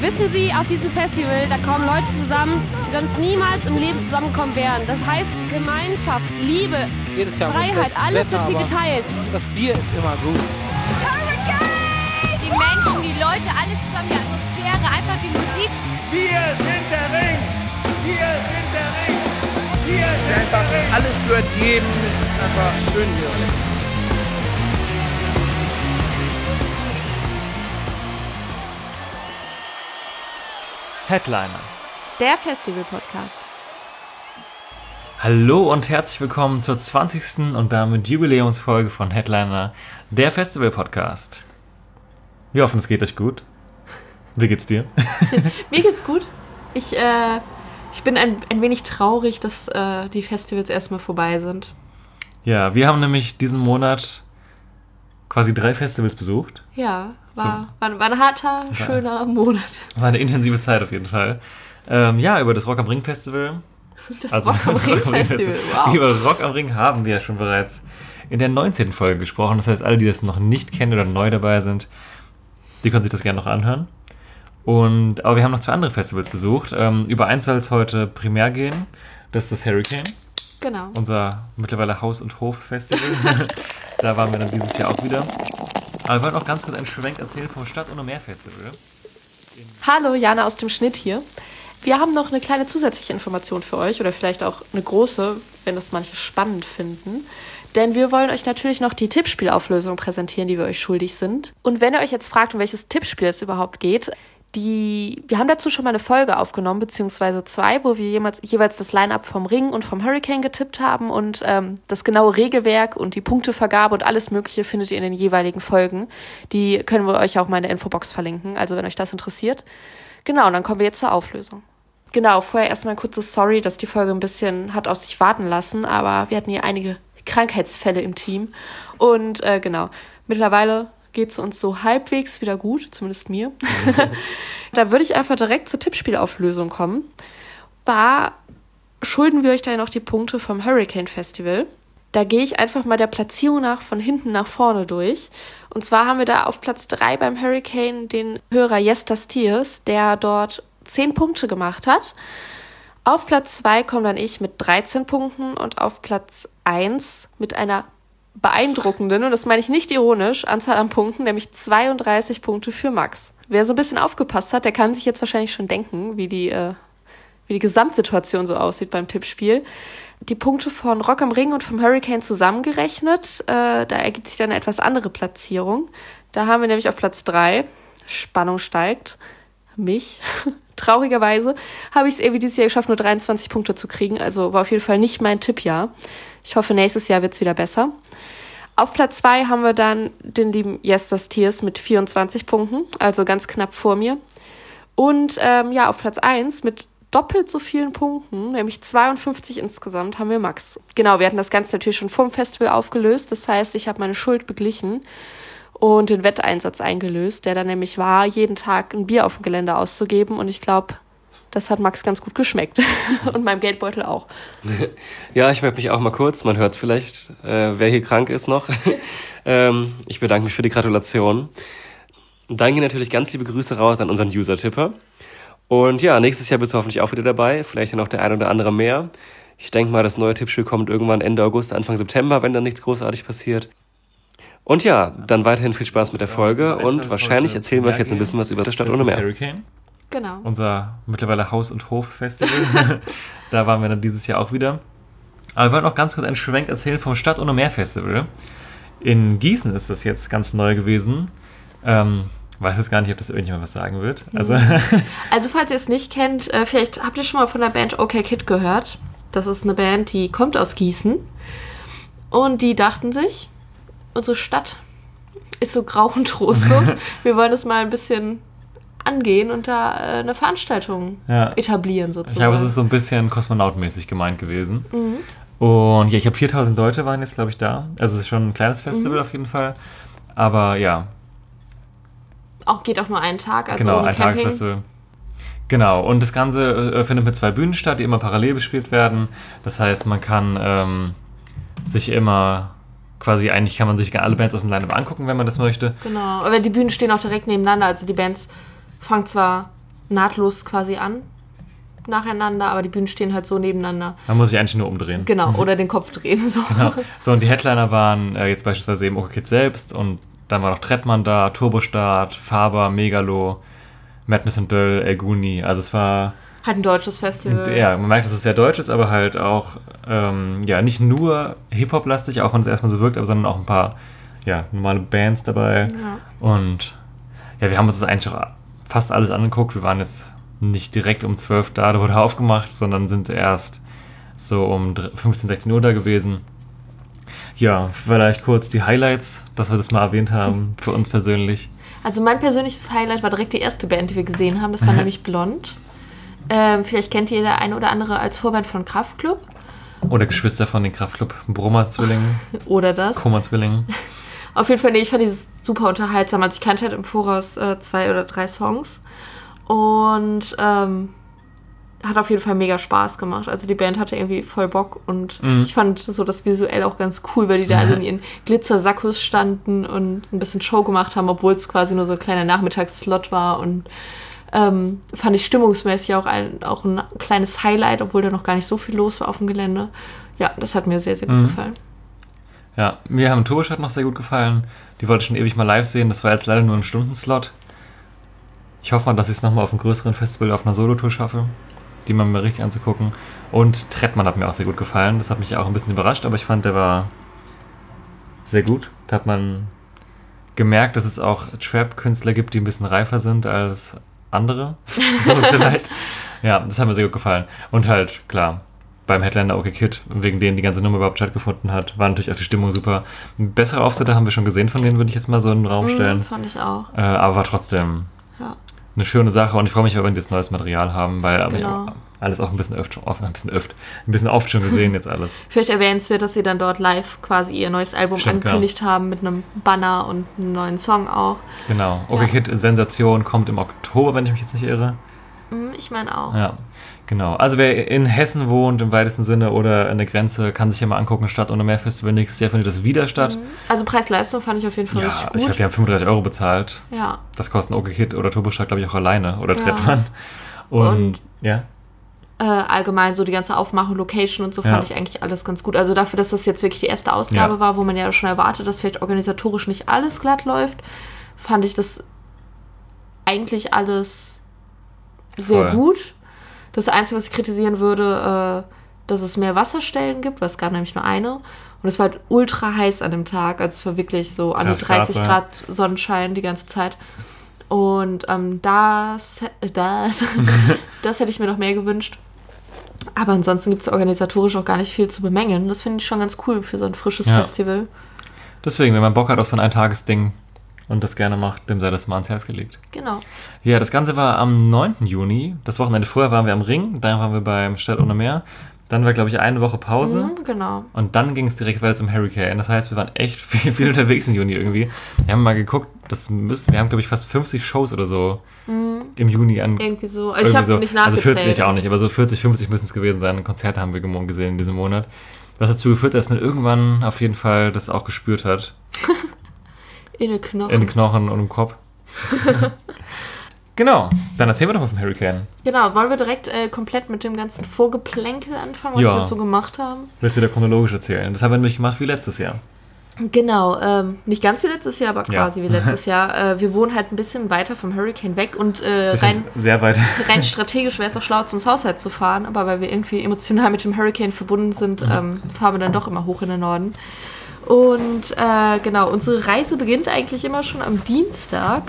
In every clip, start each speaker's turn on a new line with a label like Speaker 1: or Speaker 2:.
Speaker 1: Wissen Sie, auf diesem Festival, da kommen Leute zusammen, die sonst niemals im Leben zusammenkommen wären. Das heißt Gemeinschaft, Liebe,
Speaker 2: Jedes Jahr
Speaker 1: Freiheit, alles wird hier geteilt.
Speaker 2: Das Bier ist immer gut.
Speaker 3: Die Menschen, die Leute, alles zusammen, die Atmosphäre, einfach die Musik.
Speaker 4: Wir sind der Ring! Wir sind der Ring! Wir sind
Speaker 2: Einfach
Speaker 4: der Ring!
Speaker 2: alles gehört jedem. Es ist einfach schön hier.
Speaker 5: Headliner.
Speaker 1: Der Festival-Podcast.
Speaker 5: Hallo und herzlich willkommen zur 20. und damit Jubiläumsfolge von Headliner, der Festival-Podcast. Wir hoffen, es geht euch gut. Wie geht's dir?
Speaker 6: Mir geht's gut. Ich bin ein wenig traurig, dass die Festivals erstmal vorbei sind.
Speaker 5: Ja, wir haben nämlich diesen Monat quasi 3 Festivals besucht.
Speaker 6: Ja, war ein harter, schöner Monat.
Speaker 5: War eine intensive Zeit auf jeden Fall. Über das Rock am Ring Festival.
Speaker 6: Rock am Ring Festival, wow.
Speaker 5: Über Rock am Ring haben wir ja schon bereits in der 19. Folge gesprochen. Das heißt, alle, die das noch nicht kennen oder neu dabei sind, die können sich das gerne noch anhören. Aber wir haben noch 2 andere Festivals besucht. Über eins soll es heute primär gehen. Das ist das Hurricane.
Speaker 6: Genau.
Speaker 5: Unser mittlerweile Haus- und Hof-Festival. Da waren wir dann dieses Jahr auch wieder. Aber wir wollen auch ganz kurz einen Schwenk erzählen vom Stadt- und Meer-Festival.
Speaker 6: Hallo, Jana aus dem Schnitt hier. Wir haben noch eine kleine zusätzliche Information für euch oder vielleicht auch eine große, wenn das manche spannend finden. Denn wir wollen euch natürlich noch die Tippspielauflösung präsentieren, die wir euch schuldig sind. Und wenn ihr euch jetzt fragt, um welches Tippspiel es überhaupt geht, wir haben dazu schon mal eine Folge aufgenommen, beziehungsweise 2, wo wir jeweils das Line-Up vom Ring und vom Hurricane getippt haben und das genaue Regelwerk und die Punktevergabe und alles Mögliche findet ihr in den jeweiligen Folgen. Die können wir euch auch mal in der Infobox verlinken, also wenn euch das interessiert. Genau, und dann kommen wir jetzt zur Auflösung. Genau, vorher erstmal ein kurzes Sorry, dass die Folge ein bisschen hat auf sich warten lassen, aber wir hatten hier einige Krankheitsfälle im Team und mittlerweile geht es uns so halbwegs wieder gut, zumindest mir. Da würde ich einfach direkt zur Tippspielauflösung kommen. Da schulden wir euch dann noch die Punkte vom Hurricane Festival. Da gehe ich einfach mal der Platzierung nach von hinten nach vorne durch. Und zwar haben wir da auf Platz 3 beim Hurricane den Hörer Yes Tiers, der dort 10 Punkte gemacht hat. Auf Platz 2 komme dann ich mit 13 Punkten und auf Platz 1 mit einer beeindruckenden, und das meine ich nicht ironisch, Anzahl an Punkten, nämlich 32 Punkte für Max. Wer so ein bisschen aufgepasst hat, der kann sich jetzt wahrscheinlich schon denken, wie die Gesamtsituation so aussieht beim Tippspiel. Die Punkte von Rock am Ring und vom Hurricane zusammengerechnet, da ergibt sich dann eine etwas andere Platzierung. Da haben wir nämlich auf Platz 3, Spannung steigt, mich. Traurigerweise habe ich es irgendwie dieses Jahr geschafft, nur 23 Punkte zu kriegen, also war auf jeden Fall nicht mein Tippjahr. Ich hoffe, nächstes Jahr wird es wieder besser. Auf Platz 2 haben wir dann den lieben Yes Tiers mit 24 Punkten, also ganz knapp vor mir. Und auf Platz 1 mit doppelt so vielen Punkten, nämlich 52 insgesamt, haben wir Max. Genau, wir hatten das Ganze natürlich schon vor dem Festival aufgelöst, das heißt, ich habe meine Schuld beglichen und den Wetteinsatz eingelöst, der dann nämlich war, jeden Tag ein Bier auf dem Gelände auszugeben, und ich glaube, das hat Max ganz gut geschmeckt. Und meinem Geldbeutel auch.
Speaker 7: Ja, ich melde mich auch mal kurz. Man hört es vielleicht, wer hier krank ist noch. Ich bedanke mich für die Gratulation. Dann gehen natürlich ganz liebe Grüße raus an unseren User-Tipper. Und ja, nächstes Jahr bist du hoffentlich auch wieder dabei. Vielleicht ja noch der ein oder andere mehr. Ich denke mal, das neue Tippspiel kommt irgendwann Ende August, Anfang September, wenn dann nichts großartig passiert. Und ja, dann weiterhin viel Spaß mit der Folge. Und wahrscheinlich erzählen wir euch jetzt ein bisschen was über die Stadt ohne Meer.
Speaker 5: Hurricane.
Speaker 6: Genau.
Speaker 5: Unser mittlerweile Haus- und Hof-Festival. Da waren wir dann dieses Jahr auch wieder. Aber wir wollen auch ganz kurz einen Schwenk erzählen vom Stadt- und Meer-Festival. In Gießen ist das jetzt ganz neu gewesen. Weiß jetzt gar nicht, ob das irgendjemand was sagen wird. Also
Speaker 6: falls ihr es nicht kennt, vielleicht habt ihr schon mal von der Band OK Kid gehört. Das ist eine Band, die kommt aus Gießen. Und die dachten sich, unsere Stadt ist so grau und trostlos. Wir wollen das mal ein bisschen angehen und da eine Veranstaltung etablieren sozusagen.
Speaker 5: Ich glaube, es ist so ein bisschen kosmonautenmäßig gemeint gewesen. Und ja, ich habe 4000 Leute waren jetzt, glaube ich, da. Also es ist schon ein kleines Festival auf jeden Fall. Aber ja.
Speaker 6: Geht auch nur einen Tag, also
Speaker 5: genau, ein Tagesfestival. Genau, und das Ganze findet mit 2 Bühnen statt, die immer parallel bespielt werden. Das heißt, man kann sich immer quasi, eigentlich kann man sich alle Bands aus dem Line-Up angucken, wenn man das möchte.
Speaker 6: Genau, aber die Bühnen stehen auch direkt nebeneinander, also die Bands fangen zwar nahtlos quasi an, nacheinander, aber die Bühnen stehen halt so nebeneinander.
Speaker 5: Man muss sich eigentlich nur umdrehen.
Speaker 6: Genau, oder den Kopf drehen. So.
Speaker 5: Genau. So, und die Headliner waren jetzt beispielsweise eben OK Kid selbst und dann war noch Trettmann da, Turbostart, Faber, Megalo, Madness und Döll, Elguni. Also es war...
Speaker 6: Halt ein deutsches Festival.
Speaker 5: Ja, man merkt, dass es sehr deutsch ist, aber halt auch nicht nur Hip-Hop-lastig, auch wenn es erstmal so wirkt, aber sondern auch ein paar normale Bands dabei.
Speaker 6: Ja.
Speaker 5: Und wir haben uns das eigentlich auch fast alles angeguckt. Wir waren jetzt nicht direkt um 12 da wurde aufgemacht, sondern sind erst so um 15, 16 Uhr da gewesen. Ja, vielleicht kurz die Highlights, dass wir das mal erwähnt haben, für uns persönlich.
Speaker 6: Also mein persönliches Highlight war direkt die erste Band, die wir gesehen haben. Das war nämlich Blond. Vielleicht kennt ihr der eine oder andere als Vorband von Kraftklub.
Speaker 5: Oder Geschwister von den Kraftklub Brummer-Zwillingen.
Speaker 6: Oder das.
Speaker 5: Kummer-Zwillingen.
Speaker 6: Auf jeden Fall, ich fand dieses super unterhaltsam. Also ich kannte halt im Voraus 2 oder 3 Songs. Und hat auf jeden Fall mega Spaß gemacht. Also die Band hatte irgendwie voll Bock. Und ich fand so das visuell auch ganz cool, weil die da alle in ihren Glitzer-Sakkos standen und ein bisschen Show gemacht haben, obwohl es quasi nur so ein kleiner Nachmittagsslot war. Und fand ich stimmungsmäßig auch ein kleines Highlight, obwohl da noch gar nicht so viel los war auf dem Gelände. Ja, das hat mir sehr, sehr gut gefallen.
Speaker 5: Ja, mir haben Turbostadt noch sehr gut gefallen. Die wollte ich schon ewig mal live sehen. Das war jetzt leider nur ein Stundenslot. Ich hoffe mal, dass ich es nochmal auf einem größeren Festival auf einer Solo-Tour schaffe, die mal mir richtig anzugucken. Und Trettmann hat mir auch sehr gut gefallen. Das hat mich auch ein bisschen überrascht, aber ich fand, der war sehr gut. Da hat man gemerkt, dass es auch Trap-Künstler gibt, die ein bisschen reifer sind als andere, so vielleicht. Ja, das hat mir sehr gut gefallen. Und halt, klar, beim Headliner OK Kid, wegen denen die ganze Nummer überhaupt stattgefunden hat, war natürlich auch die Stimmung super. Bessere Auftritte haben wir schon gesehen, von denen würde ich jetzt mal so in den Raum stellen.
Speaker 6: Fand ich auch.
Speaker 5: Aber war trotzdem eine schöne Sache und ich freue mich, wenn wir jetzt neues Material haben, weil alles auch ein bisschen oft schon gesehen jetzt alles.
Speaker 6: Vielleicht erwähnenswert, dass sie dann dort live quasi ihr neues Album angekündigt haben mit einem Banner und einem neuen Song auch.
Speaker 5: Genau. OK Kid Sensation kommt im Oktober, wenn ich mich jetzt nicht irre.
Speaker 6: Ich meine auch.
Speaker 5: Ja, genau. Also wer in Hessen wohnt im weitesten Sinne oder an der Grenze, kann sich ja mal angucken, Stadt ohne Meer Festival. Nächstes Jahr findet das wieder statt.
Speaker 6: Also Preis-Leistung fand ich auf jeden Fall richtig gut.
Speaker 5: Ich glaube, wir haben 35 € bezahlt.
Speaker 6: Ja.
Speaker 5: Das kosten OK Kid oder Turbostadt, glaube ich, auch alleine. Oder Trettmann. Und ja.
Speaker 6: Allgemein so die ganze Aufmachung, Location und so fand ich eigentlich alles ganz gut. Also dafür, dass das jetzt wirklich die erste Ausgabe war, wo man ja schon erwartet, dass vielleicht organisatorisch nicht alles glatt läuft, fand ich das eigentlich alles sehr gut. Das Einzige, was ich kritisieren würde, dass es mehr Wasserstellen gibt, weil es gab nämlich nur eine. Und es war halt ultra heiß an dem Tag. Also es war wirklich so an die 30 Grad Sonnenschein die ganze Zeit. Und das hätte ich mir noch mehr gewünscht. Aber ansonsten gibt es organisatorisch auch gar nicht viel zu bemängeln. Das finde ich schon ganz cool für so ein frisches Festival.
Speaker 5: Deswegen, wenn man Bock hat auf so ein Eintagesding und das gerne macht, dem sei das mal ans Herz gelegt.
Speaker 6: Genau.
Speaker 5: Ja, das Ganze war am 9. Juni. Das Wochenende vorher waren wir am Ring, dann waren wir beim Stadt ohne Meer. Dann war, glaube ich, eine Woche Pause.
Speaker 6: Genau.
Speaker 5: Und dann ging es direkt weiter zum Hurricane. Das heißt, wir waren echt viel unterwegs im Juni irgendwie. Wir haben mal geguckt, wir haben, glaube ich, fast 50 Shows oder so im Juni an.
Speaker 6: Irgendwie so. Ich habe nicht nachgezählt.
Speaker 5: Also 40 auch nicht, aber so 40, 50 müssen es gewesen sein. Konzerte haben wir gesehen in diesem Monat. Was dazu geführt hat, dass man irgendwann auf jeden Fall das auch gespürt hat.
Speaker 6: In den Knochen.
Speaker 5: In den Knochen und im Kopf. Genau, dann erzählen wir doch mal vom Hurricane.
Speaker 6: Genau, wollen wir direkt komplett mit dem ganzen Vorgeplänkel anfangen, was wir so gemacht haben?
Speaker 5: Willst du wieder chronologisch erzählen? Das haben wir nämlich gemacht wie letztes Jahr.
Speaker 6: Genau, nicht ganz wie letztes Jahr, aber quasi wie letztes Jahr. Wir wohnen halt ein bisschen weiter vom Hurricane weg und
Speaker 5: sehr weit.
Speaker 6: rein strategisch wäre es auch schlau, zum Southside zu fahren, aber weil wir irgendwie emotional mit dem Hurricane verbunden sind, fahren wir dann doch immer hoch in den Norden. Und genau, unsere Reise beginnt eigentlich immer schon am Dienstag,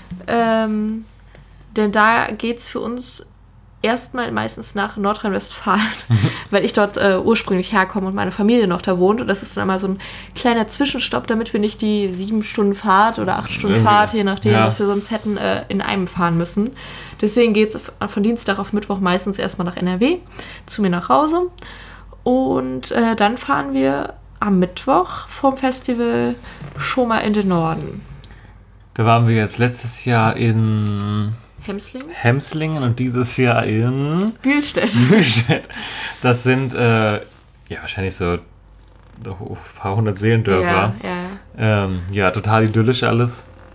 Speaker 6: denn da geht es für uns erstmal meistens nach Nordrhein-Westfalen, weil ich dort ursprünglich herkomme und meine Familie noch da wohnt. Und das ist dann mal so ein kleiner Zwischenstopp, damit wir nicht die 7 Stunden Fahrt oder 8 Stunden Fahrt, je nachdem, was wir sonst hätten, in einem fahren müssen. Deswegen geht es von Dienstag auf Mittwoch meistens erstmal nach NRW, zu mir nach Hause. Und dann fahren wir am Mittwoch vom Festival schon mal in den Norden.
Speaker 5: Da waren wir jetzt letztes Jahr in Hemslingen und dieses Jahr in
Speaker 6: Bühlstedt.
Speaker 5: Das sind wahrscheinlich so ein paar hundert Seelendörfer. Ja, total idyllisch alles.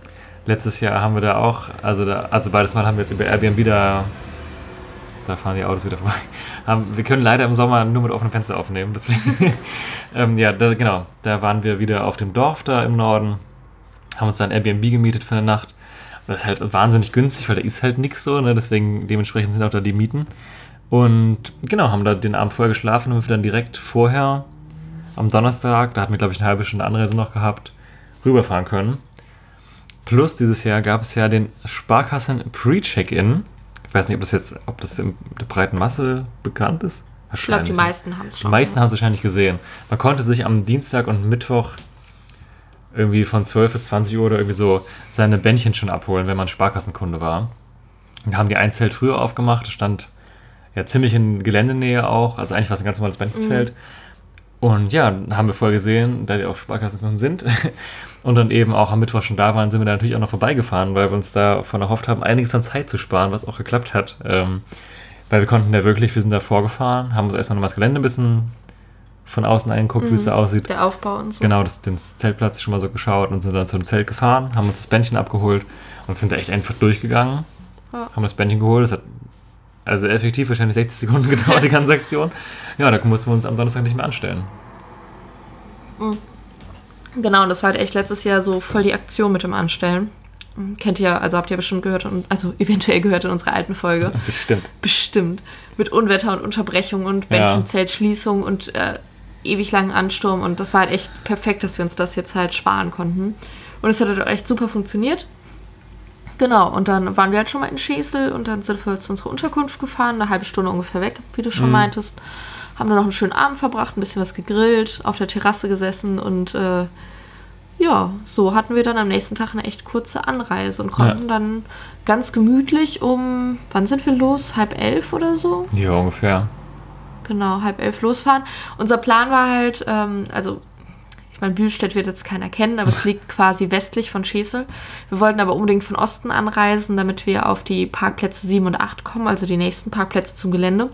Speaker 5: Letztes Jahr haben wir da auch, also beides Mal haben wir jetzt über Airbnb da fahren die Autos wieder vorbei. Wir können leider im Sommer nur mit offenem Fenster aufnehmen, deswegen, da waren wir wieder auf dem Dorf da im Norden, haben uns da ein Airbnb gemietet für eine Nacht. Das ist halt wahnsinnig günstig, weil da ist halt nichts so, ne? Deswegen dementsprechend sind auch da die Mieten. Und genau, haben da den Abend vorher geschlafen und wir dann direkt vorher am Donnerstag, da hatten wir glaube ich eine halbe Stunde Anreise noch gehabt, rüberfahren können. Plus dieses Jahr gab es ja den Sparkassen Pre-Check-In. Ich weiß nicht, ob das in der breiten Masse bekannt ist.
Speaker 6: Ich glaube, die meisten haben es schon.
Speaker 5: Die meisten haben es wahrscheinlich gesehen. Man konnte sich am Dienstag und Mittwoch irgendwie von 12 bis 20 Uhr oder irgendwie so seine Bändchen schon abholen, wenn man Sparkassenkunde war. Und haben die ein Zelt früher aufgemacht. Das stand ja ziemlich in Geländenähe auch. Also eigentlich war es ein ganz normales Bändchenzelt. Und ja, haben wir vorher gesehen, da wir auch Sparkassenkunden sind und dann eben auch am Mittwoch schon da waren, sind wir da natürlich auch noch vorbeigefahren, weil wir uns davon erhofft haben, einiges an Zeit zu sparen, was auch geklappt hat. Weil wir sind da vorgefahren, haben uns erstmal nochmal das Gelände ein bisschen von außen angeguckt, wie es so aussieht.
Speaker 6: Der Aufbau und so.
Speaker 5: Genau, den Zeltplatz schon mal so geschaut und sind dann zum Zelt gefahren, haben uns das Bändchen abgeholt und sind da echt einfach durchgegangen. Ja. Haben das Bändchen geholt, das hat also effektiv wahrscheinlich 60 Sekunden gedauert, die ganze Aktion. Ja, da mussten wir uns am Donnerstag nicht mehr anstellen.
Speaker 6: Genau, und das war halt echt letztes Jahr so voll die Aktion mit dem Anstellen. Kennt ihr, also habt ihr bestimmt gehört, also eventuell gehört in unserer alten Folge. Bestimmt. Mit Unwetter und Unterbrechung und Bändchenzeltschließung und ewig langen Ansturm. Und das war halt echt perfekt, dass wir uns das jetzt halt sparen konnten. Und es hat halt echt super funktioniert. Genau, und dann waren wir halt schon mal in Schesel und dann sind wir zu unserer Unterkunft gefahren, eine halbe Stunde ungefähr weg, wie du schon meintest. Haben dann noch einen schönen Abend verbracht, ein bisschen was gegrillt, auf der Terrasse gesessen und so hatten wir dann am nächsten Tag eine echt kurze Anreise und konnten dann ganz gemütlich wann sind wir los? 10:30 oder so?
Speaker 5: Ja, ungefähr.
Speaker 6: Genau, 10:30 losfahren. Unser Plan war halt, ich meine, Bühlstedt wird jetzt keiner kennen, aber es liegt quasi westlich von Schesel. Wir wollten aber unbedingt von Osten anreisen, damit wir auf die Parkplätze 7 und 8 kommen, also die nächsten Parkplätze zum Gelände.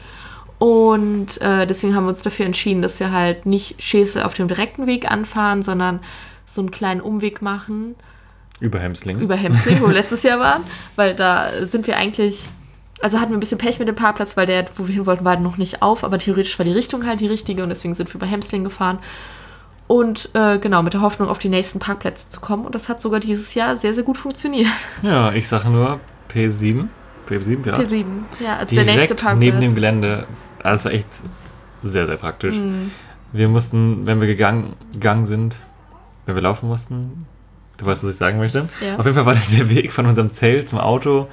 Speaker 6: Und deswegen haben wir uns dafür entschieden, dass wir halt nicht Schesel auf dem direkten Weg anfahren, sondern so einen kleinen Umweg machen.
Speaker 5: Über Hemsling,
Speaker 6: wo wir letztes Jahr waren, weil da sind wir eigentlich... Also hatten wir ein bisschen Pech mit dem Parkplatz, weil der, wo wir hin wollten, war noch nicht auf, aber theoretisch war die Richtung halt die richtige und deswegen sind wir über Hemsling gefahren. Und mit der Hoffnung, auf die nächsten Parkplätze zu kommen. Und das hat sogar dieses Jahr sehr, sehr gut funktioniert. Ja,
Speaker 5: ich sage nur P7, ja.
Speaker 6: P7, ja, also
Speaker 5: direkt
Speaker 6: der nächste Parkplatz.
Speaker 5: Neben dem Gelände, also echt sehr, sehr praktisch. Wir mussten, wenn wir gegangen sind, wenn wir laufen mussten, du weißt, was ich sagen möchte. Ja. Auf jeden Fall war der Weg von unserem Zelt zum Auto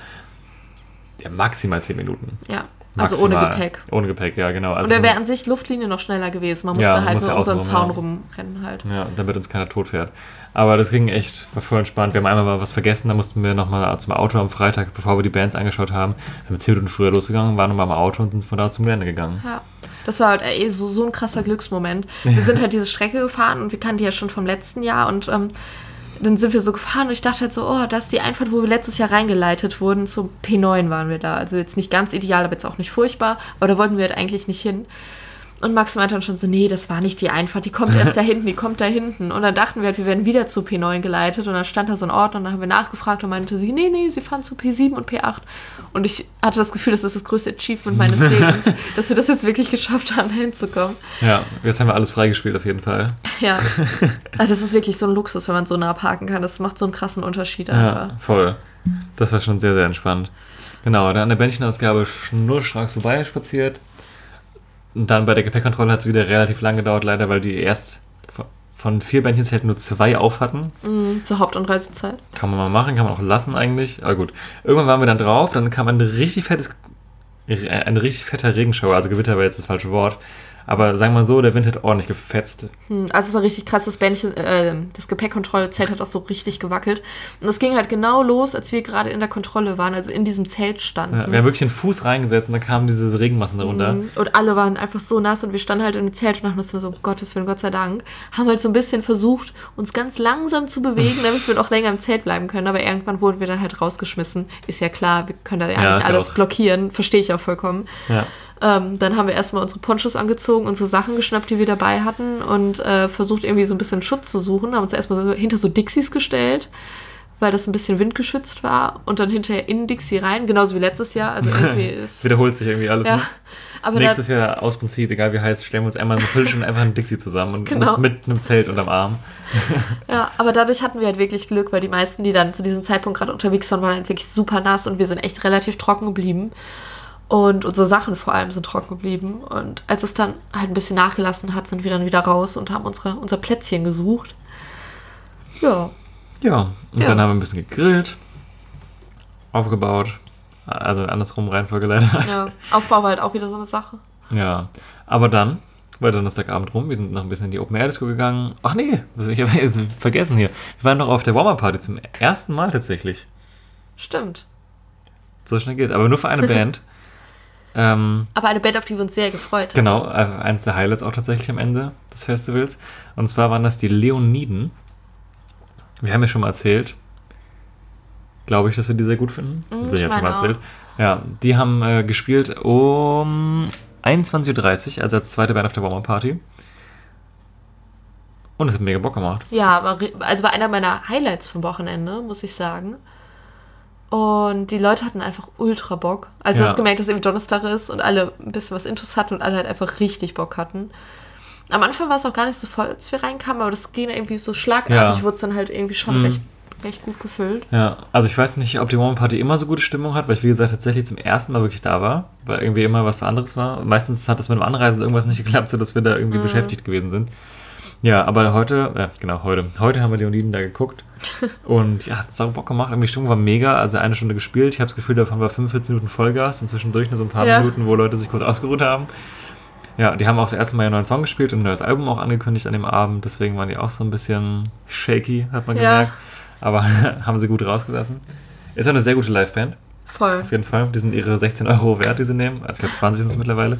Speaker 5: maximal 10 Minuten.
Speaker 6: Ja. Also ohne Gepäck.
Speaker 5: Ohne Gepäck, ja, genau. Also
Speaker 6: oder wäre an sich Luftlinie noch schneller gewesen. Man musste halt nur um so einen Zaun rumrennen halt.
Speaker 5: Ja, damit uns keiner tot fährt. Aber das ging echt, war voll entspannt. Wir haben einmal mal was vergessen, da mussten wir nochmal zum Auto am Freitag, bevor wir die Bands angeschaut haben, sind wir 10 Minuten früher losgegangen, waren nochmal am Auto und sind von da zum Gelände gegangen. Ja,
Speaker 6: das war halt so ein krasser Glücksmoment. Wir sind halt diese Strecke gefahren und wir kannten die ja schon vom letzten Jahr und dann sind wir so gefahren und ich dachte halt so, das ist die Einfahrt, wo wir letztes Jahr reingeleitet wurden. Zum P9 waren wir da. Also jetzt nicht ganz ideal, aber jetzt auch nicht furchtbar. Aber da wollten wir halt eigentlich nicht hin. Und Max meinte dann schon so, nee, das war nicht die Einfahrt, die kommt erst da hinten, die kommt da hinten. Und dann dachten wir halt, wir werden wieder zu P9 geleitet. Und dann stand da so ein Ordner und dann haben wir nachgefragt und meinte sie, nee, sie fahren zu P7 und P8. Und ich hatte das Gefühl, das ist das größte Achievement meines Lebens, dass wir das jetzt wirklich geschafft haben, da hinzukommen.
Speaker 5: Ja, jetzt haben wir alles freigespielt auf jeden Fall.
Speaker 6: Ja, also das ist wirklich so ein Luxus, wenn man so nah parken kann. Das macht so einen krassen Unterschied einfach.
Speaker 5: Ja, voll. Das war schon sehr, sehr entspannt. Genau, dann an der Bändchenausgabe schnurstracks vorbei spaziert. Und dann bei der Gepäckkontrolle hat es wieder relativ lang gedauert, leider, weil die erst von 4 Bändchenzelten nur 2 auf hatten.
Speaker 6: Zur Hauptanreisezeit.
Speaker 5: Kann man mal machen, kann man auch lassen eigentlich. Aber gut, irgendwann waren wir dann drauf, dann kam ein richtig fetter Regenschauer, also Gewitter war jetzt das falsche Wort. Aber sagen wir mal so, der Wind hat ordentlich gefetzt.
Speaker 6: Also es war richtig krass, das Gepäckkontrollezelt hat auch so richtig gewackelt. Und das ging halt genau los, als wir gerade in der Kontrolle waren, also in diesem Zelt standen.
Speaker 5: Ja, wir haben wirklich den Fuß reingesetzt und da kamen diese Regenmassen darunter.
Speaker 6: Und alle waren einfach so nass und wir standen halt in dem Zelt und dachten uns so, um Gottes Willen, Gott sei Dank. Haben halt so ein bisschen versucht, uns ganz langsam zu bewegen, damit wir noch länger im Zelt bleiben können. Aber irgendwann wurden wir dann halt rausgeschmissen. Ist ja klar, wir können da ja nicht alles blockieren. Verstehe ich auch vollkommen.
Speaker 5: Ja.
Speaker 6: Dann haben wir erstmal unsere Ponchos angezogen, unsere Sachen geschnappt, die wir dabei hatten und versucht irgendwie so ein bisschen Schutz zu suchen. Haben uns erstmal so hinter so Dixies gestellt, weil das ein bisschen windgeschützt war und dann hinterher in Dixie rein, genauso wie letztes Jahr. Also irgendwie ist
Speaker 5: Wiederholt sich irgendwie alles.
Speaker 6: ja,
Speaker 5: Ne?
Speaker 6: aber
Speaker 5: Nächstes Jahr aus Prinzip, egal wie heiß, stellen wir uns einmal eine Viertelstunde einfach ein Dixie zusammen und
Speaker 6: Genau.
Speaker 5: mit einem Zelt unterm Arm.
Speaker 6: ja, aber dadurch hatten wir halt wirklich Glück, weil die meisten, die dann zu diesem Zeitpunkt gerade unterwegs waren, waren halt wirklich super nass und wir sind echt relativ trocken geblieben. Und unsere Sachen vor allem sind trocken geblieben. Und als es dann halt ein bisschen nachgelassen hat, sind wir dann wieder raus und haben unser Plätzchen gesucht. Ja.
Speaker 5: Ja, und
Speaker 6: Ja.
Speaker 5: dann haben wir ein bisschen gegrillt, aufgebaut, also andersrum Reihenfolge leider.
Speaker 6: Ja, Aufbau war halt auch wieder so eine Sache.
Speaker 5: Ja, aber dann war Donnerstagabend rum, wir sind noch ein bisschen in die Open-Air-Disco gegangen. Ach nee, ich habe jetzt vergessen hier. Wir waren noch auf der Warmer-Party zum ersten Mal tatsächlich.
Speaker 6: Stimmt.
Speaker 5: So schnell geht's, aber nur für eine Band.
Speaker 6: Aber eine Band, auf die wir uns sehr gefreut haben.
Speaker 5: Genau, eins der Highlights auch tatsächlich am Ende des Festivals. Und zwar waren das die Leoniden. Wir haben ja schon mal erzählt, glaube ich, dass wir die sehr gut finden.
Speaker 6: ich meine auch.
Speaker 5: Ja, die haben gespielt um 21.30 Uhr, also als zweite Band auf der Warmer Party. Und es hat mega Bock gemacht.
Speaker 6: Ja, also war einer meiner Highlights vom Wochenende, muss ich sagen. Und die Leute hatten einfach ultra Bock. Also du
Speaker 5: Ja.
Speaker 6: hast gemerkt, dass irgendwie Donnerstag ist und alle ein bisschen was Intus hatten und alle halt einfach richtig Bock hatten. Am Anfang war es auch gar nicht so voll, als wir reinkamen, aber das ging irgendwie so schlagartig,
Speaker 5: Ja.
Speaker 6: wurde es dann halt irgendwie schon recht gut gefüllt.
Speaker 5: Ja, also ich weiß nicht, ob die Warmer Party immer so gute Stimmung hat, weil ich, wie gesagt, tatsächlich zum ersten Mal wirklich da war, weil irgendwie immer was anderes war. Und meistens hat das mit dem Anreisen irgendwas nicht geklappt, sodass wir da irgendwie beschäftigt gewesen sind. Ja, aber heute haben wir Leoniden da geguckt und ja, hat sau Bock gemacht. Irgendwie die Stimmung war mega, also eine Stunde gespielt. Ich habe das Gefühl, davon war 45 Minuten Vollgas und zwischendurch nur so ein paar Minuten, wo Leute sich kurz ausgeruht haben. Ja, die haben auch das erste Mal einen neuen Song gespielt und ein neues Album auch angekündigt an dem Abend, deswegen waren die auch so ein bisschen shaky, hat man
Speaker 6: Ja.
Speaker 5: gemerkt. Aber haben sie gut rausgelassen. Ist auch eine sehr gute Liveband,
Speaker 6: Voll.
Speaker 5: auf jeden Fall. Die sind ihre 16 Euro wert, die sie nehmen. Also ich glaube 20 sind es mittlerweile.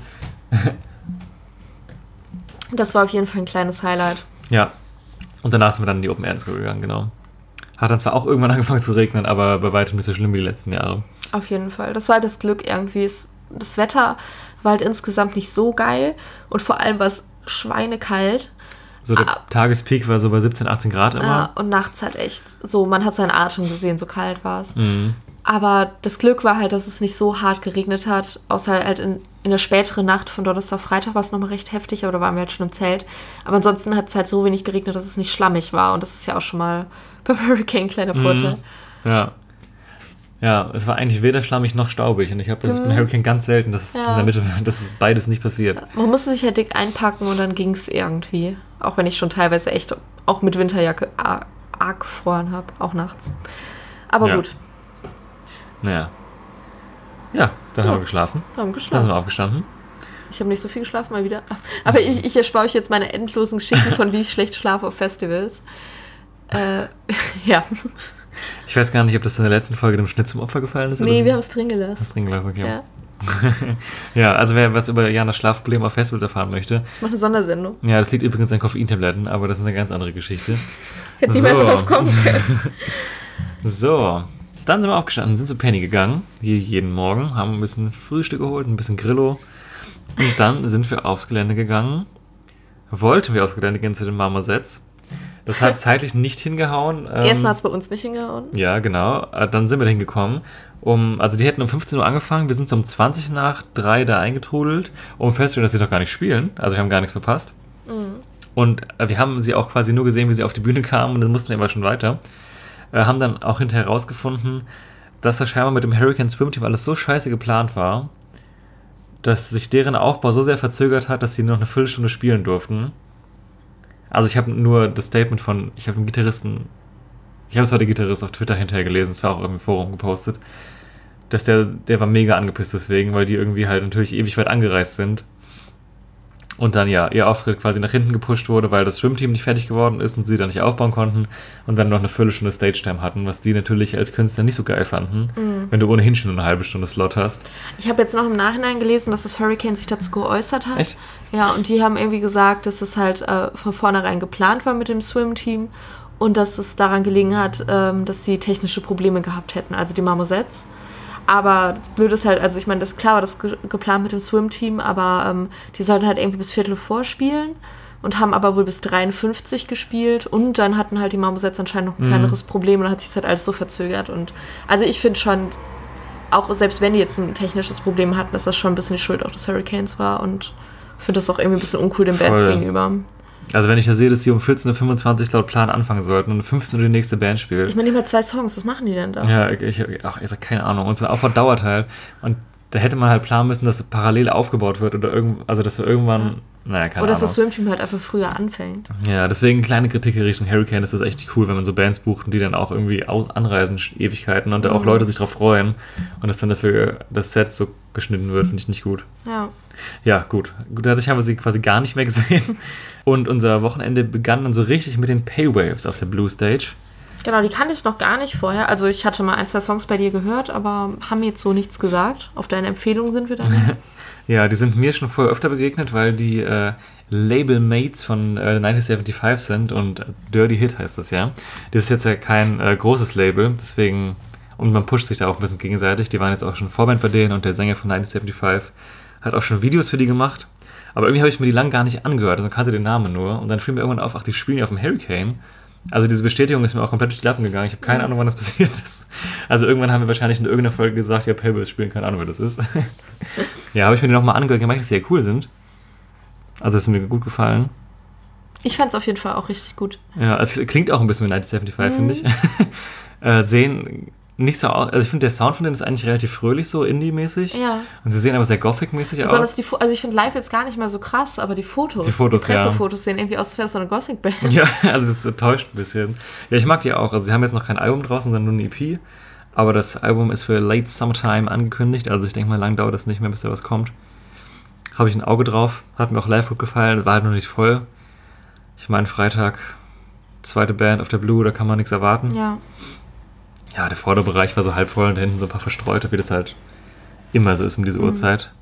Speaker 6: Das war auf jeden Fall ein kleines Highlight.
Speaker 5: Ja. Und danach sind wir dann in die Open Air Disco gegangen, genau. Hat dann zwar auch irgendwann angefangen zu regnen, aber bei weitem nicht so schlimm wie die letzten Jahre.
Speaker 6: Auf jeden Fall. Das war halt das Glück irgendwie. Das Wetter war halt insgesamt nicht so geil und vor allem war es schweinekalt.
Speaker 5: So der Tagespeak war so bei 17, 18 Grad immer.
Speaker 6: Ja, und nachts halt echt so, man hat seinen Atem gesehen, so kalt war es.
Speaker 5: Mhm.
Speaker 6: Aber das Glück war halt, dass es nicht so hart geregnet hat, außer halt in der späteren Nacht von Donnerstag auf Freitag war es nochmal recht heftig, aber da waren wir halt schon im Zelt. Aber ansonsten hat es halt so wenig geregnet, dass es nicht schlammig war und das ist ja auch schon mal beim Hurricane ein kleiner Vorteil.
Speaker 5: Ja. Ja, es war eigentlich weder schlammig noch staubig und ich glaube, das ist beim Hurricane ganz selten, dass es in der Mitte, dass es beides nicht passiert.
Speaker 6: Man musste sich halt dick einpacken und dann ging es irgendwie. Auch wenn ich schon teilweise echt auch mit Winterjacke arg gefroren habe, auch nachts. Aber
Speaker 5: Ja.
Speaker 6: gut,
Speaker 5: Naja. Ja, dann haben wir geschlafen.
Speaker 6: haben
Speaker 5: Dann
Speaker 6: geschlafen.
Speaker 5: sind wir aufgestanden.
Speaker 6: Ich habe nicht so viel geschlafen, mal wieder. Aber ich erspare euch jetzt meine endlosen Geschichten von, wie ich schlecht schlafe auf Festivals. Ja.
Speaker 5: Ich weiß gar nicht, ob das in der letzten Folge dem Schnitt zum Opfer gefallen ist.
Speaker 6: Nee,
Speaker 5: oder
Speaker 6: wir haben es drin gelassen.
Speaker 5: das drin gelassen, okay.
Speaker 6: Ja.
Speaker 5: Ja, also wer was über Janas Schlafprobleme auf Festivals erfahren möchte,
Speaker 6: Ich mache eine Sondersendung.
Speaker 5: ja, das liegt übrigens an Koffeintabletten, aber das ist eine ganz andere Geschichte.
Speaker 6: Hätte niemand drauf kommen können.
Speaker 5: So, dann sind wir aufgestanden, sind zu Penny gegangen, wie jeden Morgen, haben ein bisschen Frühstück geholt, ein bisschen Grillo und dann sind wir aufs Gelände gegangen. Wollten wir aufs Gelände gehen zu den Marmosets. Das hat zeitlich nicht hingehauen.
Speaker 6: Erstmal hat es bei uns nicht hingehauen.
Speaker 5: Ja, genau. Dann sind wir da hingekommen. Also die hätten um 15 Uhr angefangen, wir sind so um 20 nach 3 da eingetrudelt, um festzustellen, dass sie doch gar nicht spielen. Also wir haben gar nichts verpasst. Und wir haben sie auch quasi nur gesehen, wie sie auf die Bühne kamen und dann mussten wir aber schon weiter. Haben dann auch hinterher herausgefunden, dass das scheinbar mit dem Hurricane Swim Team alles so scheiße geplant war, dass sich deren Aufbau so sehr verzögert hat, dass sie nur noch eine Viertelstunde spielen durften. Also ich habe nur das Statement von, ich habe einen Gitarristen, ich habe es heute Gitarrist auf Twitter hinterher gelesen, es war auch im Forum gepostet, dass der war mega angepisst deswegen, weil die irgendwie halt natürlich ewig weit angereist sind. Und dann ja, ihr Auftritt quasi nach hinten gepusht wurde, weil das Schwimmteam nicht fertig geworden ist und sie dann nicht aufbauen konnten und dann noch eine Viertelstunde Stage-Time hatten, was die natürlich als Künstler nicht so geil fanden, wenn du ohnehin schon eine halbe Stunde Slot hast.
Speaker 6: Ich habe jetzt noch im Nachhinein gelesen, dass das Hurricane sich dazu geäußert hat.
Speaker 5: Echt?
Speaker 6: Ja, und die haben irgendwie gesagt, dass es halt von vornherein geplant war mit dem Swim-Team und dass es daran gelegen hat, dass sie technische Probleme gehabt hätten, also die Marmosets. Aber das Blöde ist halt, also ich meine, klar war das geplant mit dem Swim-Team, aber die sollten halt irgendwie bis Viertel vorspielen und haben aber wohl bis 53 gespielt und dann hatten halt die Marmosets anscheinend noch ein kleineres Problem und dann hat sich das halt alles so verzögert und also ich finde schon, auch selbst wenn die jetzt ein technisches Problem hatten, dass das schon ein bisschen die Schuld auch des Hurricanes war und finde das auch irgendwie ein bisschen uncool den Bands gegenüber.
Speaker 5: Also wenn ich da sehe, dass die um 14.25 Uhr laut Plan anfangen sollten und um 15 Uhr die nächste Band spielt.
Speaker 6: Ich meine, die haben 2 Songs, was machen die denn da?
Speaker 5: Ja, ich sag keine Ahnung. Und so ein Aufbau dauert halt. Und da hätte man halt planen müssen, dass es parallel aufgebaut wird oder dass wir irgendwann, naja, keine Ahnung.
Speaker 6: Oder dass das Swimteam halt einfach früher anfängt.
Speaker 5: Ja, deswegen kleine Kritik in Richtung Hurricane, das ist echt cool, wenn man so Bands bucht und die dann auch irgendwie anreisen, Ewigkeiten und da auch Leute sich drauf freuen und dass dann dafür das Set so geschnitten wird, finde ich nicht gut.
Speaker 6: Ja.
Speaker 5: Ja, gut. Dadurch haben wir sie quasi gar nicht mehr gesehen. Und unser Wochenende begann dann so richtig mit den Pale Waves auf der Blue Stage.
Speaker 6: Genau, die kannte ich noch gar nicht vorher. Also ich hatte mal 1, 2 Songs bei dir gehört, aber haben jetzt so nichts gesagt. Auf deine Empfehlung sind wir dann.
Speaker 5: Ja, die sind mir schon vorher öfter begegnet, weil die Label-Mates von 1975 sind und Dirty Hit heißt das ja. Das ist jetzt ja kein großes Label, deswegen, und man pusht sich da auch ein bisschen gegenseitig. Die waren jetzt auch schon Vorband bei denen und der Sänger von 1975 hat auch schon Videos für die gemacht. Aber irgendwie habe ich mir die lang gar nicht angehört, also kannte den Namen nur. Und dann fiel mir irgendwann auf, ach, die spielen ja auf dem Hurricane. Also diese Bestätigung ist mir auch komplett durch die Lappen gegangen. Ich habe keine Ahnung, wann das passiert ist. Also irgendwann haben wir wahrscheinlich in irgendeiner Folge gesagt, ja, Pale Waves spielen, keine Ahnung, wer das ist. Ja, habe ich mir die nochmal angehört, gemerkt, dass die sehr cool sind. Also das ist mir gut gefallen.
Speaker 6: Ich fand es auf jeden Fall auch richtig gut.
Speaker 5: Ja, also es klingt auch ein bisschen wie 1975, finde ich. Sehen nicht so aus, also ich finde, der Sound von denen ist eigentlich relativ fröhlich, so Indie-mäßig.
Speaker 6: Ja.
Speaker 5: Und sie sehen aber sehr Gothic-mäßig aus.
Speaker 6: Besonders also ich finde live jetzt gar nicht mal so krass, aber die Pressefotos sehen irgendwie aus, als wäre das so eine Gothic-Band.
Speaker 5: Ja, also das täuscht ein bisschen. Ja, ich mag die auch. Also sie haben jetzt noch kein Album draußen, sondern nur eine EP. Aber das Album ist für Late Summertime angekündigt. Also ich denke mal, lang dauert das nicht mehr, bis da was kommt. Habe ich ein Auge drauf. Hat mir auch live gut gefallen. War halt noch nicht voll. Ich meine, Freitag, zweite Band auf der Blue, da kann man nichts erwarten.
Speaker 6: Ja.
Speaker 5: Ja, der vordere Bereich war so halb voll und da hinten so ein paar Verstreute, wie das halt immer so ist um diese Uhrzeit.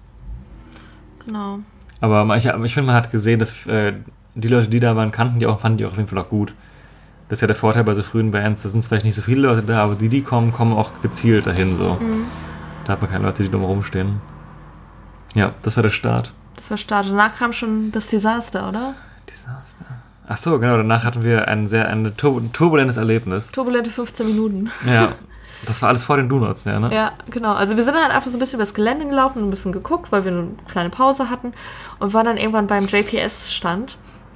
Speaker 6: Genau.
Speaker 5: Aber ich finde, man hat gesehen, dass die Leute, die da waren, fanden die auch auf jeden Fall auch gut. Das ist ja der Vorteil bei so frühen Bands, da sind vielleicht nicht so viele Leute da, aber die kommen auch gezielt dahin so. Da hat man keine Leute, die dumm rumstehen. Ja, das war der Start.
Speaker 6: Das war Start. Danach kam schon das Desaster, oder?
Speaker 5: Desaster. Ach so, genau, danach hatten wir ein turbulentes Erlebnis.
Speaker 6: Turbulente 15 Minuten.
Speaker 5: Ja, das war alles vor den Donuts, ja, ne?
Speaker 6: Ja, genau. Also wir sind dann einfach so ein bisschen übers Gelände gelaufen und ein bisschen geguckt, weil wir eine kleine Pause hatten und waren dann irgendwann beim JPS-Stand,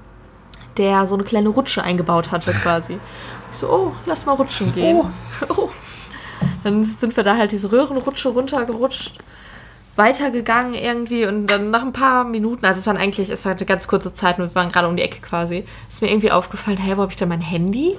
Speaker 6: der so eine kleine Rutsche eingebaut hatte quasi. Ich so, oh, lass mal rutschen gehen. Oh. Dann sind wir da halt diese Röhrenrutsche runtergerutscht, weitergegangen irgendwie und dann nach ein paar Minuten, also es war eine ganz kurze Zeit und wir waren gerade um die Ecke quasi, ist mir irgendwie aufgefallen, hey, wo habe ich denn mein Handy?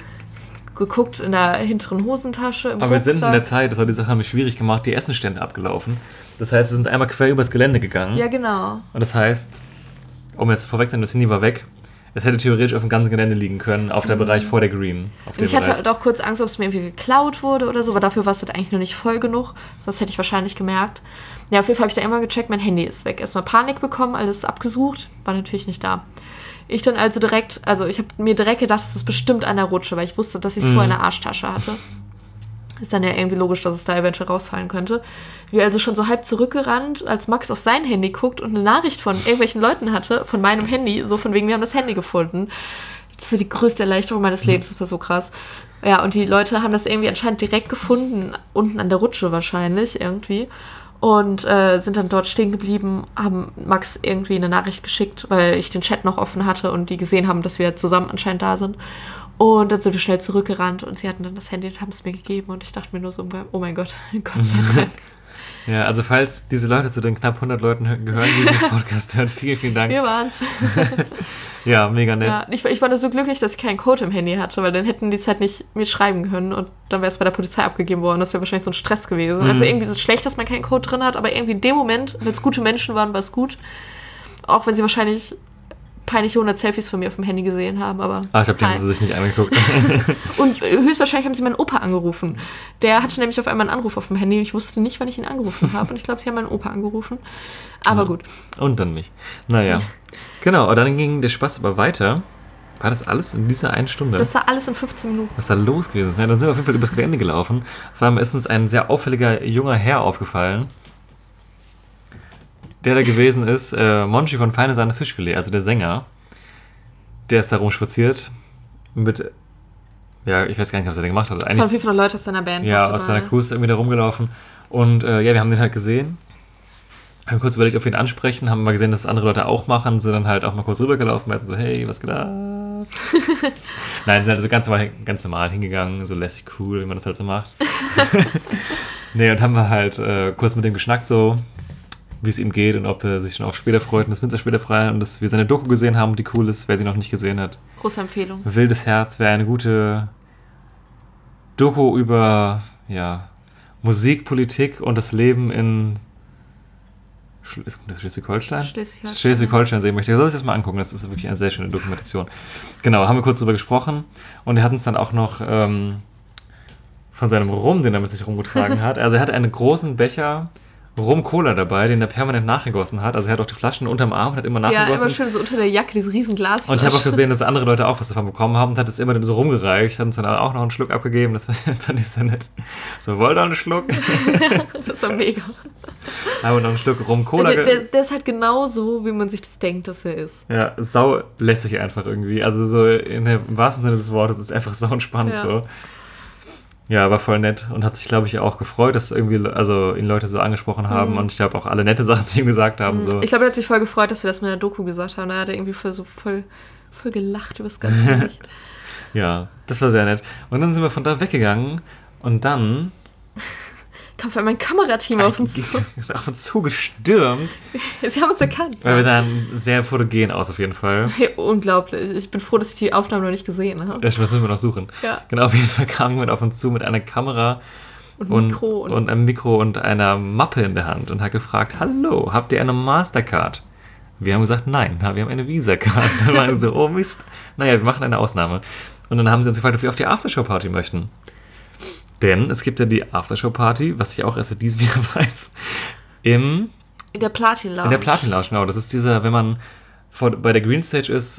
Speaker 6: Geguckt in der hinteren Hosentasche, im
Speaker 5: Aber wir sind in
Speaker 6: Rucksack.
Speaker 5: der Zeit, das hat die Sache nämlich schwierig gemacht, die Essenstände abgelaufen. Das heißt, wir sind einmal quer übers Gelände gegangen.
Speaker 6: Ja, genau.
Speaker 5: Und das heißt, um jetzt vorweg zu sein, das Handy war weg. Es hätte theoretisch auf dem ganzen Gelände liegen können, auf der Bereich vor der Green.
Speaker 6: Und ich hatte halt auch kurz Angst, ob es mir irgendwie geklaut wurde oder so, aber dafür war es halt eigentlich noch nicht voll genug. Das hätte ich wahrscheinlich gemerkt. Ja, auf jeden Fall habe ich da immer gecheckt, mein Handy ist weg. Erstmal Panik bekommen, alles abgesucht, war natürlich nicht da. Ich dann also ich habe mir direkt gedacht, das ist bestimmt an der Rutsche, weil ich wusste, dass ich es vorher in der Arschtasche hatte. Ist dann ja irgendwie logisch, dass es da eventuell rausfallen könnte. Wir also schon so halb zurückgerannt, als Max auf sein Handy guckt und eine Nachricht von irgendwelchen Leuten hatte, von meinem Handy, so von wegen, wir haben das Handy gefunden. Das ist die größte Erleichterung meines Lebens, das war so krass. Ja, und die Leute haben das irgendwie anscheinend direkt gefunden, unten an der Rutsche wahrscheinlich irgendwie. Und sind dann dort stehen geblieben, haben Max irgendwie eine Nachricht geschickt, weil ich den Chat noch offen hatte und die gesehen haben, dass wir zusammen anscheinend da sind. Und dann sind wir schnell zurückgerannt und sie hatten dann das Handy und haben es mir gegeben und ich dachte mir nur so, oh mein Gott, Gott sei Dank.
Speaker 5: Ja, also falls diese Leute zu den knapp 100 Leuten gehören, die diesen Podcast hören, vielen Dank.
Speaker 6: Wir waren's.
Speaker 5: Ja, mega nett.
Speaker 6: Ja, ich war nur so glücklich, dass ich keinen Code im Handy hatte, weil dann hätten die es halt nicht mir schreiben können und dann wäre es bei der Polizei abgegeben worden. Das wäre wahrscheinlich so ein Stress gewesen. Also irgendwie ist es schlecht, dass man keinen Code drin hat, aber irgendwie in dem Moment, wenn es gute Menschen waren, war es gut. Auch wenn sie wahrscheinlich peinliche 100 Selfies von mir auf dem Handy gesehen haben, aber...
Speaker 5: Ich glaube, die haben sie sich nicht angeguckt.
Speaker 6: Und höchstwahrscheinlich haben sie meinen Opa angerufen. Der hatte nämlich auf einmal einen Anruf auf dem Handy und ich wusste nicht, wann ich ihn angerufen habe. Und ich glaube, sie haben meinen Opa angerufen. Aber gut.
Speaker 5: Und dann mich. Naja. Genau, und dann ging der Spaß aber weiter. War das alles in dieser einen Stunde?
Speaker 6: Das war alles in 15 Minuten.
Speaker 5: Was da los gewesen ist. Ja, dann sind wir auf jeden Fall übers Gelände gelaufen. Vor allem ist uns ein sehr auffälliger junger Herr aufgefallen, der da gewesen ist, Monchi von Feine Sahne Fischfilet, also der Sänger. der ist da rumspaziert mit, ja, ich weiß gar nicht, was er denn gemacht hat.
Speaker 6: Es waren 500 Leute aus seiner Band.
Speaker 5: Ja, aus seiner Crew ist irgendwie da rumgelaufen. Und ja, wir haben den halt gesehen. Haben kurz überlegt, ob wir ihn ansprechen, haben mal gesehen, dass es andere Leute auch machen, sind dann halt auch mal kurz rübergelaufen, meinten so, hey, was geht ab? Nein, sind halt so ganz normal hingegangen, so lässig cool, wie man das halt so macht. Nee, und haben wir halt kurz mit dem geschnackt, so, wie es ihm geht und ob er sich schon auf später freut und das Winter später frei und dass wir seine Doku gesehen haben, die cool ist, wer sie noch nicht gesehen hat.
Speaker 6: Große Empfehlung.
Speaker 5: Wildes Herz wäre eine gute Doku über, ja, Musik, Politik und das Leben in Schleswig-Holstein? Schleswig-Holstein sehen möchte. Ich soll das mal angucken, das ist wirklich eine sehr schöne Dokumentation. Genau, haben wir kurz drüber gesprochen und er hat uns dann auch noch von seinem Rum, den er mit sich rumgetragen hat. Also er hat einen großen Becher Rum-Cola dabei, den er permanent nachgegossen hat. Also er hat auch die Flaschen unterm Arm und hat immer nachgegossen.
Speaker 6: Ja, immer schön so unter der Jacke, diese riesen Glasflaschen.
Speaker 5: Und ich habe auch gesehen, dass andere Leute auch was davon bekommen haben und hat es immer dem so rumgereicht, hat uns dann auch noch einen Schluck abgegeben. Das fand ich sehr nett. So, wollt ihr einen Schluck?
Speaker 6: Das war mega.
Speaker 5: Haben wir noch einen Schluck Rum-Cola.
Speaker 6: Der ist halt genau so, wie man sich das denkt, dass er ist.
Speaker 5: Ja, sau lässig einfach irgendwie. Also so im wahrsten Sinne des Wortes ist einfach sau entspannt so. Ja, war voll nett und hat sich, glaube ich, auch gefreut, dass irgendwie, also ihn Leute so angesprochen haben und ich glaube auch alle nette Sachen zu ihm gesagt haben. So.
Speaker 6: Ich glaube, er hat sich voll gefreut, dass wir das mit der Doku gesagt haben. Da hat er irgendwie voll gelacht über das ganze Licht.
Speaker 5: Ja, das war sehr nett. Und dann sind wir von da weggegangen und dann
Speaker 6: kam für mein Kamerateam auf uns
Speaker 5: zu gestürmt.
Speaker 6: Sie haben uns erkannt.
Speaker 5: Weil wir sahen sehr fotogen aus auf jeden Fall.
Speaker 6: Ja, unglaublich. Ich bin froh, dass ich die Aufnahme noch nicht gesehen habe.
Speaker 5: Das müssen wir noch suchen.
Speaker 6: Ja.
Speaker 5: Genau, auf jeden Fall kam jemand auf uns zu mit einer Kamera und einem Mikro und einer Mappe in der Hand und hat gefragt, hallo, habt ihr eine Mastercard? Wir haben gesagt, nein, wir haben eine Visa-Card. Dann waren wir so, oh Mist. Naja, wir machen eine Ausnahme. Und dann haben sie uns gefragt, ob wir auf die Aftershow-Party möchten. Denn es gibt ja die Aftershow-Party, was ich auch erst in diesem Jahr weiß, in
Speaker 6: der Platin Lounge.
Speaker 5: In der Platin Lounge, genau. Das ist dieser, wenn man bei der Green Stage ist,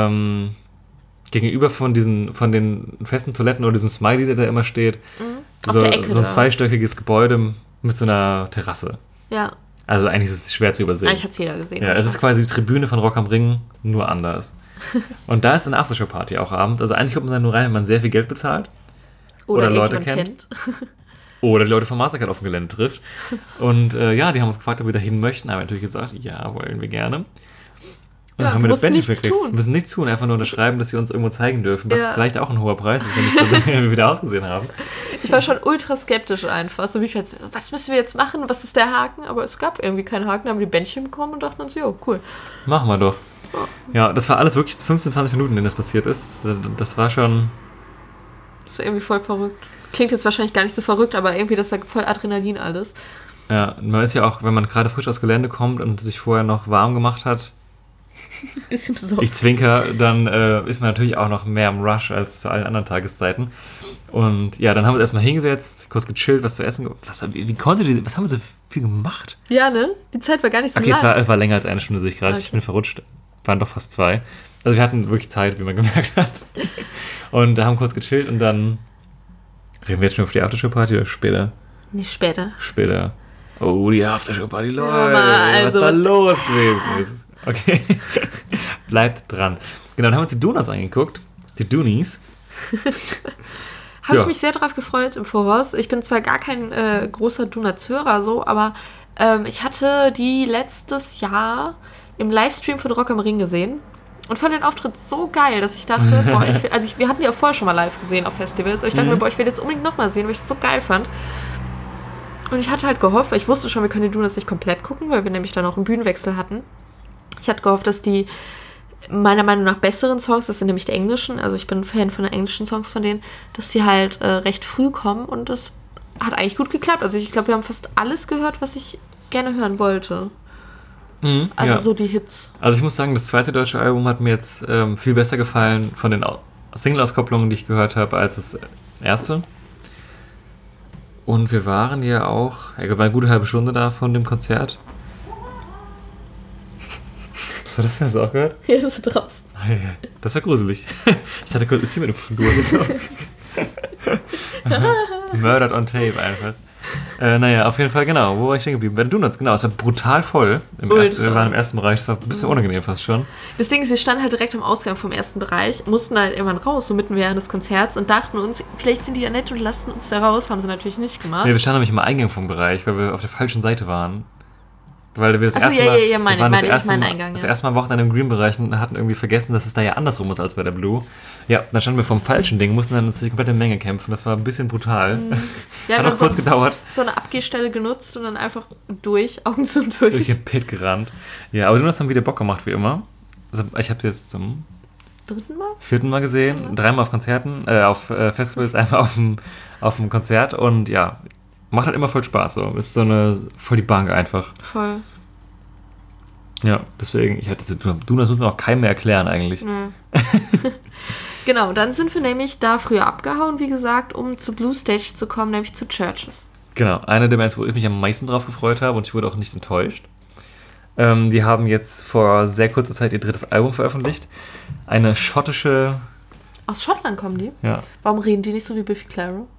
Speaker 5: gegenüber von den festen Toiletten oder diesem Smiley, der da immer steht. So ein zweistöckiges Gebäude mit so einer Terrasse.
Speaker 6: Ja.
Speaker 5: Also eigentlich ist es schwer zu übersehen.
Speaker 6: Eigentlich hat es jeder gesehen.
Speaker 5: Ja, es ist quasi die Tribüne von Rock am Ring, nur anders. Und da ist eine Aftershow-Party auch abends. Also eigentlich kommt man da nur rein, wenn man sehr viel Geld bezahlt. Oder Leute kennt. Oder die Leute von Mastercard auf dem Gelände trifft. Und ja, die haben uns gefragt, ob wir da hin möchten. Haben wir natürlich gesagt, ja, wollen wir gerne. Und dann haben wir das Bändchen gekriegt. Wir müssen nichts tun, einfach nur unterschreiben, dass sie uns irgendwo zeigen dürfen. Was vielleicht auch ein hoher Preis ist, wenn ich so wie wir wieder ausgesehen haben.
Speaker 6: Ich war schon ultra skeptisch einfach. So wie ich jetzt, was müssen wir jetzt machen? Was ist der Haken? Aber es gab irgendwie keinen Haken. Da haben wir die Bändchen bekommen und dachten uns, jo, cool.
Speaker 5: Machen wir doch. Ja, das war alles wirklich 15, 20 Minuten, in denen das passiert ist. Das war schon...
Speaker 6: Das ist irgendwie voll verrückt. Klingt jetzt wahrscheinlich gar nicht so verrückt, aber irgendwie das war voll Adrenalin alles. Ja,
Speaker 5: man ist ja auch, wenn man gerade frisch aus Gelände kommt und sich vorher noch warm gemacht hat,
Speaker 6: bisschen besorgt.
Speaker 5: Ich zwinker, dann ist man natürlich auch noch mehr im Rush als zu allen anderen Tageszeiten. Und ja, dann haben wir uns erstmal hingesetzt, kurz gechillt, was zu essen. Was haben wir so viel gemacht?
Speaker 6: Ja, ne? Die Zeit war gar nicht so lang.
Speaker 5: Okay, es war länger als eine Stunde, sehe ich gerade. Okay. Ich bin verrutscht. Waren doch fast 2. Also wir hatten wirklich Zeit, wie man gemerkt hat. Und da haben wir kurz gechillt und dann reden wir jetzt schon auf die Aftershow-Party oder später?
Speaker 6: Nicht später.
Speaker 5: Später. Oh, die Aftershow-Party, Leute.
Speaker 6: Ja,
Speaker 5: was da los gewesen ist. Okay. Bleibt dran. Genau, dann haben wir uns die Donuts angeguckt. Die Doonies.
Speaker 6: Habe ich mich sehr drauf gefreut im Voraus. Ich bin zwar gar kein großer Donuts-Hörer, so, aber ich hatte die letztes Jahr im Livestream von Rock am Ring gesehen und fand den Auftritt so geil, dass ich dachte, boah, wir hatten die auch vorher schon mal live gesehen auf Festivals. Und ich dachte mir, boah, ich will jetzt unbedingt nochmal sehen, weil ich es so geil fand. Und ich hatte halt gehofft, weil ich wusste schon, wir können die Donuts nicht komplett gucken, weil wir nämlich dann auch einen Bühnenwechsel hatten. Ich hatte gehofft, dass die meiner Meinung nach besseren Songs, das sind nämlich die englischen, also ich bin ein Fan von den englischen Songs von denen, dass die halt recht früh kommen und das hat eigentlich gut geklappt. Also ich glaube, wir haben fast alles gehört, was ich gerne hören wollte. Also so die Hits.
Speaker 5: Also ich muss sagen, das zweite deutsche Album hat mir jetzt viel besser gefallen von den Single-Auskopplungen, die ich gehört habe, als das erste. Und wir waren ja auch, wir waren eine gute halbe Stunde da von dem Konzert. Hast du das jetzt auch gehört?
Speaker 6: Ja, das war draußen.
Speaker 5: Das war gruselig. Ich dachte kurz, ist hier mit dem Flur gelaufen? Murdered on Tape einfach. Naja, auf jeden Fall, genau. Wo war ich stehen geblieben? Bei den Donuts, genau. Es war brutal voll. Wir waren im ersten Bereich. Es war ein bisschen unangenehm fast schon.
Speaker 6: Das Ding ist, wir standen halt direkt am Ausgang vom ersten Bereich, mussten halt irgendwann raus, so mitten während des Konzerts und dachten uns, vielleicht sind die ja nett und lassen uns da raus. Haben sie natürlich nicht gemacht.
Speaker 5: Nee, wir standen nämlich im Eingang vom Bereich, weil wir auf der falschen Seite waren. Weil wir das erste Mal das erste Mal Wochenende im Green-Bereich und hatten irgendwie vergessen, dass es da ja andersrum ist als bei der Blue. Ja, dann standen wir vom falschen Ding, mussten dann uns die komplette Menge kämpfen. Das war ein bisschen brutal.
Speaker 6: Ja,
Speaker 5: hat auch kurz gedauert.
Speaker 6: So eine Abgehstelle genutzt und dann einfach Augen zu durch.
Speaker 5: Durch den Pit gerannt. Ja, aber du hast dann wieder Bock gemacht, wie immer. Also, ich habe sie jetzt zum 4. Mal gesehen. 3-mal auf Konzerten, auf Festivals, einmal auf dem Konzert. Und ja, macht halt immer voll Spaß. So. Ist so eine voll die Bank einfach.
Speaker 6: Voll.
Speaker 5: Ja, deswegen, das muss man auch keinem mehr erklären eigentlich.
Speaker 6: Nee. Genau, dann sind wir nämlich da früher abgehauen, wie gesagt, um zur Blue Stage zu kommen, nämlich zu Churches.
Speaker 5: Genau, eine der Bands, wo ich mich am meisten drauf gefreut habe und ich wurde auch nicht enttäuscht. Die haben jetzt vor sehr kurzer Zeit ihr 3. Album veröffentlicht. Eine schottische...
Speaker 6: Aus Schottland kommen die?
Speaker 5: Ja.
Speaker 6: Warum reden die nicht so wie Biffy Clyro?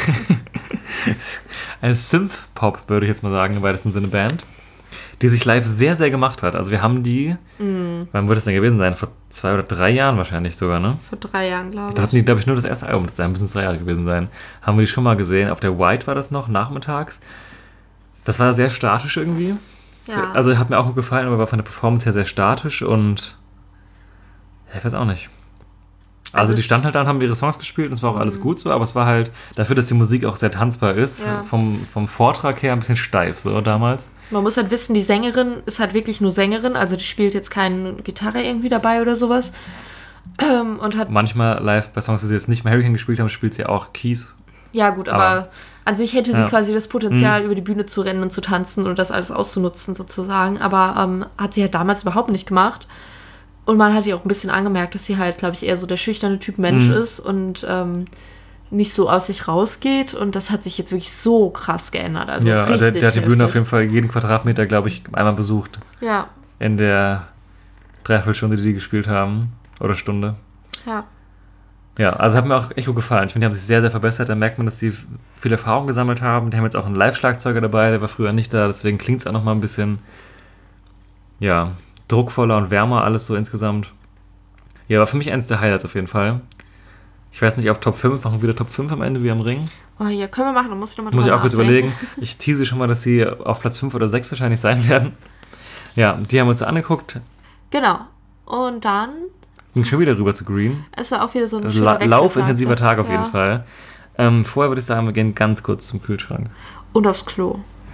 Speaker 5: Eine Synth-Pop, würde ich jetzt mal sagen, im weitesten Sinne Band, die sich live sehr, sehr gemacht hat. Also wir haben die, wann wird das denn gewesen sein? Vor 2 oder 3 Jahren wahrscheinlich sogar, ne?
Speaker 6: Vor 3 Jahren, glaube ich.
Speaker 5: Da hatten die, glaube ich, nur das erste Album, das müssen es 3 Jahre gewesen sein. Haben wir die schon mal gesehen. Auf der White war das noch, nachmittags. Das war sehr statisch irgendwie.
Speaker 6: Ja.
Speaker 5: Also hat mir auch gut gefallen, aber war von der Performance her sehr statisch und ich weiß auch nicht. Also die standen halt da und haben ihre Songs gespielt und es war auch alles gut so, aber es war halt dafür, dass die Musik auch sehr tanzbar ist, vom Vortrag her ein bisschen steif so damals.
Speaker 6: Man muss halt wissen, die Sängerin ist halt wirklich nur Sängerin, also die spielt jetzt keine Gitarre irgendwie dabei oder sowas. Und hat
Speaker 5: manchmal live bei Songs, die sie jetzt nicht mehr Hurricane gespielt haben, spielt sie auch Keys.
Speaker 6: Ja gut, aber an sich hätte sie quasi das Potenzial, über die Bühne zu rennen und zu tanzen und das alles auszunutzen sozusagen, aber hat sie halt damals überhaupt nicht gemacht. Und man hat ihr auch ein bisschen angemerkt, dass sie halt, glaube ich, eher so der schüchterne Typ Mensch ist und nicht so aus sich rausgeht. Und das hat sich jetzt wirklich so krass geändert. Also
Speaker 5: ja, der hat die Bühne auf jeden Fall jeden Quadratmeter, glaube ich, einmal besucht.
Speaker 6: Ja.
Speaker 5: In der Dreiviertelstunde, die gespielt haben. Oder Stunde.
Speaker 6: Ja.
Speaker 5: Ja, also hat mir auch echt gut gefallen. Ich finde, die haben sich sehr, sehr verbessert. Da merkt man, dass die viel Erfahrung gesammelt haben. Die haben jetzt auch einen Live-Schlagzeuger dabei, der war früher nicht da. Deswegen klingt es auch nochmal ein bisschen, ja, druckvoller und wärmer alles so insgesamt. Ja, war für mich eins der Highlights auf jeden Fall. Ich weiß nicht, auf Top 5, machen wir wieder Top 5 am Ende wie am Ring?
Speaker 6: Oh ja, können wir machen, dann muss ich nochmal
Speaker 5: Muss ich auch kurz überlegen. Ich tease schon mal, dass sie auf Platz 5 oder 6 wahrscheinlich sein werden. Ja, die haben wir uns angeguckt.
Speaker 6: Genau. Und dann
Speaker 5: ging schon wieder rüber zu Green.
Speaker 6: Es war auch wieder so ein schöner
Speaker 5: laufintensiver Tag auf jeden Fall. Vorher würde ich sagen, wir gehen ganz kurz zum Kühlschrank.
Speaker 6: Und aufs Klo.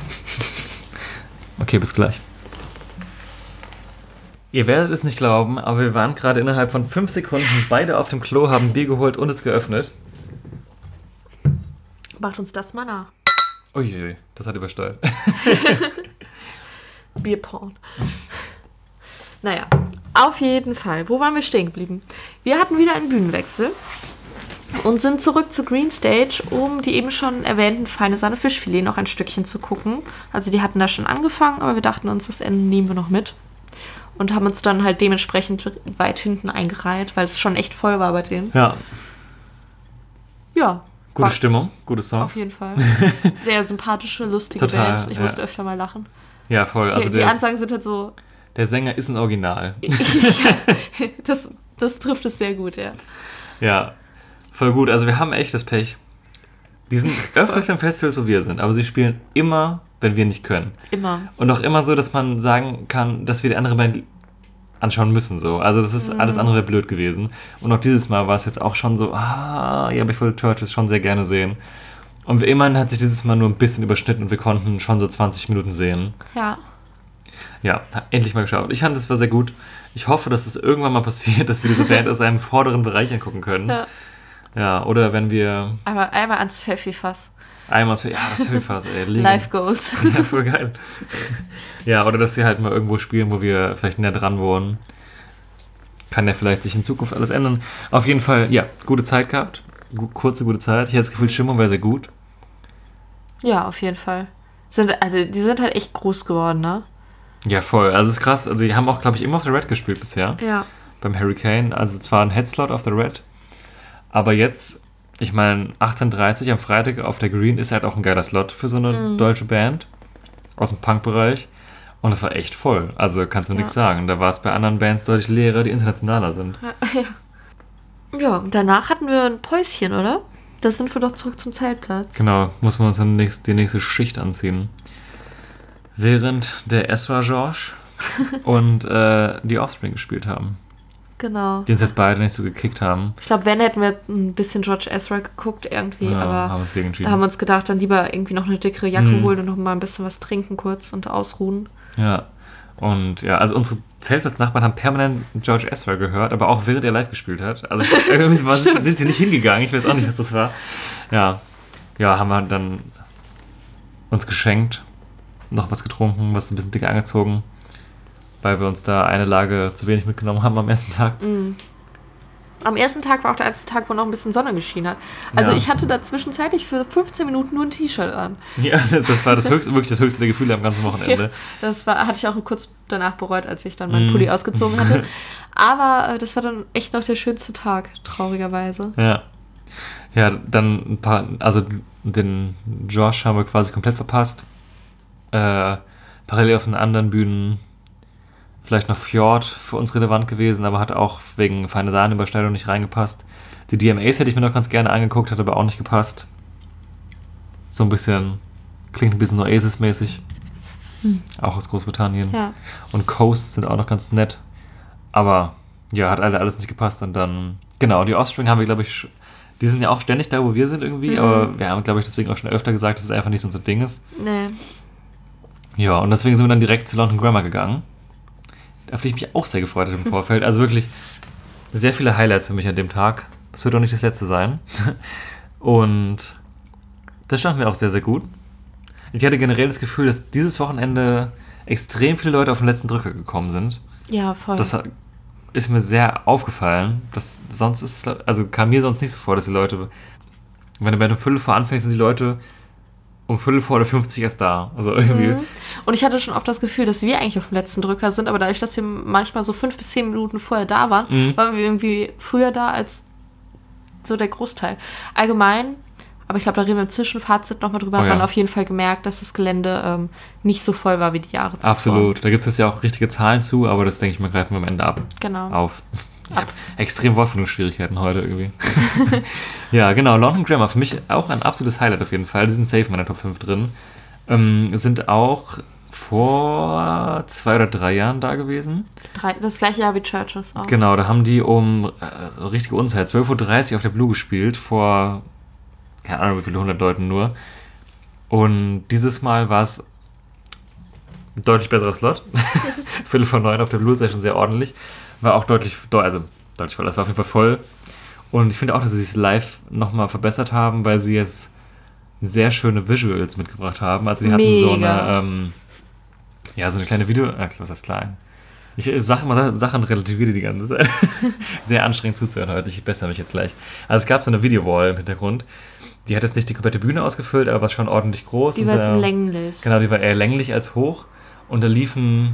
Speaker 5: Okay, bis gleich. Ihr werdet es nicht glauben, aber wir waren gerade innerhalb von 5 Sekunden beide auf dem Klo, haben Bier geholt und es geöffnet.
Speaker 6: Macht uns das mal nach.
Speaker 5: Uiuiui, das hat übersteuert.
Speaker 6: Bierporn. Naja, auf jeden Fall. Wo waren wir stehen geblieben? Wir hatten wieder einen Bühnenwechsel und sind zurück zur Green Stage, um die eben schon erwähnten Feine Sahne Fischfilet noch ein Stückchen zu gucken. Also die hatten da schon angefangen, aber wir dachten uns, das Ende nehmen wir noch mit. Und haben uns dann halt dementsprechend weit hinten eingereiht, weil es schon echt voll war bei denen.
Speaker 5: Ja.
Speaker 6: Ja.
Speaker 5: Gute Stimmung, gute Song.
Speaker 6: Auf jeden Fall. Sehr sympathische, lustige
Speaker 5: Total,
Speaker 6: Band. Ich musste öfter mal lachen.
Speaker 5: Ja, voll. Also
Speaker 6: die Ansagen sind halt so...
Speaker 5: Der Sänger ist ein Original.
Speaker 6: Ja, das trifft es sehr gut, ja.
Speaker 5: Ja, voll gut. Also wir haben echt das Pech. Die sind öfter auf den Festivals, wo wir sind, aber sie spielen immer, wenn wir nicht können.
Speaker 6: Immer.
Speaker 5: Und auch immer so, dass man sagen kann, dass wir die andere Band anschauen müssen. So. Also das ist alles andere wäre blöd gewesen. Und auch dieses Mal war es jetzt auch schon so, ja, aber ich wollte Churches schon sehr gerne sehen. Und immerhin hat sich dieses Mal nur ein bisschen überschnitten und wir konnten schon so 20 Minuten sehen.
Speaker 6: Ja.
Speaker 5: Ja, endlich mal geschaut. Ich fand, das war sehr gut. Ich hoffe, dass es irgendwann mal passiert, dass wir diese Band aus einem vorderen Bereich angucken können.
Speaker 6: Ja.
Speaker 5: Ja, oder wenn wir...
Speaker 6: Einmal ans Pfeffi-Fass.
Speaker 5: Einmal, ja, das Pfeffi-Fass, ey.
Speaker 6: Live Goals.
Speaker 5: Ja, voll geil. Ja, oder dass sie halt mal irgendwo spielen, wo wir vielleicht näher dran wohnen. Kann ja vielleicht sich in Zukunft alles ändern. Auf jeden Fall, ja, gute Zeit gehabt. Kurze, gute Zeit. Ich hatte das Gefühl, Stimmung war sehr gut.
Speaker 6: Ja, auf jeden Fall. Die sind halt echt groß geworden, ne?
Speaker 5: Ja, voll. Also es ist krass. Also die haben auch, glaube ich, immer auf der Red gespielt bisher.
Speaker 6: Ja.
Speaker 5: Beim Hurricane. Also zwar ein Headslot auf der Red. Aber jetzt ich meine, 18:30 am Freitag auf der Green ist halt auch ein geiler Slot für so eine deutsche Band aus dem Punk-Bereich. Und es war echt voll. Also kannst du nichts sagen. Da war es bei anderen Bands deutlich leerer, die internationaler sind.
Speaker 6: Ja, danach hatten wir ein Päuschen, oder? Da sind wir doch zurück zum Zeltplatz.
Speaker 5: Genau, muss man uns dann die nächste Schicht anziehen. Während der Ezra George und die Offspring gespielt haben.
Speaker 6: Genau.
Speaker 5: Die uns jetzt beide nicht so gekickt haben.
Speaker 6: Ich glaube, wenn hätten wir ein bisschen George Ezra geguckt irgendwie,
Speaker 5: Ja,
Speaker 6: aber
Speaker 5: haben uns gegen entschieden.
Speaker 6: da haben wir uns gedacht, dann lieber irgendwie noch eine dickere Jacke holen und noch mal ein bisschen was trinken kurz und ausruhen.
Speaker 5: Ja, und ja, also unsere Zeltplatznachbarn haben permanent George Ezra gehört, aber auch während er live gespielt hat. Also irgendwie sind sie nicht hingegangen, ich weiß auch nicht, was das war. Ja, haben wir dann uns geschenkt, noch was getrunken, was ein bisschen dicker angezogen, weil wir uns da eine Lage zu wenig mitgenommen haben am ersten Tag.
Speaker 6: Am ersten Tag war auch der einzige Tag, wo noch ein bisschen Sonne geschienen hat. Also
Speaker 5: Ja.
Speaker 6: ich hatte da zwischenzeitlich für 15 Minuten nur ein T-Shirt an.
Speaker 5: Ja, das war wirklich das höchste der Gefühle am ganzen Wochenende.
Speaker 6: Hatte ich auch kurz danach bereut, als ich dann meinen Pulli ausgezogen hatte. Aber das war dann echt noch der schönste Tag, traurigerweise.
Speaker 5: Ja, dann den Josh haben wir quasi komplett verpasst. Parallel auf den anderen Bühnen vielleicht noch Fjord für uns relevant gewesen, aber hat auch wegen feine Sahneüberschneidung nicht reingepasst. Die DMAs hätte ich mir noch ganz gerne angeguckt, hat aber auch nicht gepasst. So ein bisschen, klingt ein bisschen Oasis-mäßig. Auch aus Großbritannien.
Speaker 6: Ja.
Speaker 5: Und Coast sind auch noch ganz nett. Aber ja, hat alles nicht gepasst. Und dann, genau, die Offspring haben wir, glaube ich, die sind ja auch ständig da, wo wir sind irgendwie, aber wir haben, glaube ich, deswegen auch schon öfter gesagt, dass es einfach nicht so unser Ding ist.
Speaker 6: Nee.
Speaker 5: Ja, und deswegen sind wir dann direkt zu London Grammar gegangen, auf die ich mich auch sehr gefreut hatte im Vorfeld. Also wirklich sehr viele Highlights für mich an dem Tag. Das wird auch nicht das letzte sein. Und das stand mir auch sehr, sehr gut. Ich hatte generell das Gefühl, dass dieses Wochenende extrem viele Leute auf den letzten Drücker gekommen sind.
Speaker 6: Ja, voll.
Speaker 5: Das ist mir sehr aufgefallen. Kam mir sonst nicht so vor, dass die Leute, wenn du bei einem Viertel vor anfängst, sind die Leute um Viertel vor oder 50 erst da. Also irgendwie.
Speaker 6: Und ich hatte schon oft das Gefühl, dass wir eigentlich auf dem letzten Drücker sind, aber dadurch, dass wir manchmal so 5 bis 10 Minuten vorher da waren, waren wir irgendwie früher da als so der Großteil. Allgemein, aber ich glaube, da reden wir im Zwischenfazit nochmal drüber, hat man auf jeden Fall gemerkt, dass das Gelände nicht so voll war wie die Jahre zuvor.
Speaker 5: Absolut. Da gibt es jetzt ja auch richtige Zahlen zu, aber das, denke ich mal, greifen wir am Ende auf. Ich habe extrem Wortfindungsschwierigkeiten heute irgendwie. Ja, genau. London Grammar, für mich auch ein absolutes Highlight auf jeden Fall. Die sind safe in meiner Top 5 drin. Sind auch vor 2 oder 3 Jahren da gewesen.
Speaker 6: Das gleiche Jahr wie Churches auch.
Speaker 5: Genau, da haben die um richtige Unzeit, 12:30 Uhr auf der Blue gespielt, vor keine Ahnung wie viele 100 Leuten nur. Und dieses Mal war es ein deutlich besserer Slot. Viertel vor 9 auf der Blue ist ja schon sehr ordentlich. War auch deutlich voll, das war auf jeden Fall voll. Und ich finde auch, dass sie sich live nochmal verbessert haben, weil sie jetzt sehr schöne Visuals mitgebracht haben. Also die hatten so eine, so eine kleine was heißt klein? Ich sage immer Sachen relativiere die ganze Zeit. Sehr anstrengend zuzuhören heute, ich bessere mich jetzt gleich. Also es gab so eine Videowall im Hintergrund. Die hat jetzt nicht die komplette Bühne ausgefüllt, aber war schon ordentlich groß.
Speaker 6: Die war jetzt länglich.
Speaker 5: Genau, die war eher länglich als hoch. Und da liefen,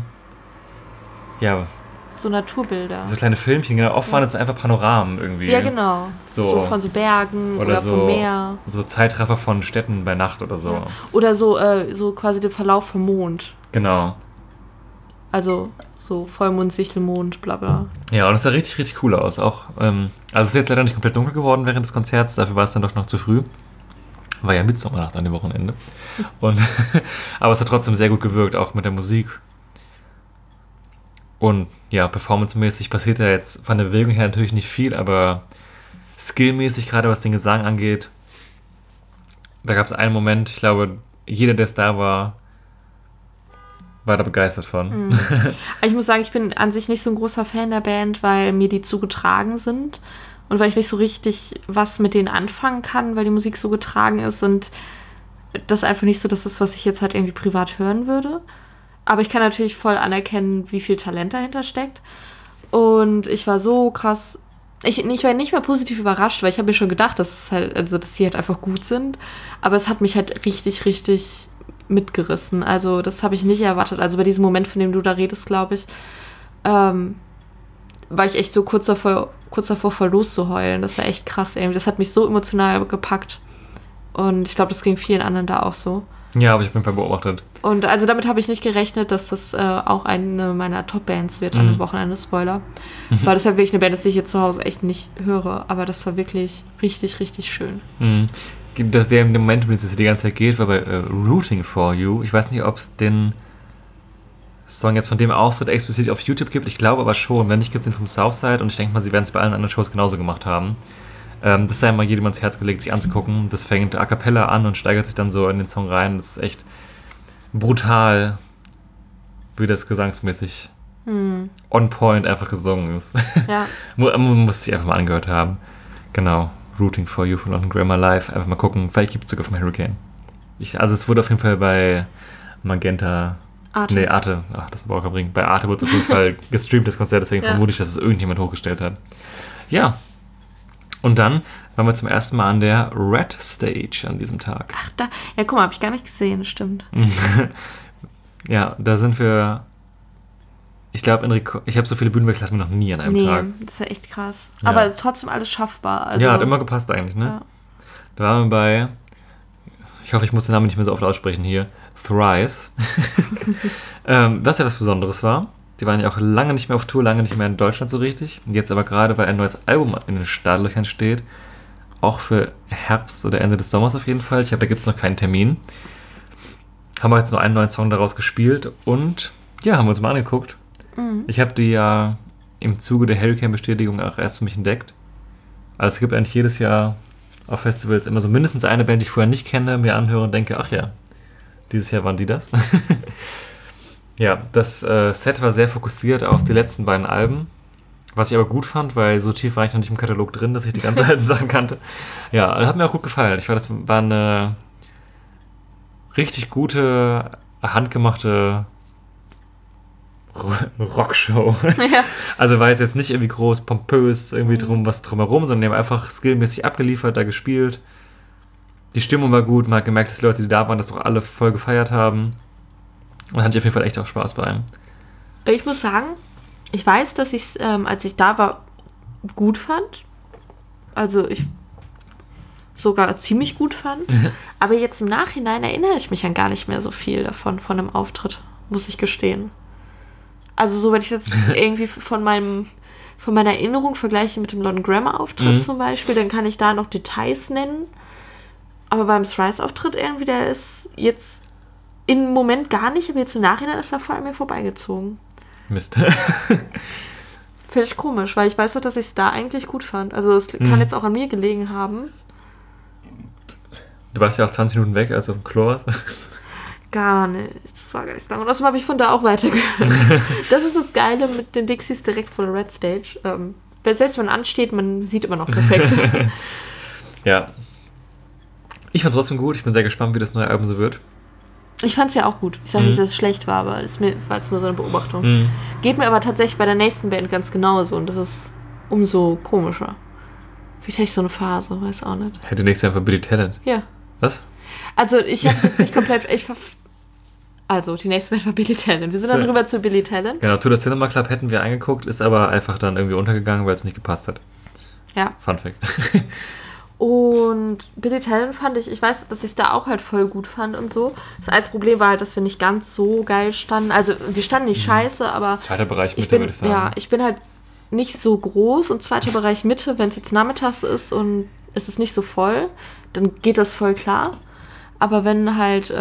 Speaker 6: so Naturbilder.
Speaker 5: so kleine Filmchen, genau. Oft waren es einfach Panoramen irgendwie.
Speaker 6: Ja, genau.
Speaker 5: So
Speaker 6: von so Bergen oder vom Meer.
Speaker 5: So Zeitraffer von Städten bei Nacht oder so.
Speaker 6: Ja. Oder so quasi der Verlauf vom Mond.
Speaker 5: Genau.
Speaker 6: Also so Vollmond, Sichtelmond, bla bla.
Speaker 5: Ja, und das sah richtig, richtig cool aus. Auch, also es ist jetzt leider nicht komplett dunkel geworden während des Konzerts, dafür war es dann doch noch zu früh. War ja Mitsommernacht an dem Wochenende. Aber es hat trotzdem sehr gut gewirkt, auch mit der Musik. Und ja, performancemäßig passiert ja jetzt von der Bewegung her natürlich nicht viel, aber skillmäßig, gerade was den Gesang angeht, da gab es einen Moment, ich glaube, jeder, der es da war da begeistert von.
Speaker 6: Ich muss sagen, ich bin an sich nicht so ein großer Fan der Band, weil mir die zu getragen sind und weil ich nicht so richtig was mit denen anfangen kann, weil die Musik so getragen ist und das einfach nicht so das ist, was ich jetzt halt irgendwie privat hören würde. Aber ich kann natürlich voll anerkennen, wie viel Talent dahinter steckt. Und ich war so krass. Ich war nicht mehr positiv überrascht, weil ich habe mir schon gedacht, dass sie halt einfach gut sind. Aber es hat mich halt richtig, richtig mitgerissen. Also das habe ich nicht erwartet. Also bei diesem Moment, von dem du da redest, glaube ich, war war ich echt so kurz davor voll loszuheulen. Das war echt krass irgendwie. Das hat mich so emotional gepackt. Und ich glaube, das ging vielen anderen da auch so.
Speaker 5: Ja, habe ich auf jeden Fall beobachtet.
Speaker 6: Und also damit habe ich nicht gerechnet, dass das auch eine meiner Top-Bands wird an dem Wochenende, Spoiler. Weil das ja wirklich eine Band ist, die ich jetzt zu Hause echt nicht höre. Aber das war wirklich richtig, richtig schön.
Speaker 5: Dass der Moment, mit dem es die ganze Zeit geht, war bei Rooting for You. Ich weiß nicht, ob es den Song jetzt von dem Auftritt explizit auf YouTube gibt. Ich glaube aber schon. Wenn nicht, gibt es den vom Southside. Und ich denke mal, sie werden es bei allen anderen Shows genauso gemacht haben. Das sei mal jedem ans Herz gelegt, sich anzugucken. Das fängt a cappella an und steigert sich dann so in den Song rein. Das ist echt brutal, wie das gesangsmäßig on point einfach gesungen ist.
Speaker 6: Ja.
Speaker 5: Man muss sich einfach mal angehört haben. Genau. Rooting for You von London Grammar Live. Einfach mal gucken. Vielleicht gibt es sogar vom Hurricane. Also es wurde auf jeden Fall bei Magenta...
Speaker 6: Arte.
Speaker 5: Nee, Arte. Ach, das war auch bringen. Bei Arte wurde es auf jeden Fall gestreamt, das Konzert. Deswegen vermute ich, dass es irgendjemand hochgestellt hat. Ja. Und dann waren wir zum ersten Mal an der Red Stage an diesem Tag.
Speaker 6: Ach, da. Ja, guck mal, habe ich gar nicht gesehen, stimmt.
Speaker 5: Ja, da sind wir... Ich glaube, ich habe so viele Bühnenwechsel hatten wir noch nie an einem Tag.
Speaker 6: Das ist ja echt krass.
Speaker 5: Ja.
Speaker 6: Aber trotzdem alles schaffbar. Also,
Speaker 5: ja, hat immer gepasst eigentlich, ne?
Speaker 6: Ja.
Speaker 5: Da waren wir bei... Ich hoffe, ich muss den Namen nicht mehr so oft aussprechen hier. Thrice. Was ja was Besonderes war. Die waren ja auch lange nicht mehr auf Tour, lange nicht mehr in Deutschland so richtig. Jetzt aber gerade, weil ein neues Album in den Startlöchern steht, auch für Herbst oder Ende des Sommers auf jeden Fall. Ich glaube, da gibt es noch keinen Termin. Haben wir jetzt nur einen neuen Song daraus gespielt und ja, haben wir uns mal angeguckt. Ich habe die ja im Zuge der Hurricane-Bestätigung auch erst für mich entdeckt. Also es gibt eigentlich jedes Jahr auf Festivals immer so mindestens eine Band, die ich vorher nicht kenne, mir anhöre und denke, ach ja, dieses Jahr waren die das. Ja, das Set war sehr fokussiert auf die letzten beiden Alben, was ich aber gut fand, weil so tief war ich noch nicht im Katalog drin, dass ich die ganzen alten Sachen kannte. Ja, hat mir auch gut gefallen. Ich fand, das war eine richtig gute, handgemachte Rockshow. Ja. Also war jetzt nicht irgendwie groß, pompös, irgendwie was drumherum, sondern die haben einfach skillmäßig abgeliefert, da gespielt. Die Stimmung war gut, man hat gemerkt, dass die Leute, die da waren, das auch alle voll gefeiert haben. Und hatte ich auf jeden Fall echt auch Spaß bei einem.
Speaker 6: Ich muss sagen, ich weiß, dass ich es, als ich da war, gut fand. Also ich sogar ziemlich gut fand. Aber jetzt im Nachhinein erinnere ich mich an gar nicht mehr so viel davon, von einem Auftritt, muss ich gestehen. Also so, wenn ich jetzt irgendwie von meiner Erinnerung vergleiche mit dem London Grammar Auftritt zum Beispiel, dann kann ich da noch Details nennen. Aber beim Thrice-Auftritt irgendwie, der ist jetzt im Moment gar nicht, aber jetzt im Nachhinein ist er voll an mir vorbeigezogen.
Speaker 5: Mist.
Speaker 6: Finde ich komisch, weil ich weiß doch, dass ich es da eigentlich gut fand. Also es kann jetzt auch an mir gelegen haben.
Speaker 5: Du warst ja auch 20 Minuten weg, als du auf dem Klo warst.
Speaker 6: Gar nicht. Das war gar nicht so lange. Und außerdem habe ich von da auch weitergehört. Das ist das Geile mit den Dixies direkt vor der Red Stage. Selbst wenn man ansteht, man sieht immer noch perfekt.
Speaker 5: Ja. Ich fand es trotzdem gut. Ich bin sehr gespannt, wie das neue Album so wird.
Speaker 6: Ich fand es ja auch gut. Ich sage nicht, dass es schlecht war, aber es war jetzt nur so eine Beobachtung. Geht mir aber tatsächlich bei der nächsten Band ganz genauso. Und das ist umso komischer. Vielleicht hätte ich so eine Phase, weiß auch nicht.
Speaker 5: Hätte nächstes Jahr für Billy Talent.
Speaker 6: Ja.
Speaker 5: Was?
Speaker 6: Also ich habe es jetzt nicht komplett... Also, die nächste Band war Billy Talent. Wir sind dann rüber zu Billy Talent.
Speaker 5: Genau, To The Cinema Club hätten wir angeguckt, ist aber einfach dann irgendwie untergegangen, weil es nicht gepasst hat.
Speaker 6: Ja.
Speaker 5: Fun Fact.
Speaker 6: Und Billy Talent fand ich weiß, dass ich es da auch halt voll gut fand und so. Das einzige Problem war halt, dass wir nicht ganz so geil standen. Also, wir standen nicht scheiße, aber...
Speaker 5: Zweiter Bereich Mitte, würde ich sagen.
Speaker 6: Ja, ich bin halt nicht so groß und zweiter Bereich Mitte, wenn es jetzt nachmittags ist und es ist nicht so voll, dann geht das voll klar. Aber wenn halt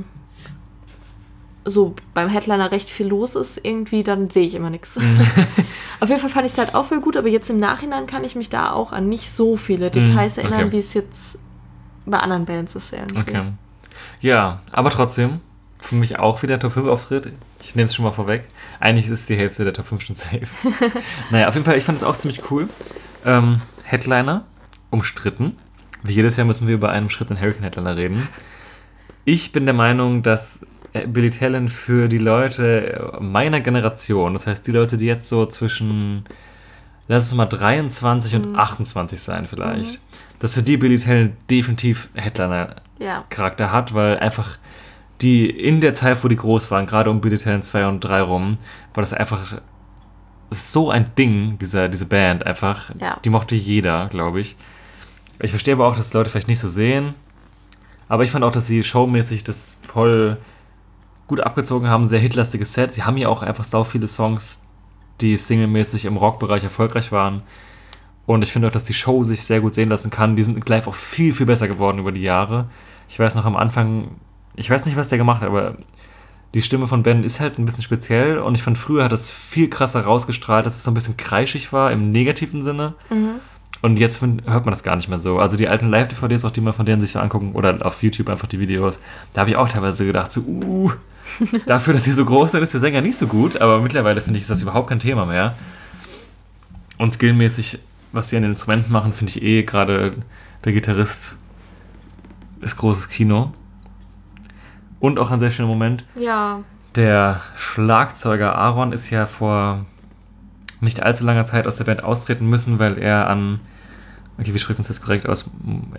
Speaker 6: so beim Headliner recht viel los ist, irgendwie, dann sehe ich immer nichts. Auf jeden Fall fand ich es halt auch voll gut, aber jetzt im Nachhinein kann ich mich da auch an nicht so viele Details erinnern, wie es jetzt bei anderen Bands ist. Irgendwie.
Speaker 5: Okay. Ja, aber trotzdem, für mich auch wieder Top 5 Auftritt. Ich nehme es schon mal vorweg. Eigentlich ist die Hälfte der Top 5 schon safe. Naja, auf jeden Fall, ich fand es auch ziemlich cool. Headliner, umstritten. Wie jedes Jahr müssen wir über einen Schritt in Hurricane Headliner reden. Ich bin der Meinung, dass Billy Talent für die Leute meiner Generation, das heißt die Leute, die jetzt so zwischen, lass es mal 23 und 28 sein vielleicht, dass für die Billy Talent definitiv Headliner-Charakter hat, weil einfach die in der Zeit, wo die groß waren, gerade um Billy Talent 2 und 3 rum, war das einfach ist so ein Ding, diese Band einfach.
Speaker 6: Ja.
Speaker 5: Die mochte jeder, glaube ich. Ich verstehe aber auch, dass Leute vielleicht nicht so sehen. Aber ich fand auch, dass sie showmäßig das voll gut abgezogen haben. Sehr hitlastiges Set. Sie haben ja auch einfach sau viele Songs, die singlemäßig im Rockbereich erfolgreich waren. Und ich finde auch, dass die Show sich sehr gut sehen lassen kann. Die sind live auch viel, viel besser geworden über die Jahre. Ich weiß noch am Anfang, ich weiß nicht, was der gemacht hat, aber die Stimme von Ben ist halt ein bisschen speziell. Und ich fand, früher hat das viel krasser rausgestrahlt, dass es so ein bisschen kreischig war, im negativen Sinne. Und jetzt hört man das gar nicht mehr so. Also die alten Live-DVDs, auch die man von denen sich so angucken, oder auf YouTube einfach die Videos, da habe ich auch teilweise gedacht, so, dafür, dass sie so groß sind, ist der Sänger nicht so gut. Aber mittlerweile finde ich, ist das überhaupt kein Thema mehr. Und skillmäßig, was sie an den Instrumenten machen, finde ich gerade der Gitarrist ist großes Kino. Und auch ein sehr schöner Moment.
Speaker 6: Ja.
Speaker 5: Der Schlagzeuger Aaron ist ja vor nicht allzu langer Zeit aus der Band austreten müssen, weil er an, okay, wie spricht man das jetzt korrekt aus?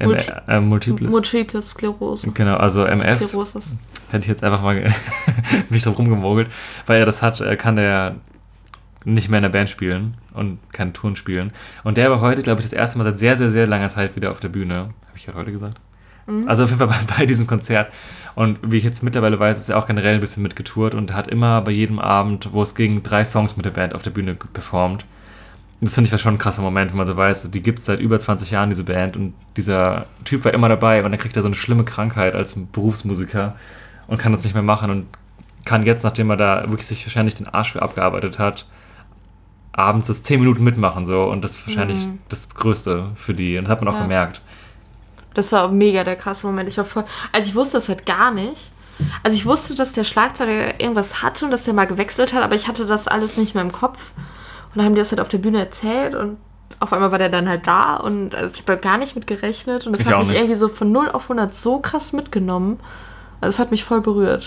Speaker 6: Multiple Sklerose.
Speaker 5: Genau, also MS.
Speaker 6: Sklerosis.
Speaker 5: Hätte ich jetzt einfach mal mich drum rumgemogelt. Weil er das hat, kann er nicht mehr in der Band spielen und keine Touren spielen. Und der war heute, glaube ich, das erste Mal seit sehr, sehr, sehr langer Zeit wieder auf der Bühne. Habe ich gerade heute gesagt? Also auf jeden Fall bei diesem Konzert. Und wie ich jetzt mittlerweile weiß, ist er auch generell ein bisschen mitgetourt und hat immer bei jedem Abend, wo es ging, 3 Songs mit der Band auf der Bühne performt. Und das finde ich schon ein krasser Moment, wenn man so weiß, die gibt es seit über 20 Jahren, diese Band, und dieser Typ war immer dabei und dann kriegt er so eine schlimme Krankheit als Berufsmusiker und kann das nicht mehr machen und kann jetzt, nachdem er da wirklich sich wahrscheinlich den Arsch für abgearbeitet hat, abends das 10 Minuten mitmachen so, und das ist wahrscheinlich das Größte für die, und das hat man auch gemerkt.
Speaker 6: Das war mega der krasse Moment. Ich wusste das halt gar nicht. Also ich wusste, dass der Schlagzeuger irgendwas hatte und dass der mal gewechselt hat, aber ich hatte das alles nicht mehr im Kopf. Und dann haben die das halt auf der Bühne erzählt und auf einmal war der dann halt da und also ich habe gar nicht mit gerechnet und das hat mich irgendwie so von 0 auf 100 so krass mitgenommen. Also es hat mich voll berührt.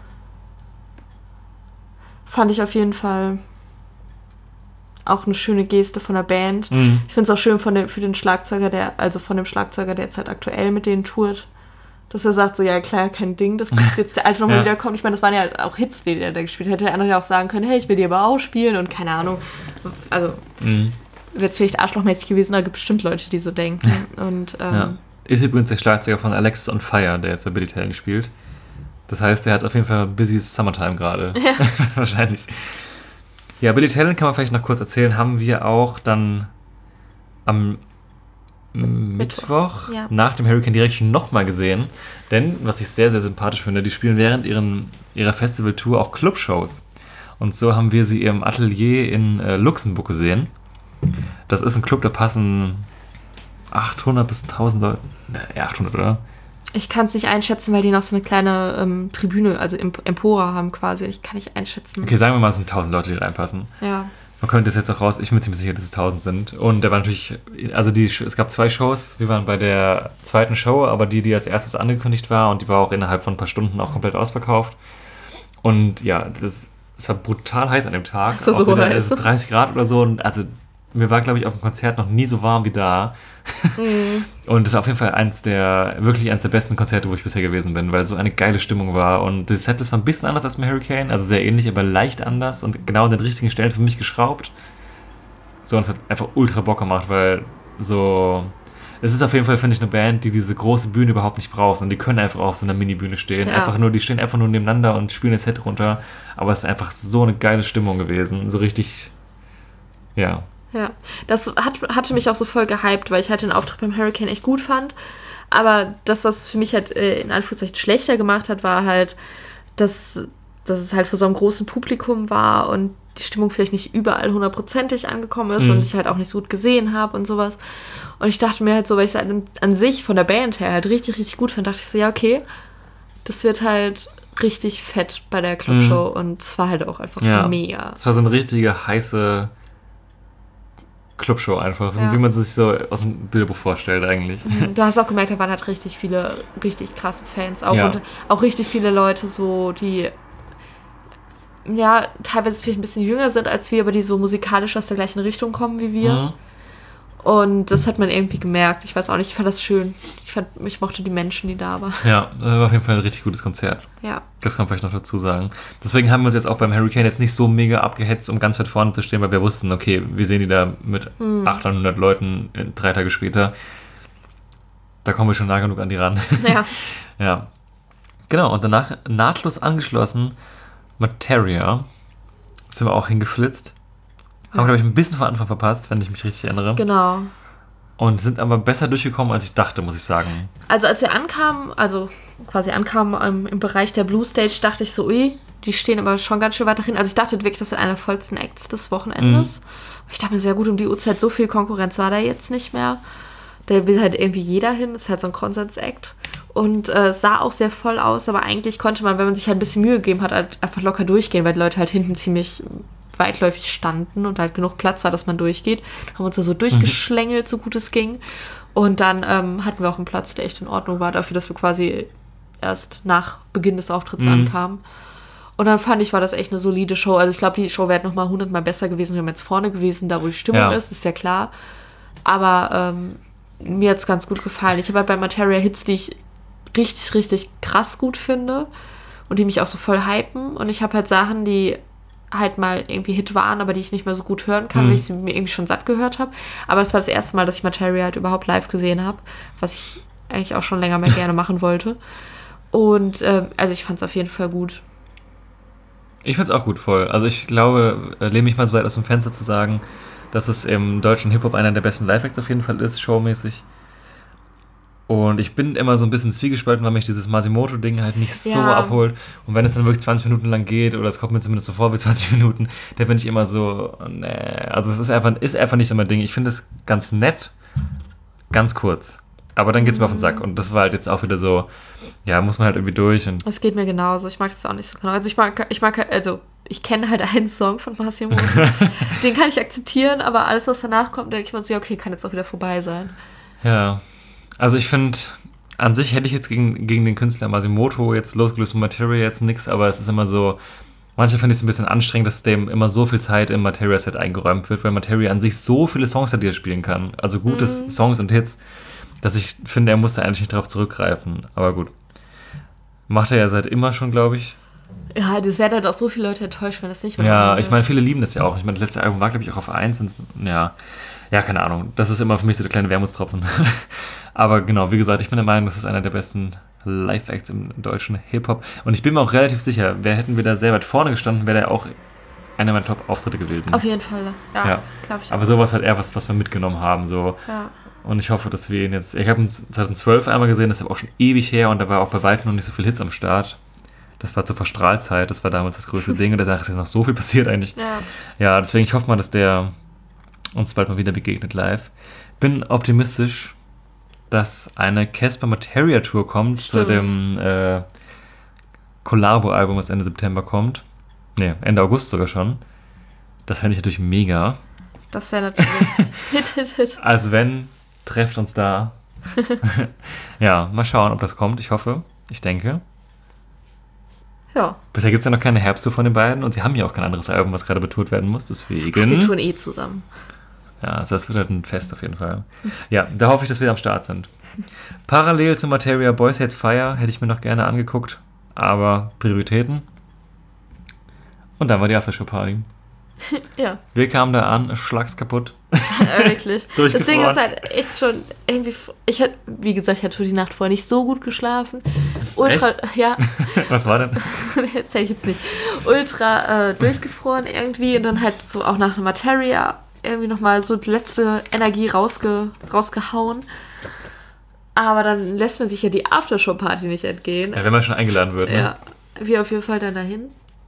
Speaker 6: Fand ich auf jeden Fall auch eine schöne Geste von der Band. Ich finde es auch schön für den Schlagzeuger, der jetzt halt aktuell mit denen tourt, dass er sagt, so, ja klar, kein Ding, dass jetzt der Alte nochmal wiederkommt. Ich meine, das waren ja halt auch Hits, die der da gespielt hat. Hätte der andere ja auch sagen können, hey, ich will die aber auch spielen und keine Ahnung. Also, wäre jetzt vielleicht arschlochmäßig gewesen, da gibt es bestimmt Leute, die so denken. Und,
Speaker 5: Ist übrigens der Schlagzeuger von Alexis on Fire, der jetzt bei Billy Talent spielt. Das heißt, der hat auf jeden Fall busy Summertime gerade. Ja. Wahrscheinlich. Ja, Billy Talent kann man vielleicht noch kurz erzählen, haben wir auch dann am Mittwoch nach dem Hurricane Direction nochmal gesehen. Denn, was ich sehr, sehr sympathisch finde, die spielen während ihrer Festivaltour auch Clubshows. Und so haben wir sie im Atelier in Luxemburg gesehen. Das ist ein Club, da passen 800 bis 1000 Leute. Ja, 800, oder?
Speaker 6: Ich kann es nicht einschätzen, weil die noch so eine kleine Tribüne, also Empora haben quasi. Ich kann nicht einschätzen.
Speaker 5: Okay, sagen wir mal, es sind 1000 Leute, die reinpassen.
Speaker 6: Ja.
Speaker 5: Man könnte das jetzt auch raus, ich bin mir ziemlich sicher, dass es 1000 sind. Und da war natürlich, also es gab 2 Shows, wir waren bei der zweiten Show, aber die als erstes angekündigt war und die war auch innerhalb von ein paar Stunden auch komplett ausverkauft. Und ja, es war brutal heiß an dem Tag.
Speaker 6: Das war so heiß.
Speaker 5: Also 30 Grad oder so. Und also mir war, glaube ich, auf dem Konzert noch nie so warm wie da. Und das war auf jeden Fall eins der besten Konzerte, wo ich bisher gewesen bin, weil so eine geile Stimmung war. Und das Set war ein bisschen anders als beim Hurricane, also sehr ähnlich, aber leicht anders und genau an den richtigen Stellen für mich geschraubt. So, und es hat einfach ultra Bock gemacht, weil so... Es ist auf jeden Fall, finde ich, eine Band, die diese große Bühne überhaupt nicht braucht. Und die können einfach auf so einer Mini-Bühne stehen.
Speaker 6: Ja.
Speaker 5: Die stehen einfach nur nebeneinander und spielen das Set runter. Aber es ist einfach so eine geile Stimmung gewesen. So richtig, ja.
Speaker 6: Ja, das hatte mich auch so voll gehypt, weil ich halt den Auftritt beim Hurricane echt gut fand. Aber das, was für mich halt in Anführungszeichen schlechter gemacht hat, war halt, dass es halt vor so einem großen Publikum war und die Stimmung vielleicht nicht überall 100%ig angekommen ist und ich halt auch nicht so gut gesehen habe und sowas. Und ich dachte mir halt so, weil ich es halt an sich von der Band her halt richtig, richtig gut fand, dachte ich so, ja, okay, das wird halt richtig fett bei der Clubshow und es war halt auch einfach mega.
Speaker 5: Es war so eine richtige heiße Clubshow einfach, wie man sich so aus dem Bilderbuch vorstellt eigentlich.
Speaker 6: Du hast auch gemerkt, da waren halt richtig viele, richtig krasse Fans auch und auch richtig viele Leute so, die teilweise vielleicht ein bisschen jünger sind als wir, aber die so musikalisch aus der gleichen Richtung kommen wie wir. Und das hat man irgendwie gemerkt. Ich weiß auch nicht, ich fand das schön. Ich mochte die Menschen, die da waren.
Speaker 5: Ja, war auf jeden Fall ein richtig gutes Konzert.
Speaker 6: Ja.
Speaker 5: Das kann man vielleicht noch dazu sagen. Deswegen haben wir uns jetzt auch beim Hurricane jetzt nicht so mega abgehetzt, um ganz weit vorne zu stehen, weil wir wussten, okay, wir sehen die da mit 800 Leuten 3 Tage später. Da kommen wir schon nah genug an die ran.
Speaker 6: Ja.
Speaker 5: Ja. Genau, und danach nahtlos angeschlossen Materia. Sind wir auch hingeflitzt. Haben, glaube ich, ein bisschen von Anfang verpasst, wenn ich mich richtig erinnere.
Speaker 6: Genau.
Speaker 5: Und sind aber besser durchgekommen, als ich dachte, muss ich sagen.
Speaker 6: Also als wir ankamen, im Bereich der Blue Stage, dachte ich so, ui, die stehen aber schon ganz schön weit dahin. Also ich dachte wirklich, das wird einer der vollsten Acts des Wochenendes. Ich dachte mir sehr gut, um die Uhrzeit, so viel Konkurrenz war da jetzt nicht mehr. Da will halt irgendwie jeder hin, das ist halt so ein Konsens-Act. Und sah auch sehr voll aus, aber eigentlich konnte man, wenn man sich halt ein bisschen Mühe gegeben hat, halt einfach locker durchgehen, weil die Leute halt hinten ziemlich weitläufig standen und halt genug Platz war, dass man durchgeht. Da haben wir uns da so durchgeschlängelt, so gut es ging. Und dann hatten wir auch einen Platz, der echt in Ordnung war, dafür, dass wir quasi erst nach Beginn des Auftritts ankamen. Und dann fand ich, war das echt eine solide Show. Also ich glaube, die Show wäre nochmal 100-mal besser gewesen, wenn wir jetzt vorne gewesen, da wo die Stimmung ist ja klar. Aber mir hat es ganz gut gefallen. Ich habe halt bei Materia Hits, die ich richtig, richtig krass gut finde und die mich auch so voll hypen. Und ich habe halt Sachen, die halt mal irgendwie Hit waren, aber die ich nicht mehr so gut hören kann, weil ich sie mir irgendwie schon satt gehört habe. Aber das war das erste Mal, dass ich Materia halt überhaupt live gesehen habe, was ich eigentlich auch schon länger mal gerne machen wollte. Und also ich fand es auf jeden Fall gut.
Speaker 5: Ich find's auch gut, voll. Also ich glaube, lehne mich mal so weit aus dem Fenster zu sagen, dass es im deutschen Hip-Hop einer der besten Live-Acts auf jeden Fall ist, showmäßig. Und ich bin immer so ein bisschen zwiegespalten, weil mich dieses Masimoto-Ding halt nicht so abholt. Und wenn es dann wirklich 20 Minuten lang geht, oder es kommt mir zumindest so vor wie 20 Minuten, dann bin ich immer so, nee. Also es ist einfach nicht so mein Ding. Ich finde es ganz nett, ganz kurz. Aber dann geht's mir auf den Sack. Und das war halt jetzt auch wieder so, ja, muss man halt irgendwie durch. Und
Speaker 6: das geht mir genauso. Ich mag das auch nicht so genau. Also ich kenne halt einen Song von Masimoto. Den kann ich akzeptieren, aber alles, was danach kommt, denke ich mir so, ja, okay, kann jetzt auch wieder vorbei sein.
Speaker 5: Ja. Also ich finde, an sich hätte ich jetzt gegen den Künstler Masimoto jetzt losgelöst von Materia jetzt nichts, aber es ist immer so, manchmal finde ich es ein bisschen anstrengend, dass dem immer so viel Zeit im Materia-Set eingeräumt wird, weil Materia an sich so viele Songs hat, die er spielen kann. Also gute Songs und Hits, dass ich finde, er muss da eigentlich nicht drauf zurückgreifen. Aber gut. Macht er ja seit immer schon, glaube ich.
Speaker 6: Ja, das werden halt auch so viele Leute enttäuscht, wenn das nicht mehr
Speaker 5: Ja, ich meine, viele lieben das ja auch. Ich meine, das letzte Album war, glaube ich, auch auf 1. Ja, keine Ahnung. Das ist immer für mich so der kleine Wermutstropfen. Aber genau, wie gesagt, ich bin der Meinung, das ist einer der besten Live-Acts im deutschen Hip-Hop. Und ich bin mir auch relativ sicher, hätten wir da sehr weit vorne gestanden, wäre der auch einer meiner Top-Auftritte gewesen.
Speaker 6: Auf jeden Fall, ja. Glaube ich auch.
Speaker 5: Aber sowas halt eher was wir mitgenommen haben. So.
Speaker 6: Ja.
Speaker 5: Und ich hoffe, dass wir ihn jetzt... Ich habe ihn 2012 einmal gesehen, das ist aber auch schon ewig her und da war auch bei weitem noch nicht so viel Hits am Start. Das war zur Verstrahlzeit, das war damals das größte Ding und danach ist jetzt noch so viel passiert eigentlich. Ja, deswegen, ich hoffe mal, dass der uns bald mal wieder begegnet live. Bin optimistisch, dass eine Casper Materia Tour kommt. Zu dem Collabo-Album, was Ende September kommt. Ne, Ende August sogar schon. Das fände ich natürlich mega.
Speaker 6: Das wäre natürlich Hit.
Speaker 5: Also wenn, trefft uns da. Ja, mal schauen, ob das kommt. Ich hoffe, ich denke.
Speaker 6: Ja.
Speaker 5: Bisher gibt es ja noch keine Herbsttour von den beiden und sie haben ja auch kein anderes Album, was gerade betourt werden muss. Deswegen.
Speaker 6: Sie touren zusammen.
Speaker 5: Ja, also das wird halt ein Fest auf jeden Fall. Ja, da hoffe ich, dass wir am Start sind. Parallel zu Materia Boys Hate Fire hätte ich mir noch gerne angeguckt, aber Prioritäten. Und dann war die Aftershow-Party.
Speaker 6: Ja.
Speaker 5: Wir kamen da an, schlags kaputt.
Speaker 6: Wirklich. Das Ding ist halt echt schon irgendwie... Wie gesagt, ich hatte die Nacht vorher nicht so gut geschlafen. Ultra...
Speaker 5: Echt?
Speaker 6: Ja.
Speaker 5: Was war denn?
Speaker 6: Erzähl ich jetzt nicht. Ultra durchgefroren irgendwie und dann halt so auch nach Materia irgendwie nochmal so die letzte Energie rausgehauen. Aber dann lässt man sich ja die Aftershow-Party nicht entgehen.
Speaker 5: Ja, wenn man schon eingeladen wird, ne?
Speaker 6: Ja, wir auf jeden Fall dann dahin.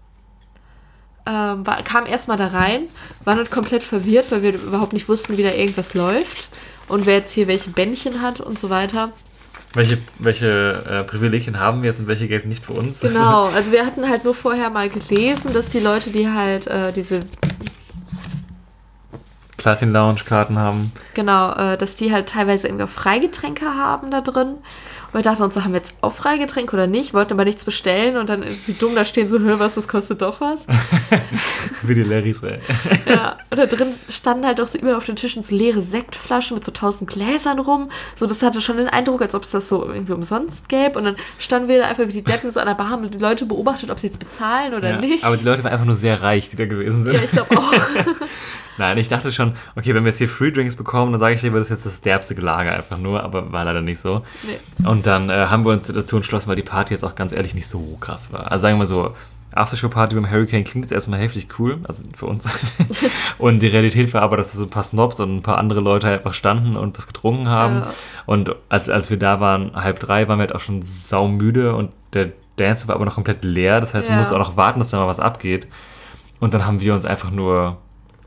Speaker 6: Kam erstmal da rein, waren halt komplett verwirrt, weil wir überhaupt nicht wussten, wie da irgendwas läuft und wer jetzt hier welche Bändchen hat und so weiter.
Speaker 5: Welche Privilegien haben wir jetzt und welche gelten nicht für uns?
Speaker 6: Genau, also wir hatten halt nur vorher mal gelesen, dass die Leute, die halt diese
Speaker 5: Platin-Lounge-Karten haben.
Speaker 6: Genau, dass die halt teilweise irgendwie auch Freigetränke haben da drin. Wir dachten uns so, haben wir jetzt auch Freigetränk oder nicht? Wollten aber nichts bestellen und dann ist wie dumm da stehen so, was, das kostet doch was.
Speaker 5: Wie die Larrys, ey.
Speaker 6: Ja, und da drin standen halt auch so überall auf den Tischen so leere Sektflaschen mit so 1000 Gläsern rum. So, das hatte schon den Eindruck, als ob es das so irgendwie umsonst gäbe. Und dann standen wir da einfach wie die Deppen so an der Bar, haben die Leute beobachtet, ob sie jetzt bezahlen oder nicht.
Speaker 5: Aber die Leute waren einfach nur sehr reich, die da gewesen sind.
Speaker 6: Ja, ich glaube auch.
Speaker 5: Nein, ich dachte schon, okay, wenn wir jetzt hier Free Drinks bekommen, dann sage ich dir, das ist jetzt das derbste Gelage einfach nur, aber war leider nicht so.
Speaker 6: Nee.
Speaker 5: Und dann haben wir uns dazu entschlossen, weil die Party jetzt auch ganz ehrlich nicht so krass war. Also sagen wir so, Aftershow-Party beim Hurricane klingt jetzt erstmal heftig cool, also für uns. Und die Realität war aber, dass so ein paar Snobs und ein paar andere Leute einfach standen und was getrunken haben. Ja. Und als wir da waren, 2:30, waren wir halt auch schon saumüde und der Dance war aber noch komplett leer. Das heißt, man musste auch noch warten, dass da mal was abgeht. Und dann haben wir uns einfach nur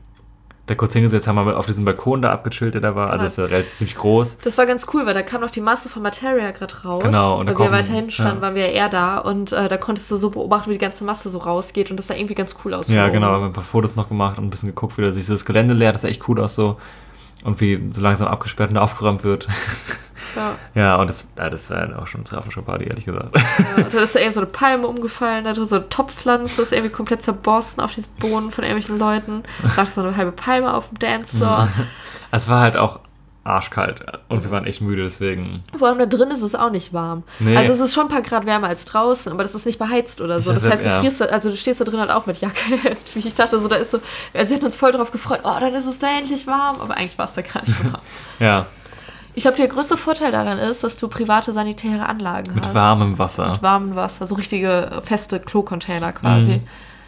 Speaker 5: da kurz hingesetzt, haben wir auf diesem Balkon da abgechillt, der da war. Also das ist ja ziemlich groß. Das
Speaker 6: war ganz cool, weil da kam noch die Masse von Materia gerade raus.
Speaker 5: Genau. Und
Speaker 6: weil wir weiter hinten standen, waren wir ja eher da. Und da konntest du so beobachten, wie die ganze Masse so rausgeht. Und das sah irgendwie ganz cool aus.
Speaker 5: Ja, genau. Wir haben ein paar Fotos noch gemacht und ein bisschen geguckt, wie sich so das Gelände leert. Das sah echt cool aus so. Und wie so langsam abgesperrt und aufgeräumt wird. Ja, und das war auch schon eine Aftershow-Party, ehrlich gesagt.
Speaker 6: Ja, da ist ja irgendwie so eine Palme umgefallen, da ist so eine Topfpflanze, das ist irgendwie komplett zerborsten auf diesen Boden von irgendwelchen Leuten. Da lag so eine halbe Palme auf dem Dancefloor.
Speaker 5: Es war halt auch arschkalt und wir waren echt müde, deswegen.
Speaker 6: Vor allem da drin ist es auch nicht warm. Nee. Also es ist schon ein paar Grad wärmer als draußen, aber das ist nicht beheizt oder so. Das heißt, du stehst da drin halt auch mit Jacke. Ich dachte so, da ist so, also wir hatten uns voll drauf gefreut, oh, dann ist es da endlich warm, aber eigentlich war es da gar nicht warm.
Speaker 5: Ja.
Speaker 6: Ich glaube, der größte Vorteil daran ist, dass du private sanitäre Anlagen hast.
Speaker 5: Mit warmem Wasser.
Speaker 6: Mit warmem Wasser, so richtige feste Klo-Container quasi.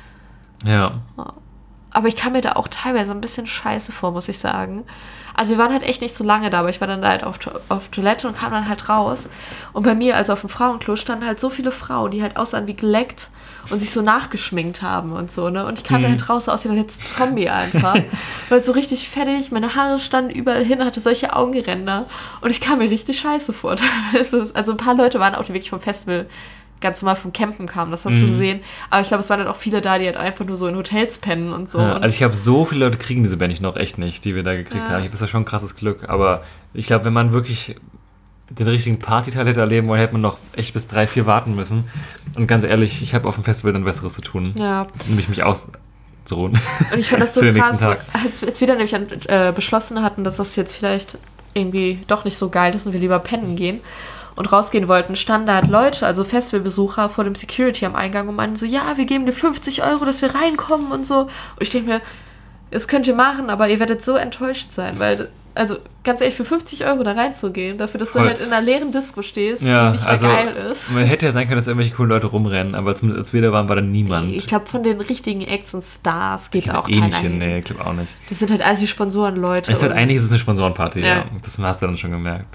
Speaker 5: Ja.
Speaker 6: Aber ich kam mir da auch teilweise ein bisschen scheiße vor, muss ich sagen. Also wir waren halt echt nicht so lange da, aber ich war dann da halt auf Toilette und kam dann halt raus. Und bei mir, also auf dem Frauenklo, standen halt so viele Frauen, die halt aussahen wie geleckt und sich so nachgeschminkt haben und so, ne? Und ich kam da halt raus aus wie der letzte Zombie einfach. Weil so richtig fertig, meine Haare standen überall hin, hatte solche Augenränder. Und ich kam mir richtig scheiße vor. Also ein paar Leute waren auch, die wirklich vom Festival ganz normal vom Campen kamen, das hast du gesehen. Aber ich glaube, es waren dann auch viele da, die halt einfach nur so in Hotels pennen und so.
Speaker 5: Ja, also ich habe so viele Leute kriegen diese Band noch echt nicht, die wir da gekriegt haben. Ich habe das ja schon ein krasses Glück. Aber ich glaube, wenn man wirklich den richtigen Partyteil hätte erleben wollen, hätte man noch echt bis 3-4 warten müssen. Und ganz ehrlich, ich habe auf dem Festival dann Besseres zu tun.
Speaker 6: Ja.
Speaker 5: Nämlich mich auszuruhen.
Speaker 6: Und ich fand das so krass, als wir dann nämlich beschlossen hatten, dass das jetzt vielleicht irgendwie doch nicht so geil ist und wir lieber pennen gehen und rausgehen wollten, standen da halt Leute, also Festivalbesucher vor dem Security am Eingang und meinten so, ja, wir geben dir 50 €, dass wir reinkommen und so. Und ich denke mir, das könnt ihr machen, aber ihr werdet so enttäuscht sein, weil, also ganz ehrlich, für 50 € da reinzugehen, dafür, dass du halt in einer leeren Disco stehst, die nicht mehr geil ist.
Speaker 5: Man hätte ja sein können, dass irgendwelche coolen Leute rumrennen, aber zumindest als wir da waren, war da niemand.
Speaker 6: Ich glaube, von den richtigen Acts und Stars geht auch keiner hin.
Speaker 5: Nee, ich glaube auch nicht.
Speaker 6: Das sind halt alles die Sponsorenleute.
Speaker 5: Eigentlich ist es eine Sponsorenparty, ja. Das hast du dann schon gemerkt.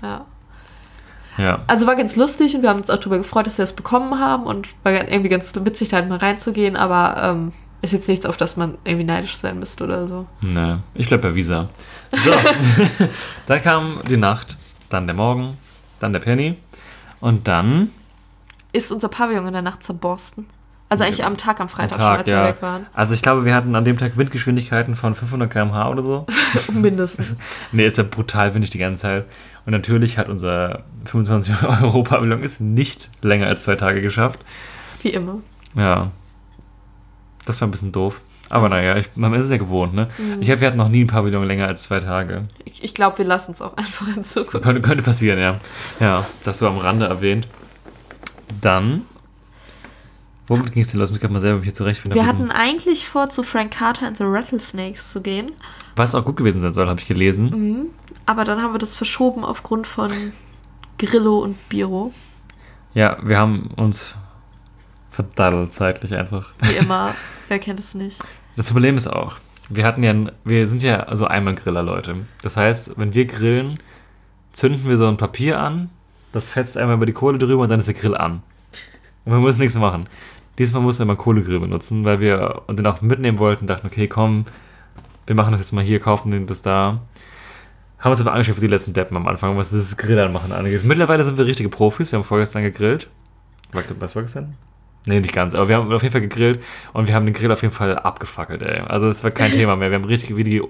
Speaker 5: Ja.
Speaker 6: Also war ganz lustig und wir haben uns auch darüber gefreut, dass wir das bekommen haben und war irgendwie ganz witzig, da halt mal reinzugehen, aber ist jetzt nichts, auf das man irgendwie neidisch sein müsste oder so.
Speaker 5: Nee, ich bleib bei Visa. So, dann kam die Nacht, dann der Morgen, dann der Penny und dann
Speaker 6: ist unser Pavillon in der Nacht zerborsten. Also eigentlich am Freitag schon, als wir weg waren.
Speaker 5: Also ich glaube, wir hatten an dem Tag Windgeschwindigkeiten von 500 km/h oder so.
Speaker 6: Mindestens.
Speaker 5: Nee, ist ja brutal windig die ganze Zeit. Und natürlich hat unser 25-Euro-Pavillon es nicht länger als 2 Tage geschafft.
Speaker 6: Wie immer.
Speaker 5: Ja. Das war ein bisschen doof. Aber naja, man ist es ja gewohnt, ne? Ich glaube, wir hatten noch nie ein Pavillon länger als 2 Tage.
Speaker 6: Ich glaube, wir lassen es auch einfach in Zukunft.
Speaker 5: Könnte passieren, ja. Ja, das so am Rande erwähnt. Dann, womit ging es denn los? Ich muss gerade mal selber hier zurechtfinden.
Speaker 6: Wir hatten eigentlich vor, zu Frank Carter and the Rattlesnakes zu gehen.
Speaker 5: Was auch gut gewesen sein soll, habe ich gelesen.
Speaker 6: Aber dann haben wir das verschoben aufgrund von Grillo und Biro.
Speaker 5: Ja, wir haben uns verdaddelt zeitlich einfach.
Speaker 6: Wie immer, wer kennt es nicht.
Speaker 5: Das Problem ist auch, wir sind ja so Einmalgriller, Leute. Das heißt, wenn wir grillen, zünden wir so ein Papier an, das fetzt einmal über die Kohle drüber und dann ist der Grill an. Und wir müssen nichts mehr machen. Diesmal mussten wir mal einen Kohlegrill benutzen, weil wir den auch mitnehmen wollten, dachten, okay, komm, wir machen das jetzt mal hier, kaufen das da. Haben uns aber angeschafft für die letzten Deppen am Anfang, was das Grillern machen angeht. Mittlerweile sind wir richtige Profis, wir haben vorgestern gegrillt. Was war gestern? Nee, nicht ganz, aber wir haben auf jeden Fall gegrillt und wir haben den Grill auf jeden Fall abgefackelt, ey. Also das war kein Thema mehr. Wir haben richtig wie die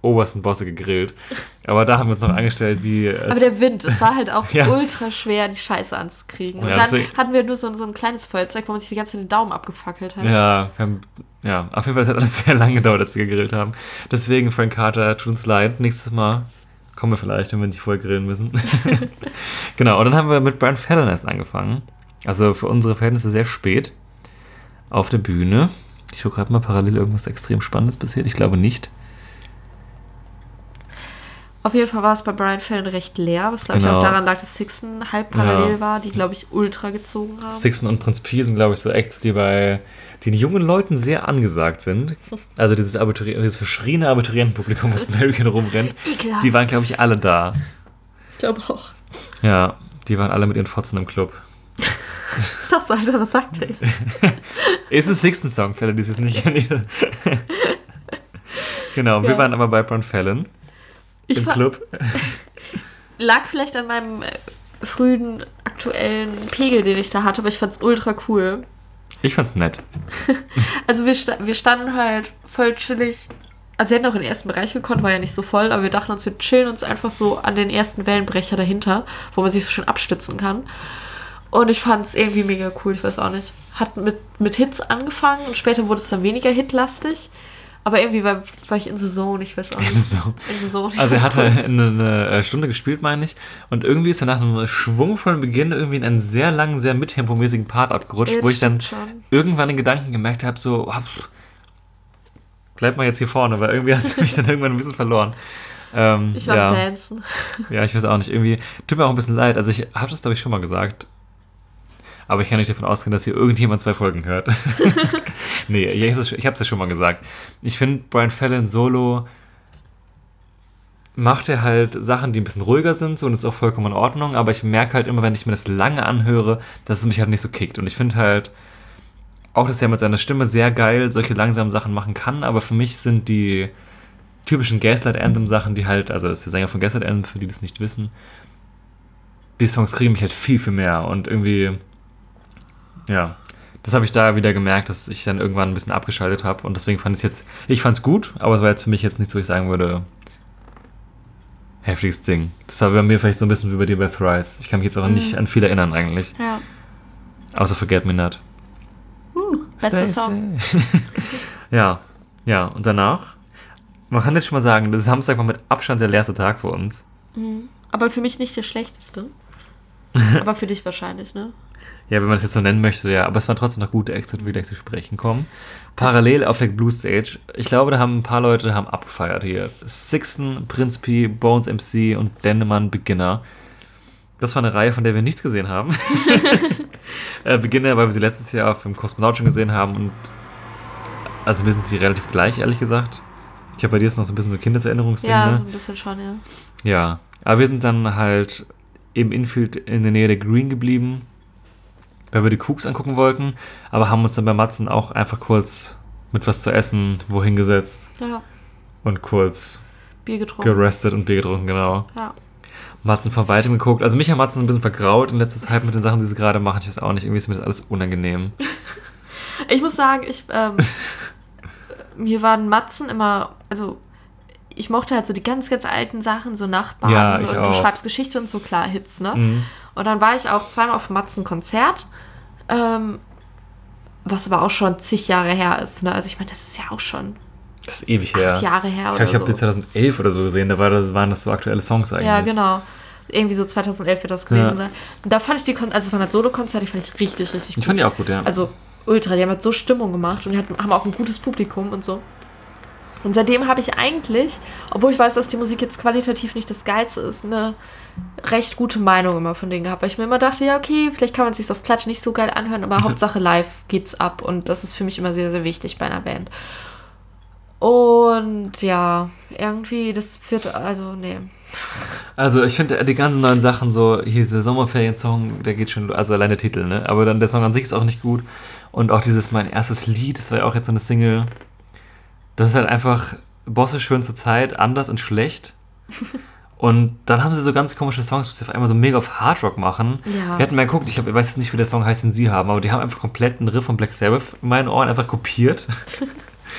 Speaker 5: obersten Bosse gegrillt. Aber da haben wir uns noch angestellt wie...
Speaker 6: Aber der Wind, es war halt auch
Speaker 5: Ja.
Speaker 6: ultra schwer, die Scheiße anzukriegen. Und
Speaker 5: Ja,
Speaker 6: dann
Speaker 5: deswegen-
Speaker 6: hatten wir nur so ein kleines Feuerzeug, wo man sich die ganze Zeit den Daumen abgefackelt hat.
Speaker 5: Ja, auf jeden Fall, es hat alles sehr lange gedauert, als wir gegrillt haben. Deswegen, Frank Carter, tut uns leid. Nächstes Mal kommen wir vielleicht, wenn wir nicht vorher grillen müssen. Genau, und dann haben wir mit Brian Fallon erst angefangen. Also für unsere Verhältnisse sehr spät auf der Bühne. Ich schaue gerade mal parallel irgendwas extrem Spannendes passiert. Ich glaube nicht.
Speaker 6: Auf jeden Fall war es bei Brian Fallon recht leer, was glaube ich
Speaker 5: Genau.
Speaker 6: auch daran lag, dass Sixten halb parallel war, die glaube ich ultra gezogen haben.
Speaker 5: Sixten und Prinz Pi sind, glaube ich, so Acts, die bei den jungen Leuten sehr angesagt sind. Also dieses verschriene Abiturientenpublikum, was American rumrennt,
Speaker 6: Ekelhaft.
Speaker 5: die waren, glaube ich, alle da.
Speaker 6: Ich glaube auch.
Speaker 5: Ja, die waren alle mit ihren Fotzen im Club.
Speaker 6: Ich dachte so, Alter, was sagt der?
Speaker 5: Ist ein Sixten-Song, für alle, die es jetzt nicht kennen. Genau, wir
Speaker 6: Ja.
Speaker 5: waren aber bei Brian Fallon
Speaker 6: Ich
Speaker 5: im
Speaker 6: fa-
Speaker 5: Club.
Speaker 6: Lag vielleicht an meinem frühen, aktuellen Pegel, den ich da hatte, aber ich fand's ultra cool.
Speaker 5: Ich fand's nett.
Speaker 6: Also wir standen halt voll chillig. Also wir hätten auch in den ersten Bereich gekonnt, war ja nicht so voll, aber wir dachten uns, wir chillen uns einfach so an den ersten Wellenbrecher dahinter, wo man sich so schön abstützen kann. Und ich fand's irgendwie mega cool, ich weiß auch nicht. Hat mit Hits angefangen und später wurde es dann weniger hitlastig. Aber irgendwie war ich in the zone, ich weiß auch nicht.
Speaker 5: So.
Speaker 6: In the zone.
Speaker 5: Also er hatte eine Stunde gespielt, meine ich. Und irgendwie ist er nach einem schwungvollen Beginn irgendwie in einen sehr langen, sehr mittempomäßigen Part abgerutscht,
Speaker 6: Ja,
Speaker 5: wo ich dann
Speaker 6: stimmt schon.
Speaker 5: irgendwann den Gedanken gemerkt habe, so, bleib mal jetzt hier vorne, weil irgendwie hat es mich dann irgendwann ein bisschen verloren.
Speaker 6: Ich war
Speaker 5: ja.
Speaker 6: am Dancen.
Speaker 5: Ja, ich weiß auch nicht. Irgendwie tut mir auch ein bisschen leid. Also ich habe das, glaube ich, schon mal gesagt. Aber ich kann nicht davon ausgehen, dass hier irgendjemand 2 Folgen hört. Nee, ich habe es ja schon mal gesagt. Ich finde, Brian Fallon solo macht er halt Sachen, die ein bisschen ruhiger sind, so, und ist auch vollkommen in Ordnung. Aber ich merke halt immer, wenn ich mir das lange anhöre, dass es mich halt nicht so kickt. Und ich finde halt auch, dass er mit seiner Stimme sehr geil solche langsamen Sachen machen kann. Aber für mich sind die typischen Gaslight Anthem Sachen, die halt, also das ist der Sänger von Gaslight Anthem, für die das nicht wissen, die Songs kriegen mich halt viel, viel mehr. Und irgendwie, ja, das habe ich da wieder gemerkt, dass ich dann irgendwann ein bisschen abgeschaltet habe. Und deswegen fand ich fand es gut, aber es war jetzt für mich jetzt nicht so, ich sagen würde, heftiges Ding. Das war bei mir vielleicht so ein bisschen wie bei dir bei Thrice. Ich kann mich jetzt auch nicht an viel erinnern eigentlich.
Speaker 6: Ja.
Speaker 5: Außer Forget Me Not.
Speaker 6: Bester
Speaker 5: Stay
Speaker 6: Song.
Speaker 5: safe. Ja, und danach, man kann jetzt schon mal sagen, das Samstag war mit Abstand der leerste Tag für uns.
Speaker 6: Aber für mich nicht der schlechteste. Aber für dich wahrscheinlich, ne?
Speaker 5: Ja, wenn man das jetzt so nennen möchte, ja. Aber es waren trotzdem noch gute Acts, die wir gleich zu sprechen kommen. Parallel auf der Blue Stage. Ich glaube, da haben ein paar Leute abgefeiert hier. Sixten, Prinz Pi, Bones MC und Dennemann Beginner. Das war eine Reihe, von der wir nichts gesehen haben. Beginner, weil wir sie letztes Jahr auf dem Kosmonaut schon gesehen haben. Und also mir sind sie relativ gleich, ehrlich gesagt. Ich habe bei dir jetzt noch so ein bisschen so Kindheitserinnerungsding,
Speaker 6: Ja,
Speaker 5: ne?
Speaker 6: so ein bisschen schon, ja.
Speaker 5: Ja, aber wir sind dann halt im Infield in der Nähe der Green geblieben, weil wir die Cooks angucken wollten, aber haben uns dann bei Matzen auch einfach kurz mit was zu essen wohin gesetzt
Speaker 6: Ja,
Speaker 5: und kurz
Speaker 6: Bier getrunken.
Speaker 5: gerestet und Bier getrunken, genau.
Speaker 6: Ja.
Speaker 5: Matzen von weitem geguckt. Also mich hat Matzen ein bisschen vergraut in letzter Zeit mit den Sachen, die sie gerade machen. Ich weiß auch nicht, irgendwie ist mir das alles unangenehm.
Speaker 6: Ich muss sagen, mir waren Matzen immer, also ich mochte halt so die ganz, ganz alten Sachen, so Nachbarn
Speaker 5: Ja, ich
Speaker 6: und
Speaker 5: auch.
Speaker 6: du schreibst Geschichte und so, klar, Hits, ne?
Speaker 5: Mhm.
Speaker 6: Und dann war ich auch zweimal auf Matzen-Konzert, was aber auch schon zig Jahre her ist, ne? Also ich meine, das ist ja auch schon
Speaker 5: Das ist ewig her.
Speaker 6: 8 Jahre her
Speaker 5: Ich
Speaker 6: oder
Speaker 5: habe die
Speaker 6: so.
Speaker 5: 2011 oder so gesehen, da waren das so aktuelle Songs eigentlich.
Speaker 6: Ja, genau. Irgendwie so 2011 wird das gewesen
Speaker 5: Ja.
Speaker 6: sein. Und da fand ich also es waren halt Solo-Konzerte, die fand ich richtig, richtig gut.
Speaker 5: Ich fand die auch gut, ja.
Speaker 6: Also ultra, die haben halt so Stimmung gemacht und die haben auch ein gutes Publikum und so. Und seitdem habe ich eigentlich, obwohl ich weiß, dass die Musik jetzt qualitativ nicht das Geilste ist, eine recht gute Meinung immer von denen gehabt, weil ich mir immer dachte, ja okay, vielleicht kann man es sich auf Platte nicht so geil anhören, aber Hauptsache live geht's ab und das ist für mich immer sehr, sehr wichtig bei einer Band. Und ja, irgendwie, das wird, also nee.
Speaker 5: Also ich finde die ganzen neuen Sachen, so hier dieser Sommerferien-Song, der geht schon, also allein der Titel, ne? Aber dann der Song an sich ist auch nicht gut. Und auch dieses mein erstes Lied, das war ja auch jetzt so eine Single. Das ist halt einfach Bosse schönste Zeit, anders und schlecht. Und dann haben sie so ganz komische Songs, die auf einmal so mega auf Hardrock machen.
Speaker 6: Ja.
Speaker 5: Wir hatten mal geguckt, ich weiß jetzt nicht, wie der Song heißt, den sie haben, aber die haben einfach komplett einen Riff von Black Sabbath in meinen Ohren einfach kopiert.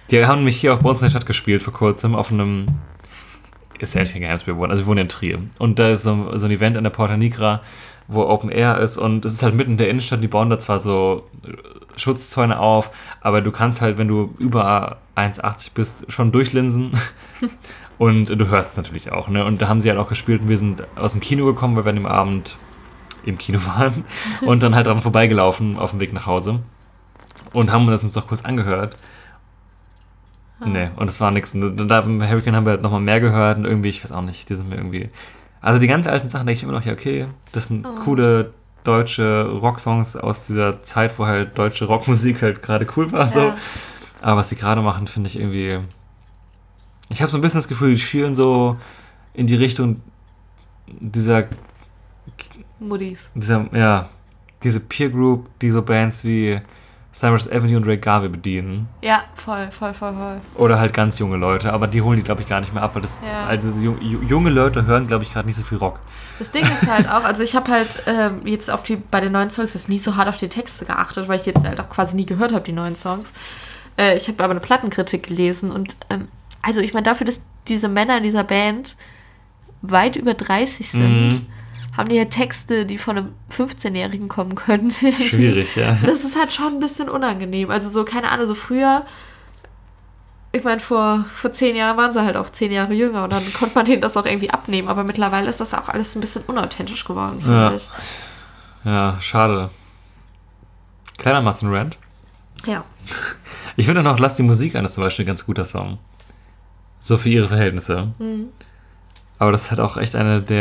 Speaker 5: Die haben nämlich hier auch bei uns in der Stadt gespielt vor kurzem auf einem, ist ja echt kein Geheimnis, wir wohnen, also wir wohnen in Trier. Und da ist so ein Event in der Porta Nigra, wo Open Air ist und es ist halt mitten in der Innenstadt, die bauen da zwar so Schutzzäune auf, aber du kannst halt, wenn du über 1,80 bist, schon durchlinsen und du hörst es natürlich auch, ne? Und da haben sie halt auch gespielt und wir sind aus dem Kino gekommen, weil wir an dem Abend im Kino waren und dann halt dran vorbeigelaufen auf dem Weg nach Hause und haben uns doch kurz angehört. Nee, und es war nichts. Und da beim Hurricane haben wir halt nochmal mehr gehört und irgendwie, ich weiß auch nicht, die sind mir irgendwie... Also die ganz alten Sachen denke ich immer noch, ja okay, das sind coole deutsche Rocksongs aus dieser Zeit, wo halt deutsche Rockmusik halt gerade cool war, so. Aber was sie gerade machen, finde ich irgendwie... Ich habe so ein bisschen das Gefühl, die schielen so in die Richtung dieser...
Speaker 6: Moody's.
Speaker 5: Diese Peer Group, die so Bands wie Cyrus Avenue und Ray Garvey bedienen.
Speaker 6: Ja, voll.
Speaker 5: Oder halt ganz junge Leute, aber die holen die, glaube ich, gar nicht mehr ab, weil das also junge Leute hören, glaube ich, gerade nicht so viel Rock.
Speaker 6: Das Ding ist halt auch, also ich habe halt jetzt bei den neuen Songs jetzt nie so hart auf die Texte geachtet, weil ich jetzt halt auch quasi nie gehört habe, die neuen Songs. Ich habe aber eine Plattenkritik gelesen und also ich meine, dafür, dass diese Männer in dieser Band weit über 30 sind, haben die ja Texte, die von einem 15-Jährigen kommen können.
Speaker 5: Schwierig, ja.
Speaker 6: Das ist halt schon ein bisschen unangenehm. Also so, keine Ahnung, so früher, ich meine, vor 10 Jahren waren sie halt auch 10 Jahre jünger und dann konnte man denen das auch irgendwie abnehmen. Aber mittlerweile ist das auch alles ein bisschen unauthentisch geworden, finde ich.
Speaker 5: Ja, schade. Kleiner Matzenrand.
Speaker 6: Ja.
Speaker 5: Ich finde noch Lass die Musik an ist zum Beispiel ein ganz guter Song. So für ihre Verhältnisse. Aber das ist halt auch echt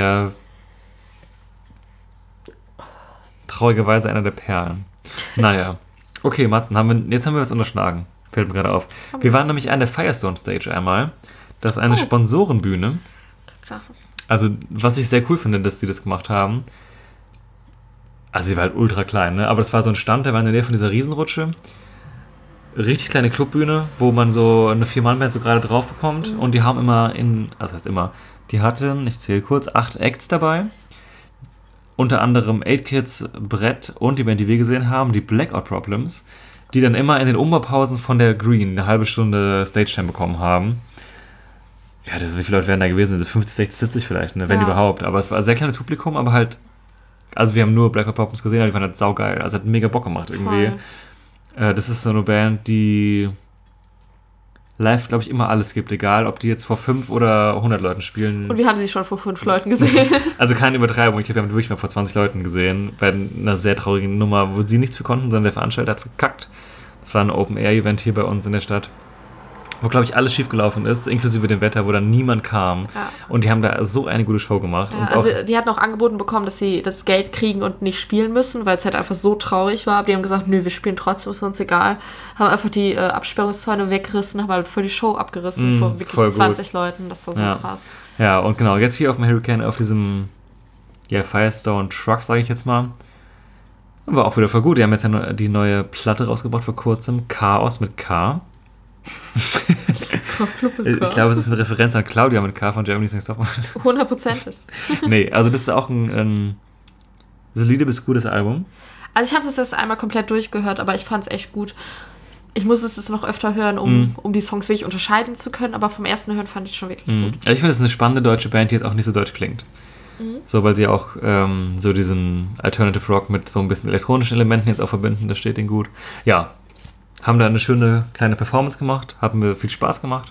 Speaker 5: traurigerweise einer der Perlen. Naja. Okay, Matzen, jetzt haben wir was unterschlagen. Fällt mir gerade auf. Wir waren nämlich an der Firestone Stage einmal. Das ist eine Sponsorenbühne. Also, was ich sehr cool finde, dass die das gemacht haben. Also, sie war halt ultra klein, ne? Aber das war so ein Stand, der war in der Nähe von dieser Riesenrutsche. Richtig kleine Clubbühne, wo man so eine 4-Mann-Band so gerade drauf bekommt. Und die haben die hatten, ich zähle kurz, 8 Acts dabei. Unter anderem 8 Kids, Brett und die Band, die wir gesehen haben, die Blackout Problems, die dann immer in den Umbaupausen von der Green eine halbe Stunde Stage-Time bekommen haben. Ja, wie viele Leute wären da gewesen? 50, 60, 70 vielleicht, ne? Wenn überhaupt. Aber es war ein sehr kleines Publikum, aber halt, also wir haben nur Blackout Problems gesehen, aber die waren halt saugeil. Also hat mega Bock gemacht irgendwie. Das ist so eine Band, die live, glaube ich, immer alles gibt, egal ob die jetzt vor 5 oder 100 Leuten spielen.
Speaker 6: Und wir haben sie schon vor 5 Leuten gesehen.
Speaker 5: Also keine Übertreibung, ich glaube, wir haben wirklich mal vor 20 Leuten gesehen, bei einer sehr traurigen Nummer, wo sie nichts für konnten, sondern der Veranstalter hat verkackt. Das war ein Open-Air-Event hier bei uns in der Stadt, wo, glaube ich, alles schiefgelaufen ist, inklusive dem Wetter, wo dann niemand kam. Ja. Und die haben da so eine gute Show gemacht.
Speaker 6: Ja,
Speaker 5: und
Speaker 6: also die hatten auch angeboten bekommen, dass sie das Geld kriegen und nicht spielen müssen, weil es halt einfach so traurig war. Aber die haben gesagt, nö, wir spielen trotzdem, ist uns egal. Haben einfach die Absperrungszäune weggerissen, haben halt voll die Show abgerissen vor wirklich 20 Leuten. Das war so krass. Ja, und genau, jetzt hier auf dem Hurricane, auf diesem Firestone Truck, sage ich jetzt mal, war auch wieder voll gut. Die haben jetzt ja die neue Platte rausgebracht vor kurzem, Chaos mit K. Ich glaube, es ist eine Referenz an Claudia mit K von Germany's Next Top Model. 100%.
Speaker 5: Nee, also das ist auch ein solide bis gutes Album.
Speaker 6: Also ich habe das jetzt einmal komplett durchgehört, aber ich fand es echt gut. Ich muss es jetzt noch öfter hören, um die Songs wirklich unterscheiden zu können, aber vom ersten Hören fand ich schon wirklich gut.
Speaker 5: Also ich finde, es ist eine spannende deutsche Band, die jetzt auch nicht so deutsch klingt. So, weil sie auch so diesen Alternative Rock mit so ein bisschen elektronischen Elementen jetzt auch verbinden, das steht ihnen gut. Ja, haben da eine schöne kleine Performance gemacht, haben mir viel Spaß gemacht.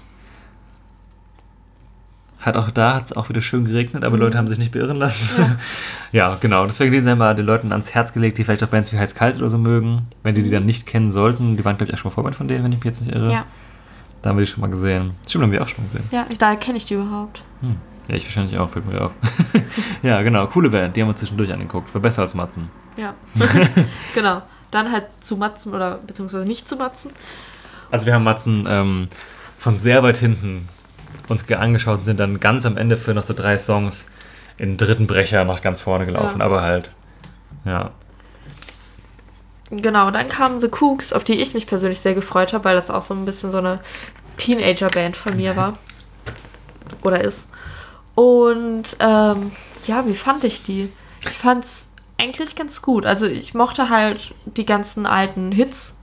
Speaker 5: Hat es auch wieder schön geregnet, aber Leute haben sich nicht beirren lassen. Ja, genau. Deswegen den sind wir den Leuten ans Herz gelegt, die vielleicht auch Bands wie Heiß Kalt oder so mögen. Wenn die dann nicht kennen sollten. Die waren, glaube ich, auch schon mal Vorband von denen, wenn ich mich jetzt nicht irre. Ja. Da haben wir die schon mal gesehen. Stimmt, haben wir auch schon mal gesehen.
Speaker 6: Ja, daher kenne ich die überhaupt.
Speaker 5: Ja, ich wahrscheinlich auch, fällt mir auf. Ja, genau. Coole Band. Die haben wir zwischendurch angeguckt. War besser als Matzen.
Speaker 6: Ja, genau. Dann halt zu Matzen oder beziehungsweise nicht zu Matzen.
Speaker 5: Also wir haben Matzen von sehr weit hinten uns angeschaut und sind dann ganz am Ende für noch so 3 Songs in den dritten Brecher nach ganz vorne gelaufen. Aber halt, ja.
Speaker 6: Genau, dann kamen The Kooks, auf die ich mich persönlich sehr gefreut habe, weil das auch so ein bisschen so eine Teenager-Band von mir war. Oder ist. Und wie fand ich die? Ich fand's eigentlich ganz gut. Also ich mochte halt die ganzen alten Hits,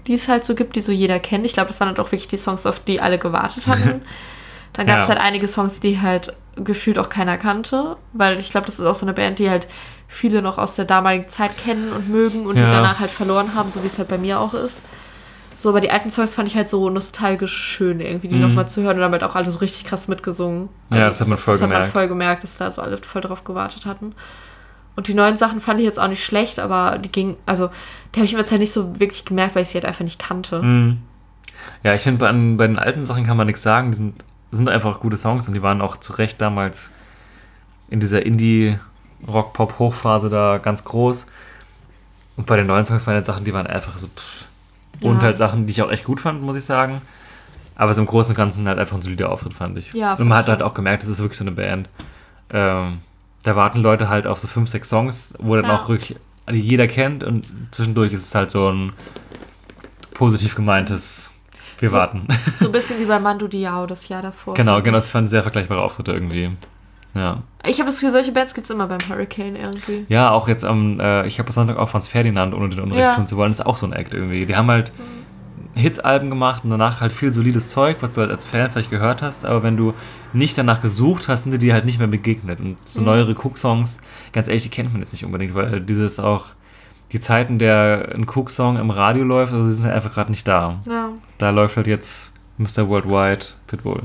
Speaker 6: die es halt so gibt, die so jeder kennt. Ich glaube, das waren halt auch wirklich die Songs, auf die alle gewartet hatten. Dann gab es halt einige Songs, die halt gefühlt auch keiner kannte, weil ich glaube, das ist auch so eine Band, die halt viele noch aus der damaligen Zeit kennen und mögen und die danach halt verloren haben, so wie es halt bei mir auch ist. So, aber die alten Songs fand ich halt so nostalgisch schön, irgendwie die nochmal zu hören und damit auch alle so richtig krass mitgesungen. Also
Speaker 5: das hat man voll gemerkt.
Speaker 6: Das hat man voll gemerkt, dass da so alle voll drauf gewartet hatten. Und die neuen Sachen fand ich jetzt auch nicht schlecht, aber die habe ich mir jetzt halt nicht so wirklich gemerkt, weil ich sie halt einfach nicht kannte.
Speaker 5: Ja, ich finde, bei den alten Sachen kann man nichts sagen, die sind einfach gute Songs und die waren auch zu Recht damals in dieser Indie-Rock-Pop-Hochphase da ganz groß. Und bei den neuen Songs waren jetzt Sachen, die waren einfach so und halt Sachen, die ich auch echt gut fand, muss ich sagen. Aber so im Großen und Ganzen halt einfach ein solider Auftritt, fand ich. Ja, und man hat halt auch gemerkt, das ist wirklich so eine Band. Da warten Leute halt auf so 5, 6 Songs, wo dann auch wirklich jeder kennt und zwischendurch ist es halt so ein positiv gemeintes Wir warten.
Speaker 6: So ein bisschen wie bei Mando Diao das Jahr davor.
Speaker 5: Genau, das fand sehr vergleichbare Auftritte irgendwie. Ja.
Speaker 6: Ich habe das Gefühl, solche Bands gibt es immer beim Hurricane irgendwie.
Speaker 5: Ja, auch jetzt ich habe Sonntag auch Franz Ferdinand, ohne den Unrecht tun zu wollen, das ist auch so ein Act irgendwie. Die haben halt Hits-Alben gemacht und danach halt viel solides Zeug, was du halt als Fan vielleicht gehört hast, aber wenn du nicht danach gesucht hast, sind dir die halt nicht mehr begegnet. Und so neuere Cook-Songs, ganz ehrlich, die kennt man jetzt nicht unbedingt, weil dieses auch die Zeiten, der ein Cook-Song im Radio läuft, also die sind halt einfach gerade nicht da. Ja. Da läuft halt jetzt Mr. Worldwide Pitbull.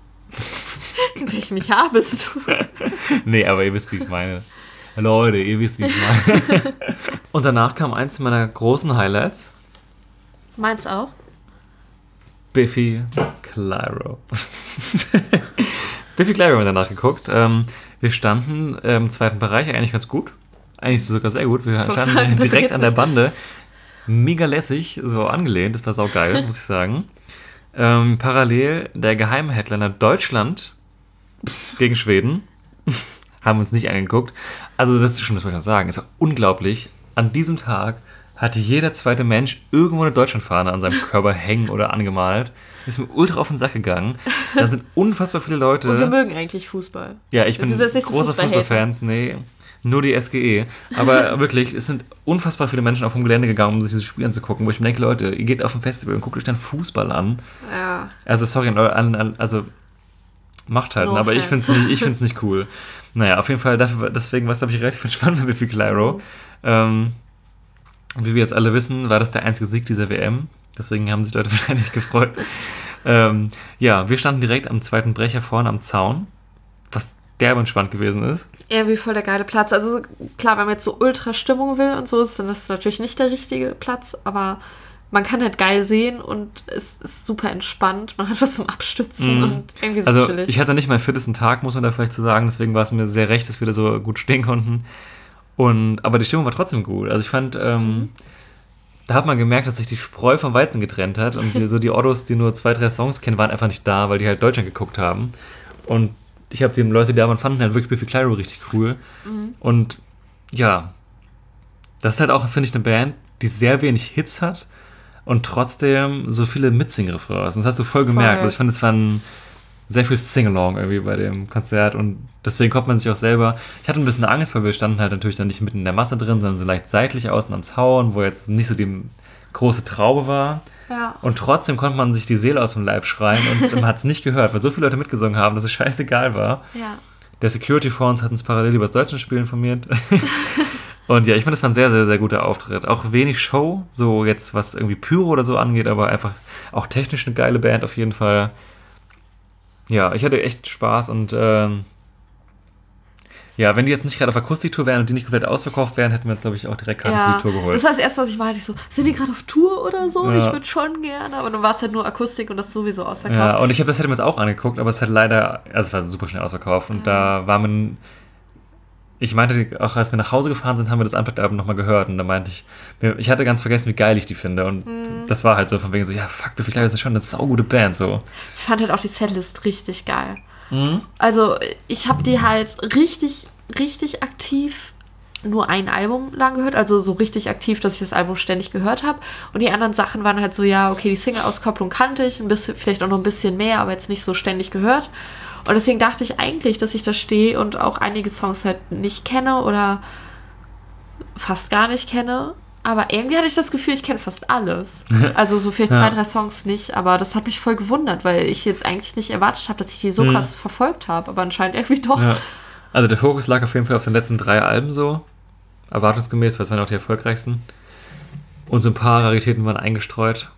Speaker 6: In welchem Jahr bist du?
Speaker 5: Nee, aber ihr wisst, wie ich es meine. Leute, ihr wisst, wie ich es meine. Und danach kam eins meiner großen Highlights.
Speaker 6: Meins auch?
Speaker 5: Biffy Clyro. Biffy Clyro haben wir danach geguckt. Wir standen im zweiten Bereich eigentlich ganz gut. Eigentlich sogar sehr gut. Wir standen direkt an der Bande. Mega lässig, so angelehnt. Das war saugeil, muss ich sagen. Parallel der geheime Headliner Deutschland gegen Schweden. Haben wir uns nicht angeguckt. Also das ist schon, das muss ich noch sagen. Es war unglaublich. An diesem Tag hatte jeder zweite Mensch irgendwo eine Deutschlandfahne an seinem Körper hängen oder angemalt. Ist mir ultra auf den Sack gegangen. Da sind unfassbar viele Leute.
Speaker 6: Und wir mögen eigentlich Fußball.
Speaker 5: Ja, ich bin großer Fußballfans. Nee, nur die SGE. Aber wirklich, es sind unfassbar viele Menschen auf dem Gelände gegangen, um sich dieses Spiel anzugucken, wo ich mir denke, Leute, ihr geht auf ein Festival und guckt euch dann Fußball an. Ja. Also sorry, also macht halt, aber ich finde es nicht cool. Naja, auf jeden Fall, deswegen war es, glaube ich, relativ entspannt mit Biffy Clyro. Und wie wir jetzt alle wissen, war das der einzige Sieg dieser WM. Deswegen haben sich Leute wahrscheinlich gefreut. Ja, wir standen direkt am zweiten Brecher vorne am Zaun, was derbe entspannt gewesen ist.
Speaker 6: Irgendwie voll der geile Platz. Also klar, wenn man jetzt so ultra Stimmung will und so, ist dann das natürlich nicht der richtige Platz, aber man kann halt geil sehen und es ist super entspannt. Man hat was zum Abstützen und irgendwie so chillig.
Speaker 5: Ich hatte nicht meinen fittesten Tag, muss man da vielleicht so sagen. Deswegen war es mir sehr recht, dass wir da so gut stehen konnten. Aber die Stimmung war trotzdem gut. Also ich fand, da hat man gemerkt, dass sich die Spreu vom Weizen getrennt hat. Und die Ottos, die nur 2, 3 Songs kennen, waren einfach nicht da, weil die halt Deutschland geguckt haben. Und ich habe die Leute, die da waren, fanden halt wirklich Biffy Clyro richtig cool. Und ja, das ist halt auch, finde ich, eine Band, die sehr wenig Hits hat und trotzdem so viele Mitsing-Refrains. Das hast du voll gemerkt. Also ich fand, es war sehr viel Sing-Along irgendwie bei dem Konzert und deswegen kommt man sich auch selber. Ich hatte ein bisschen Angst, weil wir standen halt natürlich dann nicht mitten in der Masse drin, sondern so leicht seitlich außen am Zaun, wo jetzt nicht so die große Traube war. Ja. Und trotzdem konnte man sich die Seele aus dem Leib schreien und man hat es nicht gehört, weil so viele Leute mitgesungen haben, dass es scheißegal war. Ja. Der Security vor uns hat uns parallel über das deutsche Spiel informiert. Und ja, ich fand, das war ein sehr, sehr, sehr guter Auftritt. Auch wenig Show, so jetzt was irgendwie Pyro oder so angeht, aber einfach auch technisch eine geile Band auf jeden Fall. Ja, ich hatte echt Spaß und ja, wenn die jetzt nicht gerade auf Akustiktour wären und die nicht komplett ausverkauft wären, hätten wir uns, glaube ich, auch direkt Karten für die Tour geholt.
Speaker 6: Das war das Erste, was ich war. Ich so, sind die gerade auf Tour oder so? Ja. Ich würde schon gerne, aber dann war es halt nur Akustik und das sowieso ausverkauft.
Speaker 5: Ja, und das hätte mir jetzt auch angeguckt, aber es hat leider, also es war super schnell ausverkauft und da war man, ich meinte, auch als wir nach Hause gefahren sind, haben wir das Unplugged-Album nochmal gehört und da meinte ich hatte ganz vergessen, wie geil ich die finde und das war halt so von wegen so, ja fuck, Biffy Clyro ist schon eine saugute Band, so.
Speaker 6: Ich fand halt auch die Setlist richtig geil. Also ich habe die halt richtig, richtig aktiv nur ein Album lang gehört, also so richtig aktiv, dass ich das Album ständig gehört habe und die anderen Sachen waren halt so, ja, okay, die Single-Auskopplung kannte ich, ein bisschen, vielleicht auch noch ein bisschen mehr, aber jetzt nicht so ständig gehört und deswegen dachte ich eigentlich, dass ich da stehe und auch einige Songs halt nicht kenne oder fast gar nicht kenne Aber irgendwie hatte ich das Gefühl, ich kenne fast alles. Also so vielleicht 2, 3 Songs nicht, aber das hat mich voll gewundert, weil ich jetzt eigentlich nicht erwartet habe, dass ich die so krass verfolgt habe, aber anscheinend irgendwie doch.
Speaker 5: Ja. Also der Fokus lag auf jeden Fall auf den letzten 3 Alben so, erwartungsgemäß, weil es waren auch die erfolgreichsten. Und so ein paar Raritäten waren eingestreut,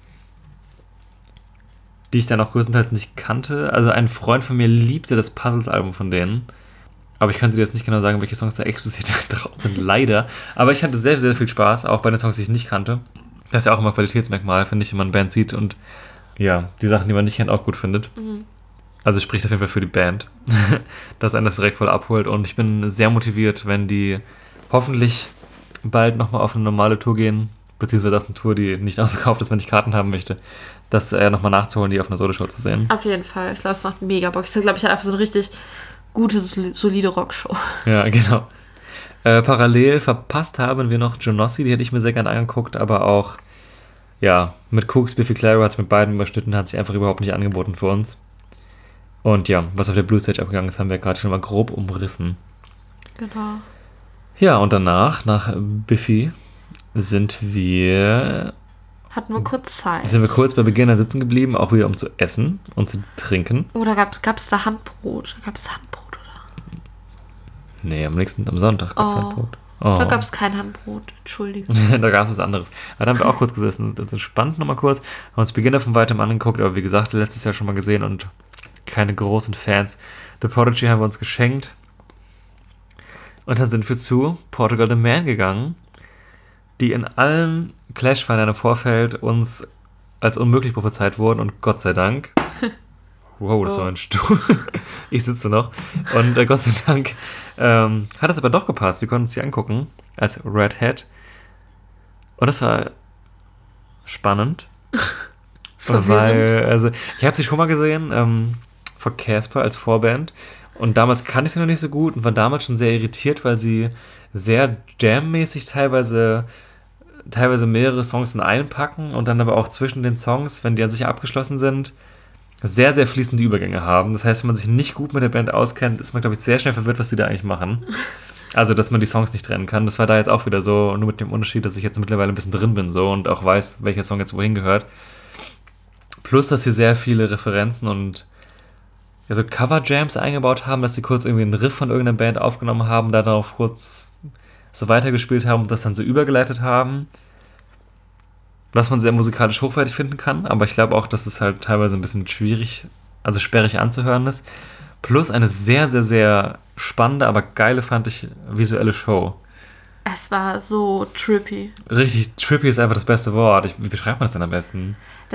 Speaker 5: die ich dann auch größtenteils nicht kannte. Also ein Freund von mir liebte das Puzzles-Album von denen. Aber ich könnte dir jetzt nicht genau sagen, welche Songs da explizit drauf sind, leider. Aber ich hatte sehr, sehr viel Spaß, auch bei den Songs, die ich nicht kannte. Das ist ja auch immer Qualitätsmerkmal, finde ich, wenn man eine Band sieht und ja, die Sachen, die man nicht kennt, auch gut findet. Also spricht auf jeden Fall für die Band, dass einen das direkt voll abholt. Und ich bin sehr motiviert, wenn die hoffentlich bald nochmal auf eine normale Tour gehen, beziehungsweise auf eine Tour, die nicht ausverkauft ist, wenn ich Karten haben möchte, das nochmal nachzuholen, die auf einer Soloshow zu sehen.
Speaker 6: Auf jeden Fall. Ich glaube, es macht mega Bock. Ich glaube, ich hatte einfach so eine richtig gute, solide Rockshow.
Speaker 5: Ja, genau. Parallel verpasst haben wir noch Jonossi, die hätte ich mir sehr gerne angeguckt, aber auch, ja, mit Cooks, Biffy Clyro hat es mit beiden überschnitten, hat sich einfach überhaupt nicht angeboten für uns. Und ja, was auf der Blue Stage abgegangen ist, haben wir gerade schon mal grob umrissen.
Speaker 6: Genau.
Speaker 5: Ja, und danach, nach Biffy, sind wir
Speaker 6: Hatten wir kurz Zeit.
Speaker 5: Sind wir kurz bei Beginner sitzen geblieben, auch wieder um zu essen und zu trinken.
Speaker 6: Oder gab's da Handbrot? Gab's Handbrot, oder?
Speaker 5: Nee, am Sonntag gab's Handbrot.
Speaker 6: Oh. Da gab's kein Handbrot, Entschuldigung.
Speaker 5: Da gab's was anderes. Aber da haben wir auch kurz gesessen und uns entspannt nochmal kurz. Haben uns Beginner von weitem angeguckt, aber wie gesagt, letztes Jahr schon mal gesehen und keine großen Fans. The Prodigy haben wir uns geschenkt. Und dann sind wir zu Portugal the Man gegangen, die in allen Clash-Feiern im Vorfeld uns als unmöglich prophezeit wurden und Gott sei Dank. Wow, das war ein Stuhl. Ich sitze noch. Und Gott sei Dank hat es aber doch gepasst. Wir konnten uns die angucken als Red Hat. Und das war spannend. Weil, also, ich habe sie schon mal gesehen von Casper als Vorband. Und damals kannte ich sie noch nicht so gut und war damals schon sehr irritiert, weil sie sehr jam-mäßig teilweise mehrere Songs in einen packen und dann aber auch zwischen den Songs, wenn die an sich abgeschlossen sind, sehr, sehr fließende Übergänge haben. Das heißt, wenn man sich nicht gut mit der Band auskennt, ist man, glaube ich, sehr schnell verwirrt, was die da eigentlich machen. Also, dass man die Songs nicht trennen kann. Das war da jetzt auch wieder so, nur mit dem Unterschied, dass ich jetzt mittlerweile ein bisschen drin bin so und auch weiß, welcher Song jetzt wohin gehört. Plus, dass sie sehr viele Referenzen und ja, so Cover-Jams eingebaut haben, dass sie kurz irgendwie einen Riff von irgendeiner Band aufgenommen haben, da darauf kurz so weitergespielt haben und das dann so übergeleitet haben. Was man sehr musikalisch hochwertig finden kann, aber ich glaube auch, dass es halt teilweise ein bisschen schwierig, also sperrig anzuhören ist. Plus eine sehr, sehr, sehr spannende, aber geile, fand ich, visuelle Show.
Speaker 6: Es war so trippy.
Speaker 5: Richtig, trippy ist einfach das beste Wort. Wie beschreibt man das denn am besten?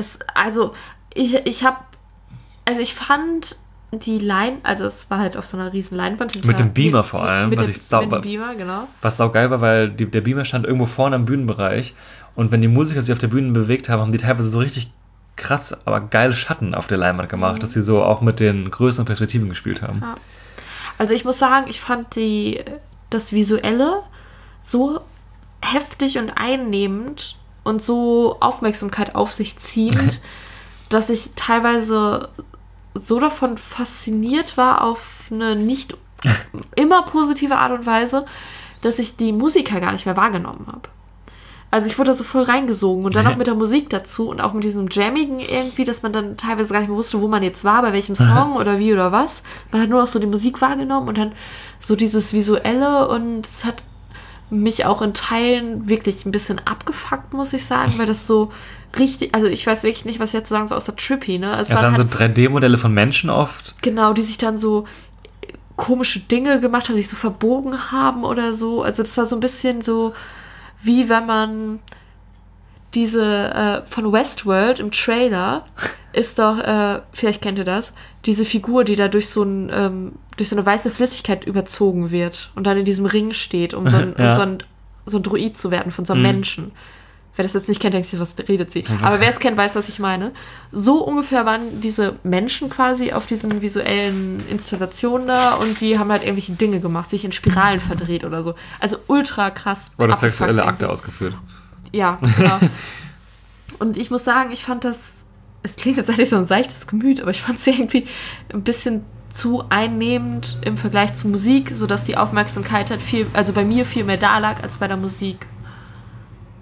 Speaker 6: Ich fand die also es war halt auf so einer riesen Leinwand.
Speaker 5: Mit dem Beamer vor allem.
Speaker 6: Mit dem Beamer, genau.
Speaker 5: Was saugeil war, weil der Beamer stand irgendwo vorne am Bühnenbereich und wenn die Musiker sich auf der Bühne bewegt haben, haben die teilweise so richtig krass, aber geile Schatten auf der Leinwand gemacht, dass sie so auch mit den größeren Perspektiven gespielt haben.
Speaker 6: Ja. Also ich muss sagen, ich fand das Visuelle so heftig und einnehmend und so Aufmerksamkeit auf sich ziehend, dass ich teilweise so davon fasziniert war auf eine nicht immer positive Art und Weise, dass ich die Musiker gar nicht mehr wahrgenommen habe. Also ich wurde da so voll reingesogen und dann auch mit der Musik dazu und auch mit diesem Jammigen irgendwie, dass man dann teilweise gar nicht mehr wusste, wo man jetzt war, bei welchem Song oder wie oder was. Man hat nur noch so die Musik wahrgenommen und dann so dieses Visuelle und es hat mich auch in Teilen wirklich ein bisschen abgefuckt, muss ich sagen, weil das so richtig, also ich weiß wirklich nicht, was jetzt zu sagen soll, außer trippy, ne?
Speaker 5: Es waren so 3D-Modelle von Menschen oft.
Speaker 6: Genau, die sich dann so komische Dinge gemacht haben, sich so verbogen haben oder so. Also das war so ein bisschen so, wie wenn man diese von Westworld im Trailer ist doch, vielleicht kennt ihr das, diese Figur, die da durch so eine weiße Flüssigkeit überzogen wird und dann in diesem Ring steht, um so ein Druid zu werden von so einem Menschen. Wer das jetzt nicht kennt, denkt sich, was redet sie? Aber wer es kennt, weiß, was ich meine. So ungefähr waren diese Menschen quasi auf diesen visuellen Installationen da und die haben halt irgendwelche Dinge gemacht, sich in Spiralen verdreht oder so. Also ultra krass.
Speaker 5: Oder sexuelle Akte ausgeführt.
Speaker 6: Ja, genau. Und ich muss sagen, ich fand das, es klingt jetzt eigentlich so ein seichtes Gemüt, aber ich fand es irgendwie ein bisschen zu einnehmend im Vergleich zur Musik, sodass die Aufmerksamkeit halt also bei mir viel mehr da lag als bei der Musik.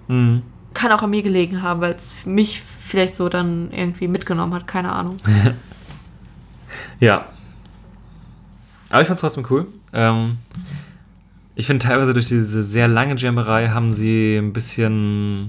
Speaker 5: Mhm.
Speaker 6: Kann auch an mir gelegen haben, weil es mich vielleicht so dann irgendwie mitgenommen hat, keine Ahnung.
Speaker 5: Ja. Aber ich fand's trotzdem cool. Ich finde teilweise durch diese sehr lange Jammerei haben sie ein bisschen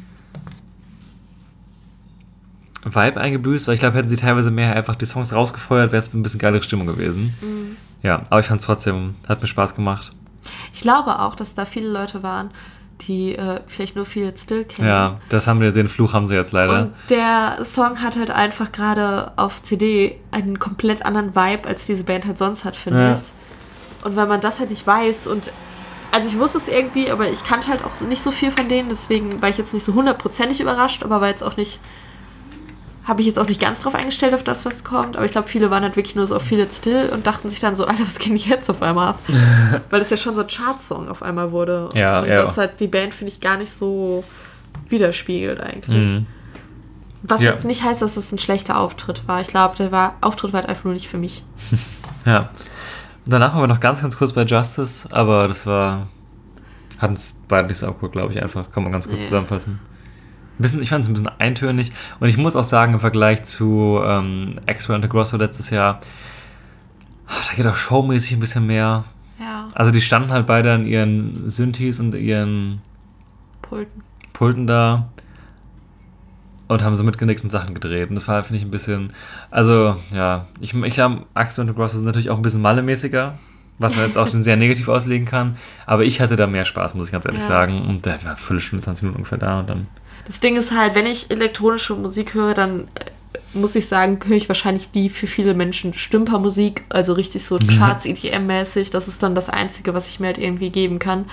Speaker 5: Vibe eingebüßt, weil ich glaube, hätten sie teilweise mehr einfach die Songs rausgefeuert, wäre es ein bisschen geilere Stimmung gewesen.
Speaker 6: Mhm.
Speaker 5: Ja, aber ich fand's trotzdem, hat mir Spaß gemacht.
Speaker 6: Ich glaube auch, dass da viele Leute waren, die vielleicht nur Feel It Still kennen.
Speaker 5: Ja, den Fluch haben sie jetzt leider.
Speaker 6: Und der Song hat halt einfach gerade auf CD einen komplett anderen Vibe, als diese Band halt sonst hat, finde ich. Und wenn man das halt nicht weiß und also ich wusste es irgendwie, aber ich kannte halt auch nicht so viel von denen, deswegen war ich jetzt nicht so 100%ig überrascht, aber war jetzt auch nicht, habe ich jetzt auch nicht ganz drauf eingestellt, auf das, was kommt. Aber ich glaube, viele waren halt wirklich nur so auf Feel It Still und dachten sich dann so, Alter, was ging jetzt auf einmal ab? Weil das ja schon so ein Chartsong auf einmal wurde.
Speaker 5: Ja,
Speaker 6: und
Speaker 5: ja.
Speaker 6: das halt die Band, finde ich, gar nicht so widerspiegelt eigentlich.
Speaker 5: Mhm.
Speaker 6: Was
Speaker 5: Ja.
Speaker 6: jetzt nicht heißt, dass es ein schlechter Auftritt war. Ich glaube, Auftritt war halt einfach nur nicht für mich.
Speaker 5: Ja. Danach waren wir noch ganz, ganz kurz bei Justice, aber das hat uns beide nicht so abgeholt, glaube ich, einfach. Kann man ganz kurz zusammenfassen. Ich fand es ein bisschen eintönig. Und ich muss auch sagen, im Vergleich zu Axwell und The Grosso letztes Jahr, da geht auch showmäßig ein bisschen mehr.
Speaker 6: Ja,
Speaker 5: Also die standen halt beide an ihren Synthes und ihren Pulten da und haben so mitgenickt und Sachen gedreht. Und das war, finde ich, ein bisschen... Also, ja, ich glaube, Axwell und The Grosso sind natürlich auch ein bisschen Malle-mäßiger, was man jetzt auch sehr negativ auslegen kann. Aber ich hatte da mehr Spaß, muss ich ganz ehrlich sagen. Und da war eine Viertelstunde, 20 Minuten ungefähr da und dann...
Speaker 6: Das Ding ist halt, wenn ich elektronische Musik höre, dann muss ich sagen, höre ich wahrscheinlich die für viele Menschen Stümpermusik, also richtig so Charts, EDM-mäßig. Das ist dann das Einzige, was ich mir halt irgendwie geben kann.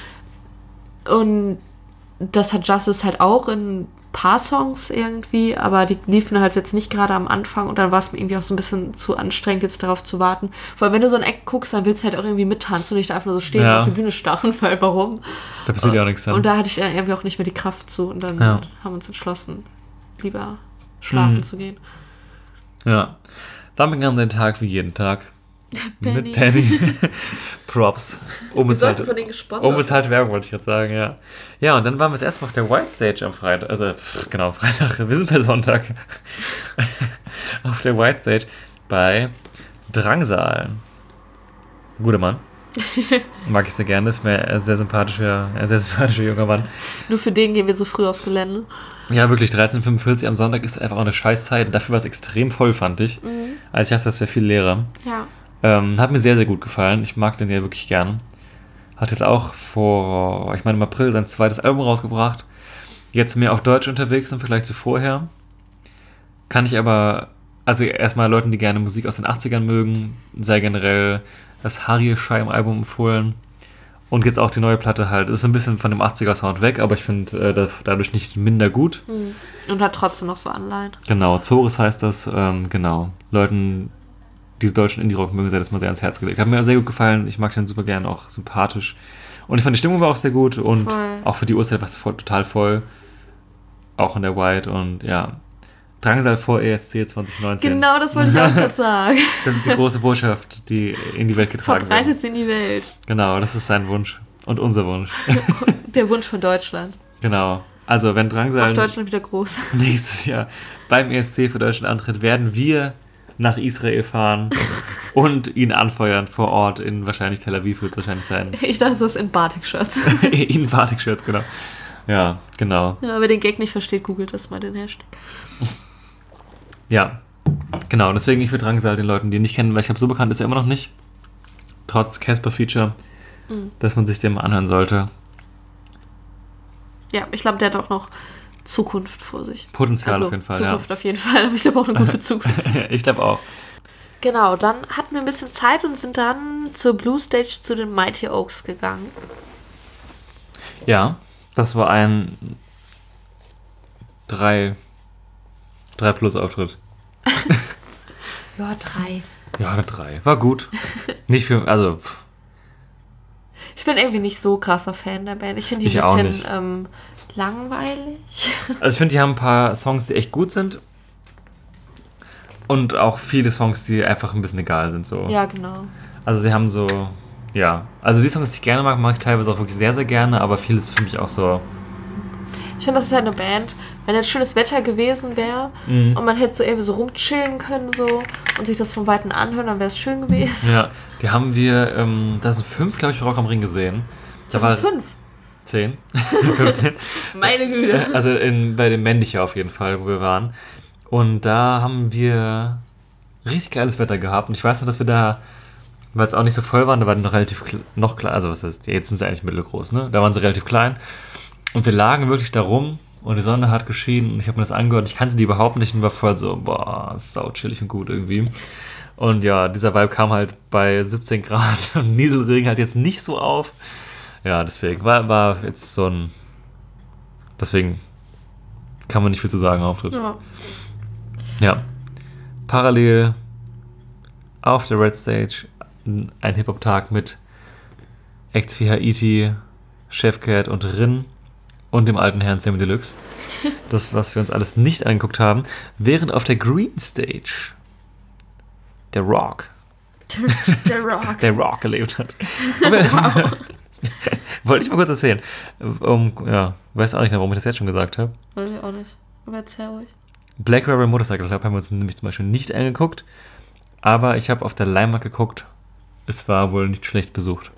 Speaker 6: Und das hat Justice halt auch in ein paar Songs irgendwie, aber die liefen halt jetzt nicht gerade am Anfang und dann war es mir irgendwie auch so ein bisschen zu anstrengend, jetzt darauf zu warten. Vor allem, wenn du so ein Eck guckst, dann willst du halt auch irgendwie mittanzen und nicht einfach nur so stehen und auf die Bühne starren, weil warum?
Speaker 5: Da passiert ja auch nichts dann.
Speaker 6: Und da hatte ich dann irgendwie auch nicht mehr die Kraft zu und dann haben wir uns entschlossen, lieber schlafen zu gehen.
Speaker 5: Ja. Dann begann der Tag wie jeden Tag.
Speaker 6: Penny.
Speaker 5: Mit Penny. Props.
Speaker 6: Wir sollten von denen gesponsert
Speaker 5: Unbezahlte Werbung, wollte ich jetzt sagen, ja. Ja, und dann waren wir das erste Mal auf der White Stage am Freitag. Also, genau, Freitag. Wir sind bei Sonntag. Auf der White Stage bei Drangsal. Guter Mann. Mag ich sehr gerne. Ist mir ein sehr sympathischer junger Mann.
Speaker 6: Nur für den gehen wir so früh aufs Gelände.
Speaker 5: Ja, wirklich, 13:45 am Sonntag ist einfach auch eine Scheißzeit. Dafür war es extrem voll, fand ich. Also ich dachte, das wäre viel leerer.
Speaker 6: Ja.
Speaker 5: Hat mir sehr, sehr gut gefallen. Ich mag den ja wirklich gern. Hat jetzt auch im April sein zweites Album rausgebracht. Jetzt mehr auf Deutsch unterwegs im Vergleich zu vorher. Kann ich aber, also erstmal Leuten, die gerne Musik aus den 80ern mögen, sei generell das Harry-Scheim-Album empfohlen. Und jetzt auch die neue Platte halt. Ist ein bisschen von dem 80er-Sound weg, aber ich finde dadurch nicht minder gut.
Speaker 6: Und hat trotzdem noch so Anleihen.
Speaker 5: Genau, Zores heißt das. Genau. Leuten, diese deutschen Indie-Rock mögen, sei das mal sehr ans Herz gelegt. Hat mir sehr gut gefallen. Ich mag den super gern, auch sympathisch. Und ich fand, die Stimmung war auch sehr gut. Und auch für die Uhrzeit war es total voll. Auch in der White. Und ja, Drangsal vor ESC 2019.
Speaker 6: Genau, das wollte ich auch gerade sagen.
Speaker 5: Das ist die große Botschaft, die in die Welt getragen wird.
Speaker 6: Verbreitet sie in die Welt.
Speaker 5: Genau, das ist sein Wunsch. Und unser Wunsch.
Speaker 6: Der Wunsch von Deutschland.
Speaker 5: Genau. Also, wenn Drangsal
Speaker 6: Macht Deutschland wieder groß.
Speaker 5: nächstes Jahr beim ESC für Deutschland antritt, werden wir nach Israel fahren und ihn anfeuern vor Ort in wahrscheinlich Tel Aviv, wird es wahrscheinlich sein.
Speaker 6: Ich dachte, das ist in Batik-Shirts.
Speaker 5: In Batik-Shirts, genau. Ja, genau.
Speaker 6: Ja, wer den Gag nicht versteht, googelt das mal, den Hashtag.
Speaker 5: Ja, genau. Deswegen, ich würde Drangsal den Leuten, die ihn nicht kennen, weil ich glaube, so bekannt ist er immer noch nicht. Trotz Casper-Feature, dass man sich den mal anhören sollte.
Speaker 6: Ja, ich glaube, der hat auch noch Zukunft vor sich.
Speaker 5: Potenzial auf jeden Fall,
Speaker 6: Zukunft auf jeden Fall, aber ich glaube auch eine gute Zukunft.
Speaker 5: Ich glaube auch.
Speaker 6: Genau, dann hatten wir ein bisschen Zeit und sind dann zur Blue Stage zu den Mighty Oaks gegangen.
Speaker 5: Ja, das war ein 3-Plus-Auftritt.
Speaker 6: Ja, 3.
Speaker 5: Ja, eine 3. War gut. Nicht für, also...
Speaker 6: Ich bin irgendwie nicht so krasser Fan der Band. Ich finde die
Speaker 5: Ich
Speaker 6: ein
Speaker 5: auch
Speaker 6: bisschen langweilig.
Speaker 5: Also ich finde, die haben ein paar Songs, die echt gut sind. Und auch viele Songs, die einfach ein bisschen egal sind. So.
Speaker 6: Ja, genau.
Speaker 5: Also sie haben so... Ja, also die Songs, die ich gerne mag, mag ich teilweise auch wirklich sehr, sehr gerne. Aber vieles für mich auch so...
Speaker 6: Ich finde, das ist halt eine Band, wenn jetzt schönes Wetter gewesen wäre und man hätte so irgendwie so rumchillen können so und sich das von Weitem anhören, dann wäre es schön gewesen.
Speaker 5: Ja, die haben wir, da sind 5, glaube ich, Rock am Ring gesehen. Da war
Speaker 6: 5.
Speaker 5: 10, 15.
Speaker 6: Meine Güte.
Speaker 5: Also bei dem Männlicher auf jeden Fall, wo wir waren. Und da haben wir richtig geiles Wetter gehabt. Und ich weiß noch, dass wir da, weil es auch nicht so voll waren, da waren die noch relativ noch klein. Also was heißt, jetzt sind sie eigentlich mittelgroß, ne? Da waren sie relativ klein. Und wir lagen wirklich da rum und die Sonne hat geschienen und ich habe mir das angehört. Ich kannte die überhaupt nicht und war voll so, boah, sau chillig und gut irgendwie. Und ja, dieser Vibe kam halt bei 17 Grad und Nieselregen halt jetzt nicht so auf. Ja, deswegen war jetzt so ein... Deswegen kann man nicht viel zu sagen, Auftritt. Ja. Parallel auf der Red Stage ein Hip-Hop-Tag mit Acts wie Haiti, Chefcat und Rin und dem alten Herrn Sammy Deluxe. Das, was wir uns alles nicht angeguckt haben. Während auf der Green Stage der Rock der Rock gelebt hat. Wow. Wollte ich mal kurz erzählen. Weiß auch nicht mehr, warum ich das jetzt schon gesagt habe.
Speaker 6: Weiß ich auch nicht. Aber erzähl ruhig.
Speaker 5: Black Rebel Motorcycle Club haben wir uns nämlich zum Beispiel nicht angeguckt. Aber ich habe auf der Leinwand geguckt. Es war wohl nicht schlecht besucht.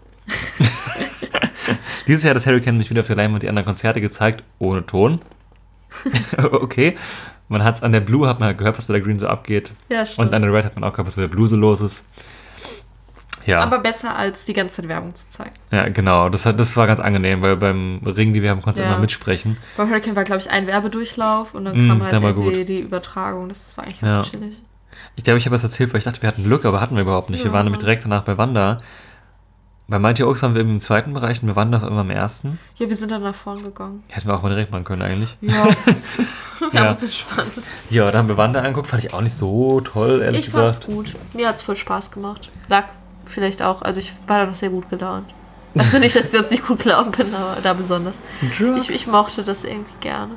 Speaker 5: Dieses Jahr hat das Hurricane mich wieder auf der Leinwand die anderen Konzerte gezeigt, ohne Ton. Okay. Man hat es an der Blue, hat man halt gehört, was bei der Green so abgeht.
Speaker 6: Ja, stimmt.
Speaker 5: Und an der Red hat man auch gehört, was bei der Blue so los ist. Ja.
Speaker 6: Aber besser als die ganze Zeit Werbung zu zeigen.
Speaker 5: Ja, genau. Das war ganz angenehm, weil beim Ring, die wir haben, konnte immer mitsprechen.
Speaker 6: Beim Hurricane war, glaube ich, ein Werbedurchlauf und dann kam halt irgendwie die Übertragung. Das war eigentlich ganz chillig.
Speaker 5: Ich glaube, ich habe das erzählt, weil ich dachte, wir hatten Glück, aber hatten wir überhaupt nicht. Ja. Wir waren nämlich direkt danach bei Wanda. Bei Mighty Oaks waren wir im zweiten Bereich und wir waren da immer im ersten.
Speaker 6: Ja, wir sind dann nach vorne gegangen.
Speaker 5: Hätten wir auch mal direkt machen können eigentlich.
Speaker 6: Ja, wir haben uns entspannt.
Speaker 5: Ja, da haben wir Wanda angeguckt, fand ich auch nicht so toll, ehrlich gesagt.
Speaker 6: Ich fand's gut. Mir hat's voll Spaß gemacht. Lag vielleicht auch, also ich war da noch sehr gut gelaunt. Also nicht, dass ich jetzt nicht gut gelaunt bin, aber da besonders. Ich mochte das irgendwie gerne.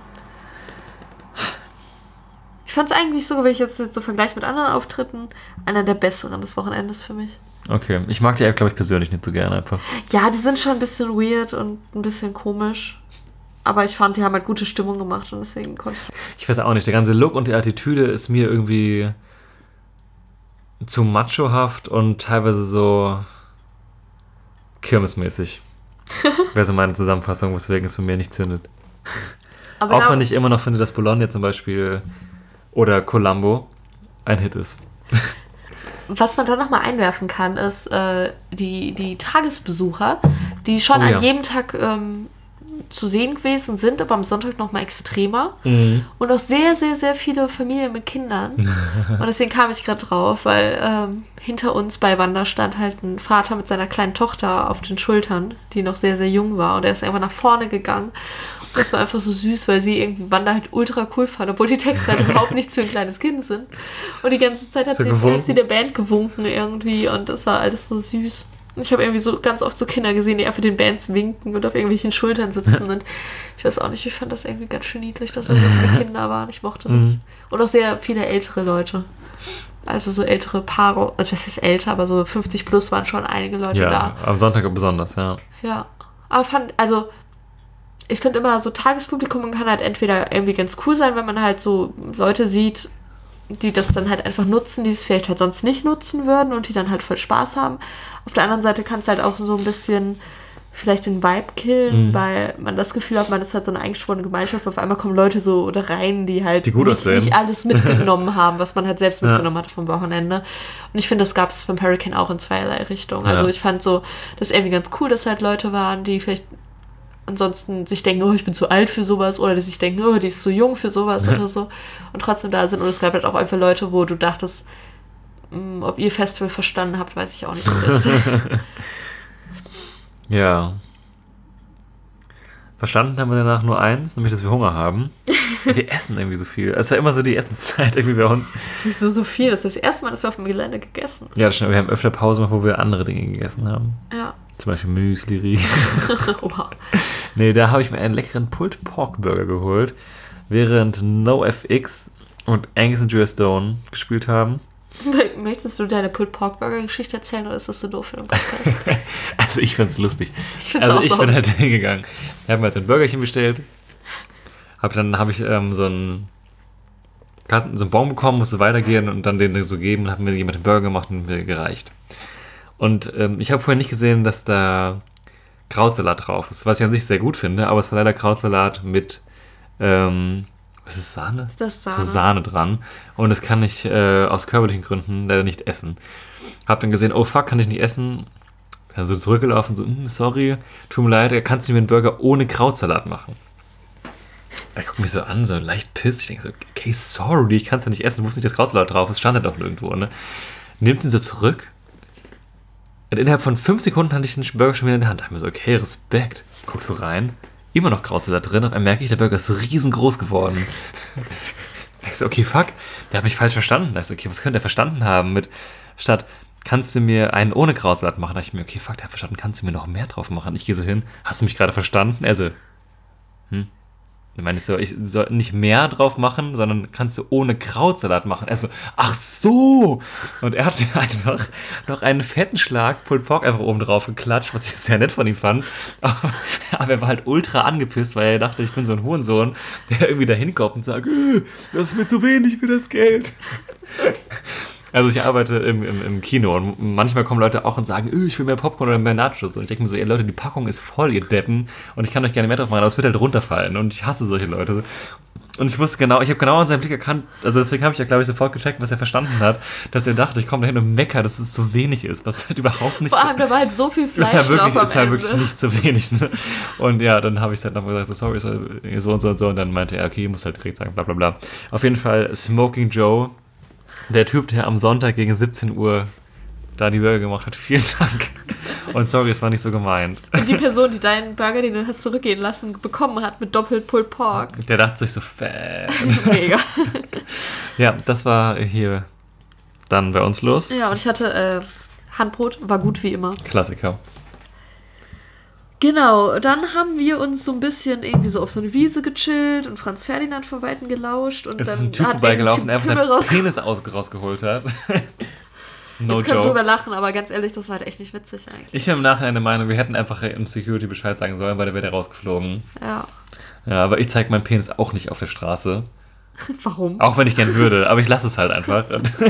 Speaker 6: Ich fand es eigentlich sogar, wenn ich jetzt so vergleiche mit anderen Auftritten, einer der besseren des Wochenendes für mich.
Speaker 5: Okay, ich mag die App, glaube ich, persönlich nicht so gerne einfach.
Speaker 6: Ja, die sind schon ein bisschen weird und ein bisschen komisch. Aber ich fand, die haben halt gute Stimmung gemacht und deswegen konnte ich...
Speaker 5: Ich weiß auch nicht, der ganze Look und die Attitüde ist mir irgendwie zu machohaft und teilweise so kirmesmäßig. Wäre so meine Zusammenfassung, weswegen es für mich nicht zündet. Aber auch wenn ich immer noch finde, dass Bologna zum Beispiel oder Columbo ein Hit ist.
Speaker 6: Was man da nochmal einwerfen kann, ist die Tagesbesucher, die schon an jedem Tag zu sehen gewesen sind, aber am Sonntag nochmal extremer. Mhm. Und auch sehr, sehr, sehr viele Familien mit Kindern. Und deswegen kam ich gerade drauf, weil hinter uns bei Wanda stand halt ein Vater mit seiner kleinen Tochter auf den Schultern, die noch sehr, sehr jung war. Und er ist einfach nach vorne gegangen. Und das war einfach so süß, weil sie irgendwie Wanda halt ultra cool fand, obwohl die Texte halt überhaupt nichts für ein kleines Kind sind. Und die ganze Zeit hat sie der Band gewunken irgendwie und das war alles so süß. Ich habe irgendwie so ganz oft so Kinder gesehen, die einfach den Bands winken und auf irgendwelchen Schultern sitzen. Und ich weiß auch nicht, ich fand das irgendwie ganz schön niedlich, dass da so viele Kinder waren. Ich mochte das. Und auch sehr viele ältere Leute. Also so ältere Paare, also was ist älter, aber so 50 plus waren schon einige Leute da.
Speaker 5: Ja, am Sonntag besonders, ja.
Speaker 6: Ja, aber ich finde immer, so Tagespublikum kann halt entweder irgendwie ganz cool sein, wenn man halt so Leute sieht, die das dann halt einfach nutzen, die es vielleicht halt sonst nicht nutzen würden und die dann halt voll Spaß haben. Auf der anderen Seite kann es halt auch so ein bisschen vielleicht den Vibe killen, weil man das Gefühl hat, man ist halt so eine eingeschworene Gemeinschaft. Auf einmal kommen Leute so da rein, die halt nicht alles mitgenommen haben, was man halt selbst mitgenommen hat vom Wochenende. Und ich finde, das gab es beim Hurricane auch in zweierlei Richtungen. Also ich fand so, das ist irgendwie ganz cool, dass halt Leute waren, die vielleicht ansonsten sich denken, oh, ich bin zu alt für sowas, oder die sich denken, oh, die ist zu jung für sowas oder so, und trotzdem da sind. Und es gab halt auch einfach Leute, wo du dachtest, ob ihr Festival verstanden habt, weiß ich auch nicht so richtig.
Speaker 5: Ja. Verstanden haben wir danach nur eins, nämlich, dass wir Hunger haben. Wir essen irgendwie so viel. Es war immer so die Essenszeit irgendwie bei uns.
Speaker 6: Wieso so viel? Das ist das erste Mal, dass wir auf dem Gelände gegessen haben.
Speaker 5: Ja, das stimmt. Wir haben öfter Pause gemacht, wo wir andere Dinge gegessen haben.
Speaker 6: Ja.
Speaker 5: Zum Beispiel Müsli.
Speaker 6: Wow.
Speaker 5: Nee, da habe ich mir einen leckeren Pulled Pork Burger geholt, während NoFX und Angus und Joe Stone gespielt haben.
Speaker 6: Möchtest du deine Pulled Pork Burger Geschichte erzählen oder ist das so doof für den Podcast?
Speaker 5: Also ich find's lustig.
Speaker 6: Ich bin halt
Speaker 5: hingegangen. Wir haben halt so ein Burgerchen bestellt Dann habe ich so einen Bon bekommen, musste weitergehen und dann den so geben und habe mir jemand den Burger gemacht und mir gereicht. Und ich habe vorher nicht gesehen, dass da Krautsalat drauf ist, was ich an sich sehr gut finde, aber es war leider Krautsalat mit, was ist Sahne?
Speaker 6: Ist das Sahne?
Speaker 5: So Sahne dran. Und das kann ich aus körperlichen Gründen leider nicht essen. Hab dann gesehen, oh fuck, kann ich nicht essen. Dann so zurückgelaufen, so, sorry, tut mir leid, kannst du mir einen Burger ohne Krautsalat machen? Er guckt mich so an, so leicht pisst. Ich denke so, okay, sorry, ich kann es ja nicht essen, wusste nicht, dass Krautsalat drauf ist, stand ja doch nirgendwo, ne? Nimmt ihn so zurück. Und innerhalb von 5 Sekunden hatte ich den Burger schon wieder in der Hand. Da habe ich mir so, okay, Respekt. Guck so rein, immer noch Krautsalat drin. Und dann merke ich, der Burger ist riesengroß geworden. Ich so, okay, fuck, der hat mich falsch verstanden. Ich so, okay, was könnte er verstanden haben mit, statt, kannst du mir einen ohne Krautsalat machen? Da dachte ich mir, okay, fuck, der hat verstanden, kannst du mir noch mehr drauf machen? Ich gehe so hin, hast du mich gerade verstanden? Er so, Ich meine, ich soll nicht mehr drauf machen, sondern kannst du ohne Krautsalat machen. Er so, ach so! Und er hat mir einfach noch einen fetten Schlag Pulled Pork einfach oben drauf geklatscht, was ich sehr nett von ihm fand. Aber er war halt ultra angepisst, weil er dachte, ich bin so ein Hurensohn, der irgendwie da hinkommt und sagt, das ist mir zu wenig für das Geld. Also ich arbeite im Kino und manchmal kommen Leute auch und sagen, ich will mehr Popcorn oder mehr Nachos. Und ich denke mir so, Leute, die Packung ist voll, ihr Deppen. Und ich kann euch gerne mehr drauf machen, aber es wird halt runterfallen. Und ich hasse solche Leute. Und ich habe genau an seinem Blick erkannt, also deswegen habe ich ja, glaube ich, sofort gecheckt, was er verstanden hat, dass er dachte, ich komme dahin und mecker, dass es zu wenig ist, was halt überhaupt nicht...
Speaker 6: Vor allem, da war halt so viel Fleisch
Speaker 5: drauf
Speaker 6: am
Speaker 5: ist halt
Speaker 6: Ende.
Speaker 5: wirklich nicht zu wenig. Ne? Und ja, dann habe ich halt noch gesagt, sorry, so und so und so. Und dann meinte er, okay, ich muss halt direkt sagen, bla bla bla. Auf jeden Fall Smoking Joe, der Typ, der am Sonntag gegen 17 Uhr da die Burger gemacht hat, vielen Dank. Und sorry, es war nicht so gemeint.
Speaker 6: Und die Person, die deinen Burger, den du hast zurückgehen lassen, bekommen hat mit doppelt Pulled Pork.
Speaker 5: Der dachte sich so, fett.
Speaker 6: Mega.
Speaker 5: Ja, das war hier dann bei uns los.
Speaker 6: Ja, und ich hatte Handbrot, war gut wie immer.
Speaker 5: Klassiker.
Speaker 6: Genau, dann haben wir uns so ein bisschen irgendwie so auf so eine Wiese gechillt und Franz Ferdinand von Weitem gelauscht. Und
Speaker 5: Es
Speaker 6: dann
Speaker 5: ist ein Typ
Speaker 6: hat
Speaker 5: vorbeigelaufen, der
Speaker 6: irgendein
Speaker 5: einfach
Speaker 6: Typ
Speaker 5: seinen
Speaker 6: Pimmel
Speaker 5: Penis rausgeholt hat. No
Speaker 6: Jetzt können wir
Speaker 5: joke.
Speaker 6: drüber lachen, aber ganz ehrlich, das war halt echt nicht witzig eigentlich.
Speaker 5: Ich habe im Nachhinein der Meinung, wir hätten einfach im Security Bescheid sagen sollen, weil der wäre rausgeflogen.
Speaker 6: Ja.
Speaker 5: Ja, aber ich zeige meinen Penis auch nicht auf der Straße.
Speaker 6: Warum?
Speaker 5: Auch wenn ich gern würde, aber ich lasse es halt einfach.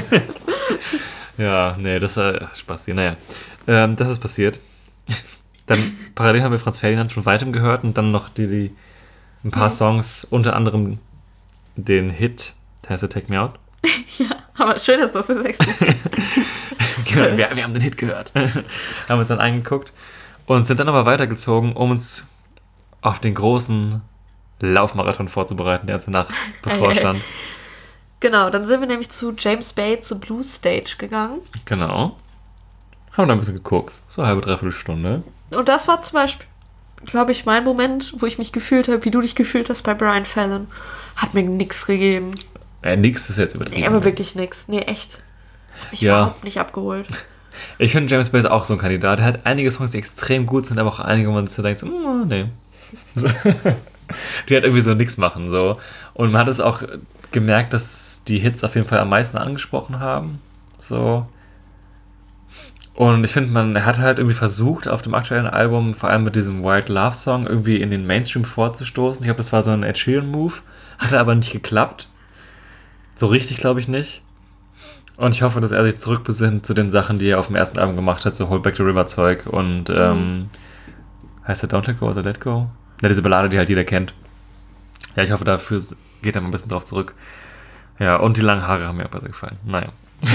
Speaker 5: Ja, nee, das war Spaß hier. Naja, das ist passiert. Dann parallel haben wir Franz Ferdinand von Weitem gehört und dann noch ein paar Songs, unter anderem den Hit, der heißt Take Me Out.
Speaker 6: Ja, aber schön, dass das jetzt explizit.
Speaker 5: Genau, wir haben den Hit gehört. Haben uns dann angeguckt und sind dann aber weitergezogen, um uns auf den großen Laufmarathon vorzubereiten, der uns danach bevorstand.
Speaker 6: Genau, dann sind wir nämlich zu James Bay zur Blue Stage gegangen.
Speaker 5: Genau. Haben da ein bisschen geguckt. So eine halbe, dreiviertel Stunde.
Speaker 6: Und das war zum Beispiel, glaube ich, mein Moment, wo ich mich gefühlt habe, wie du dich gefühlt hast bei Brian Fallon. Hat mir nix gegeben.
Speaker 5: Nix ist jetzt übertrieben.
Speaker 6: Nee, aber wirklich nix. Nee, echt. Hat mich
Speaker 5: Ja.
Speaker 6: überhaupt nicht abgeholt.
Speaker 5: Ich finde, James Bay ist auch so ein Kandidat. Er hat einige Songs, die extrem gut sind, aber auch einige, wo man sich so denkt, so, nee. So. Die halt irgendwie so nichts machen. So. Und man hat es auch gemerkt, dass die Hits auf jeden Fall am meisten angesprochen haben. So. Und ich finde, er hat halt irgendwie versucht, auf dem aktuellen Album, vor allem mit diesem Wild Love Song, irgendwie in den Mainstream vorzustoßen. Ich glaube, das war so ein Ed Sheeran-Move. Hat aber nicht geklappt. So richtig, glaube ich, nicht. Und ich hoffe, dass er sich zurückbesinnt zu den Sachen, die er auf dem ersten Album gemacht hat, so Hold Back the River Zeug und heißt der Don't Let Go oder Let Go? Ja, diese Ballade, die halt jeder kennt. Ja, ich hoffe, dafür geht er mal ein bisschen drauf zurück. Ja, und die langen Haare haben mir auch besser gefallen. Naja.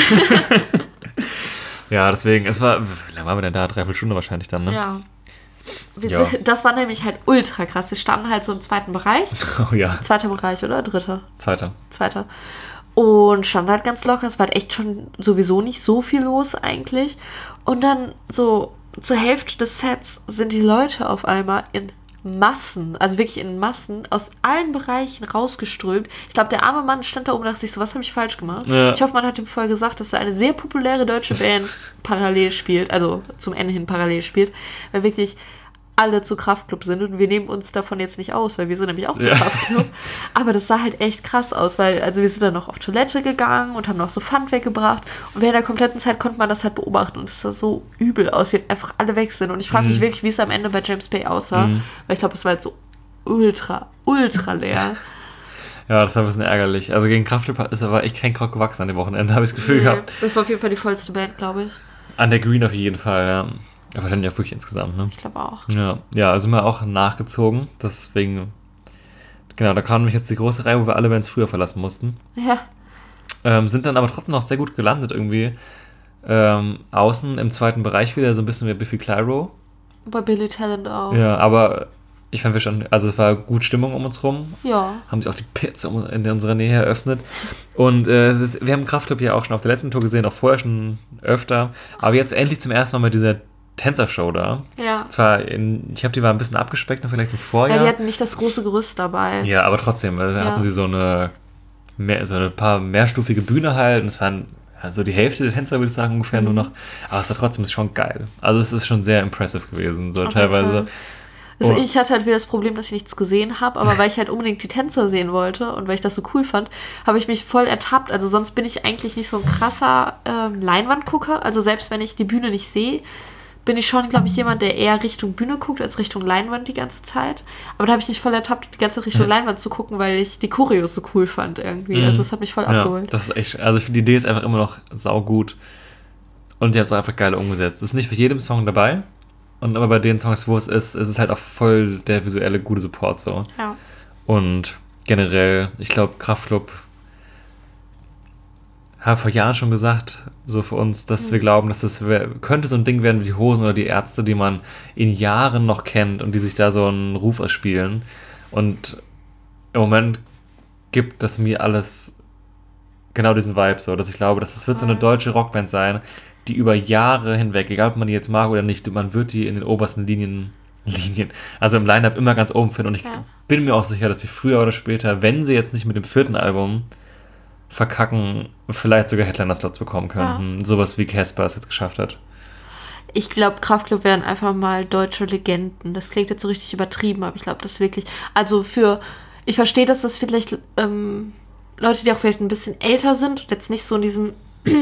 Speaker 5: Ja, deswegen, wie lange waren wir denn da? 3 Stunden wahrscheinlich dann, ne?
Speaker 6: Ja.
Speaker 5: Ja.
Speaker 6: Das war nämlich halt ultra krass. Wir standen halt so im zweiten Bereich.
Speaker 5: Oh ja,
Speaker 6: Zweiter Bereich, oder? Dritter?
Speaker 5: Zweiter.
Speaker 6: Und standen halt ganz locker. Es war halt echt schon sowieso nicht so viel los eigentlich. Und dann so zur Hälfte des Sets sind die Leute auf einmal in Massen, also wirklich in Massen, aus allen Bereichen rausgeströmt. Ich glaube, der arme Mann stand da oben und dachte sich so, was habe ich falsch gemacht?
Speaker 5: Ja.
Speaker 6: Ich hoffe, man hat ihm vorher gesagt, dass er eine sehr populäre deutsche Band parallel spielt, also zum Ende hin parallel spielt, weil wirklich alle zu Kraftklub sind und wir nehmen uns davon jetzt nicht aus, weil wir sind nämlich auch zu Kraftklub. Aber das sah halt echt krass aus, weil also wir sind dann noch auf Toilette gegangen und haben noch so Pfand weggebracht und während der kompletten Zeit konnte man das halt beobachten und es sah so übel aus, wie einfach alle weg sind und ich frage mich wirklich, wie es am Ende bei James Bay aussah, weil ich glaube, es war halt so ultra leer.
Speaker 5: Ja, das war ein bisschen ärgerlich. Also gegen Kraftclub ist aber echt kein Krog gewachsen an dem Wochenende, habe ich das Gefühl gehabt.
Speaker 6: Das war auf jeden Fall die vollste Band, glaube ich.
Speaker 5: An der Green auf jeden Fall, ja. Ja, wahrscheinlich auch wirklich insgesamt, ne?
Speaker 6: Ich glaube auch.
Speaker 5: Ja, also sind wir auch nachgezogen. Deswegen, genau, da kam nämlich jetzt die große Reihe, wo wir alle Bands früher verlassen mussten.
Speaker 6: Ja.
Speaker 5: Sind dann aber trotzdem noch sehr gut gelandet irgendwie. Außen im zweiten Bereich wieder, so ein bisschen wie Biffy Clyro.
Speaker 6: Bei Billy Talent auch.
Speaker 5: Ja, aber ich fand, also es war gut Stimmung um uns rum.
Speaker 6: Ja.
Speaker 5: Haben sich auch die Pits in unserer Nähe eröffnet. Und wir haben Kraftclub ja auch schon auf der letzten Tour gesehen, auch vorher schon öfter. Aber jetzt endlich zum ersten Mal mit dieser Tänzershow da.
Speaker 6: Ja.
Speaker 5: Ich glaube, die war ein bisschen abgespeckt noch vielleicht so vorher.
Speaker 6: Ja, die hatten nicht das große Gerüst dabei.
Speaker 5: Ja, aber trotzdem, hatten sie so eine paar mehrstufige Bühne halt. Und es waren also die Hälfte der Tänzer, würde ich sagen, ungefähr nur noch. Aber es war trotzdem schon geil. Also es ist schon sehr impressive gewesen, so teilweise.
Speaker 6: Cool. Also ich hatte halt wieder das Problem, dass ich nichts gesehen habe, aber weil ich halt unbedingt die Tänzer sehen wollte und weil ich das so cool fand, habe ich mich voll ertappt. Also sonst bin ich eigentlich nicht so ein krasser Leinwandgucker. Also selbst wenn ich die Bühne nicht sehe, bin ich schon, glaube ich, jemand, der eher Richtung Bühne guckt, als Richtung Leinwand die ganze Zeit. Aber da habe ich mich voll ertappt, die ganze Richtung Leinwand zu gucken, weil ich die Choreos so cool fand irgendwie. Also das hat mich voll abgeholt.
Speaker 5: Das ist echt, also ich finde, die Idee ist einfach immer noch saugut. Und die hat es auch einfach geil umgesetzt. Das ist nicht bei jedem Song dabei. Aber bei den Songs, wo es ist halt auch voll der visuelle gute Support so.
Speaker 6: Ja.
Speaker 5: Und generell, ich glaube, Kraftclub haben vor Jahren schon gesagt, so für uns, dass wir glauben, dass das könnte so ein Ding werden wie die Hosen oder die Ärzte, die man in Jahren noch kennt und die sich da so einen Ruf erspielen. Und im Moment gibt das mir alles genau diesen Vibe so, dass ich glaube, dass das wird so eine deutsche Rockband sein, die über Jahre hinweg, egal ob man die jetzt mag oder nicht, man wird die in den obersten Linien, also im Line-Up immer ganz oben finden. Und ich bin mir auch sicher, dass sie früher oder später, wenn sie jetzt nicht mit dem 4. Album verkacken, vielleicht sogar Headliner-Slots bekommen könnten. Sowas wie Casper es jetzt geschafft hat.
Speaker 6: Ich glaube, Kraftclub wären einfach mal deutsche Legenden. Das klingt jetzt so richtig übertrieben, aber ich glaube, das wirklich, also ich verstehe, dass das vielleicht Leute, die auch vielleicht ein bisschen älter sind und jetzt nicht so in diesem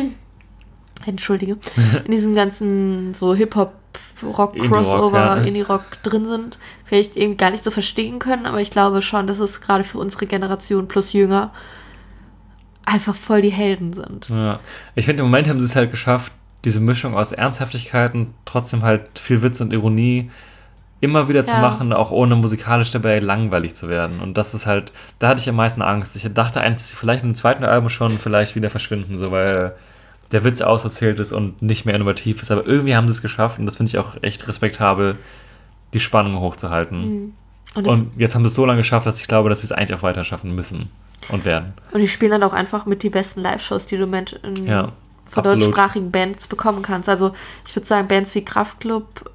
Speaker 6: in diesem ganzen so Hip-Hop, Rock-Crossover, Indie-Rock drin sind, vielleicht irgendwie gar nicht so verstehen können, aber ich glaube schon, dass es gerade für unsere Generation plus jünger einfach voll die Helden sind.
Speaker 5: Ja. Ich finde, im Moment haben sie es halt geschafft, diese Mischung aus Ernsthaftigkeit und trotzdem halt viel Witz und Ironie immer wieder zu machen, auch ohne musikalisch dabei langweilig zu werden. Und das ist halt, da hatte ich am meisten Angst. Ich dachte eigentlich, dass sie vielleicht mit dem 2. Album schon vielleicht wieder verschwinden, so weil der Witz auserzählt ist und nicht mehr innovativ ist. Aber irgendwie haben sie es geschafft und das finde ich auch echt respektabel, die Spannung hochzuhalten. Und jetzt haben sie es so lange geschafft, dass ich glaube, dass sie es eigentlich auch weiter schaffen müssen und werden. Und
Speaker 6: die spielen dann auch einfach mit die besten Live-Shows, die du von deutschsprachigen Bands bekommen kannst. Also ich würde sagen, Bands wie Kraftclub,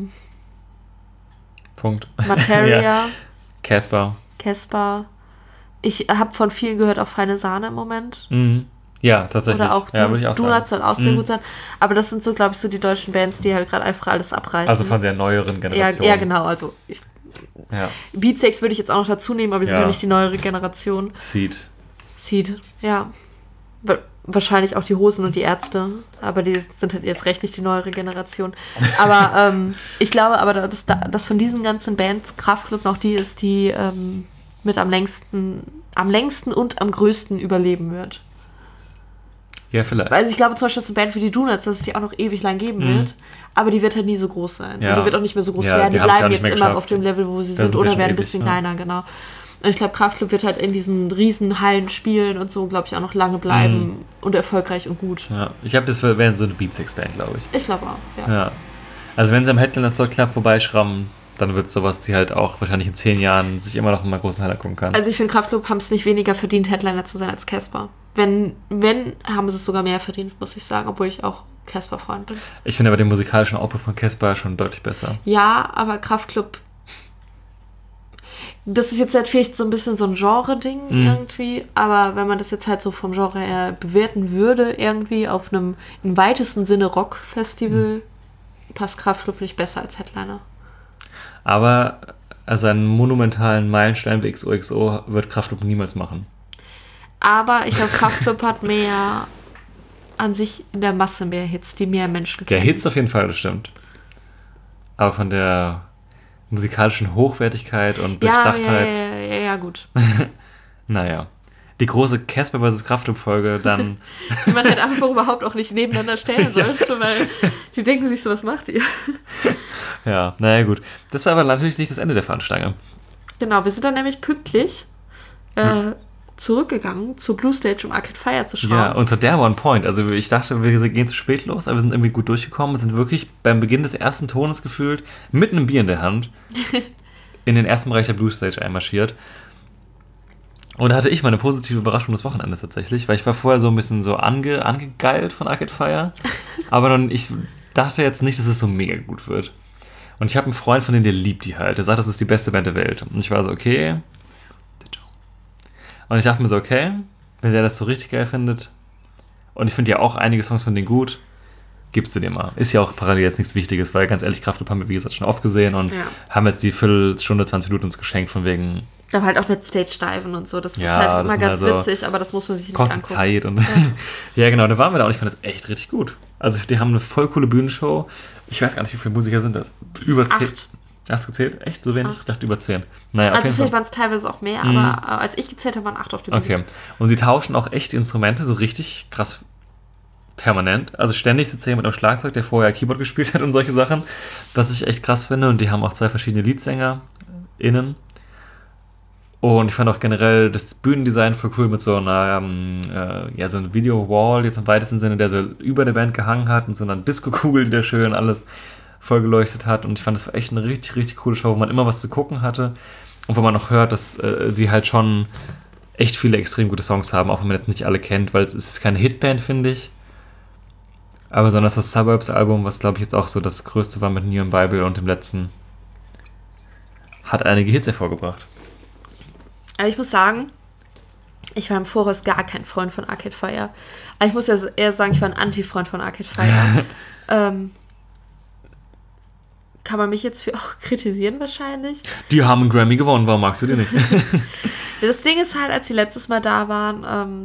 Speaker 5: Punkt.
Speaker 6: Materia,
Speaker 5: Casper.
Speaker 6: Ich habe von vielen gehört, auch Feine Sahne im Moment.
Speaker 5: Mhm. Ja, tatsächlich.
Speaker 6: Oder auch Donuts soll auch sehr gut sein. Aber das sind so, glaube ich, so die deutschen Bands, die halt gerade einfach alles abreißen.
Speaker 5: Also von der neueren Generation.
Speaker 6: Ja, genau. Also Beatsteaks würde ich jetzt auch noch dazu nehmen, aber die sind ja nicht die neuere Generation.
Speaker 5: Seed,
Speaker 6: ja. Wahrscheinlich auch die Hosen und die Ärzte, aber die sind halt jetzt recht nicht die neuere Generation. Aber ich glaube aber, dass von diesen ganzen Bands Kraftclub noch die ist, die mit am längsten und am größten überleben wird.
Speaker 5: Ja, vielleicht.
Speaker 6: Also ich glaube zum Beispiel, dass eine Band wie die Donuts, dass es die auch noch ewig lang geben wird, aber die wird halt nie so groß sein.
Speaker 5: Ja.
Speaker 6: Und die wird auch nicht mehr so groß werden. Die bleiben jetzt immer auf dem Level, wo sie sind, oder werden ein bisschen kleiner, genau. Und ich glaube, Kraftclub wird halt in diesen riesen Hallen spielen und so, glaube ich, auch noch lange bleiben und erfolgreich und gut.
Speaker 5: Ja, ich glaube, das wäre so eine Beatsteaks-Band, glaube ich.
Speaker 6: Ich glaube auch, ja.
Speaker 5: Also wenn sie am Headliner-Slot knapp vorbeischrammen, dann wird es sowas, die halt auch wahrscheinlich in 10 Jahren sich immer noch in einer großen Halle gucken kann.
Speaker 6: Also ich finde, Kraftclub haben es nicht weniger verdient, Headliner zu sein als Casper. Wenn, haben sie es sogar mehr verdient, muss ich sagen, obwohl ich auch Casper-Freund bin.
Speaker 5: Ich finde aber den musikalischen Output von Casper schon deutlich besser.
Speaker 6: Ja, aber Kraftclub, das ist jetzt halt vielleicht so ein bisschen so ein Genre-Ding irgendwie, aber wenn man das jetzt halt so vom Genre her bewerten würde, irgendwie auf einem im weitesten Sinne Rock-Festival, passt Kraftclub nicht besser als Headliner.
Speaker 5: Aber also einen monumentalen Meilenstein wie XOXO wird Kraftclub niemals machen.
Speaker 6: Aber ich glaube, Kraftclub hat mehr an sich in der Masse mehr Hits, die mehr Menschen kennen.
Speaker 5: Der Hits auf jeden Fall, das stimmt. Aber von der musikalischen Hochwertigkeit und
Speaker 6: Ja,
Speaker 5: Durchdachtheit.
Speaker 6: ja, gut.
Speaker 5: Naja. Die große Casper vs. Kraftklub-Folge dann.
Speaker 6: Die man halt einfach überhaupt auch nicht nebeneinander stellen sollte, weil die denken sich so, was macht ihr?
Speaker 5: Ja, naja, gut. Das war aber natürlich nicht das Ende der Fahnenstange.
Speaker 6: Genau, wir sind dann nämlich pünktlich zurückgegangen zur Blue Stage, um Arcade Fire zu schauen.
Speaker 5: Ja, und zu der One Point. Also ich dachte, wir gehen zu spät los, aber wir sind irgendwie gut durchgekommen. Wir sind wirklich beim Beginn des ersten Tones gefühlt mit einem Bier in der Hand in den ersten Bereich der Blue Stage einmarschiert. Und da hatte ich meine positive Überraschung des Wochenendes tatsächlich, weil ich war vorher so ein bisschen so angegeilt von Arcade Fire, aber ich dachte jetzt nicht, dass es so mega gut wird. Und ich habe einen Freund von denen, der liebt die halt. Der sagt, das ist die beste Band der Welt. Und ich war so, okay. Und ich dachte mir so, okay, wenn der das so richtig geil findet, und ich finde ja auch einige Songs von denen gut, gibst du dir mal. Ist ja auch parallel jetzt nichts Wichtiges, weil ganz ehrlich, Kraftklub haben wir, wie gesagt, schon oft gesehen und haben jetzt die Viertelstunde, 20 Minuten uns geschenkt von wegen...
Speaker 6: Aber halt auch mit Stage-Diven und so. Das ist
Speaker 5: Ja,
Speaker 6: halt
Speaker 5: das
Speaker 6: immer
Speaker 5: sind
Speaker 6: ganz
Speaker 5: also
Speaker 6: witzig, aber das muss man sich nicht
Speaker 5: kostet
Speaker 6: angucken.
Speaker 5: Zeit und ja, genau, da waren wir da und ich fand das echt richtig gut. Also die haben eine voll coole Bühnenshow. Ich weiß gar nicht, wie viele Musiker sind das? Über 10.
Speaker 6: 8.
Speaker 5: Hast du gezählt? Echt? So wenig?
Speaker 6: 8.
Speaker 5: Ich dachte über 10. Naja, auf
Speaker 6: Also
Speaker 5: jeden
Speaker 6: vielleicht
Speaker 5: Fall.
Speaker 6: waren es teilweise auch mehr, aber als ich gezählt habe, waren 8 auf der Bühne.
Speaker 5: Okay. Und die tauschen auch echt die Instrumente so richtig krass permanent. Also ständig sitzt jemand am Schlagzeug, der vorher Keyboard gespielt hat und solche Sachen, was ich echt krass finde. Und die haben auch 2 verschiedene Leadsänger*innen. Und ich fand auch generell das Bühnendesign voll cool mit so einer, so einer Video-Wall, jetzt im weitesten Sinne, der so über der Band gehangen hat und so einer Disco-Kugel, die da schön alles voll geleuchtet hat. Und ich fand, das war echt eine richtig, richtig coole Show, wo man immer was zu gucken hatte. Und wo man auch hört, dass die halt schon echt viele extrem gute Songs haben, auch wenn man jetzt nicht alle kennt, weil es ist jetzt keine Hitband, finde ich. Aber besonders das Suburbs-Album, was glaube ich jetzt auch so das größte war mit Neon Bible und dem letzten, hat einige Hits hervorgebracht.
Speaker 6: Aber ich muss sagen, ich war im Voraus gar kein Freund von Arcade Fire. Aber ich muss ja eher sagen, ich war ein Anti-Freund von Arcade Fire. Kann man mich jetzt für auch kritisieren wahrscheinlich.
Speaker 5: Die haben einen Grammy gewonnen, warum magst du die nicht?
Speaker 6: Das Ding ist halt, als sie letztes Mal da waren,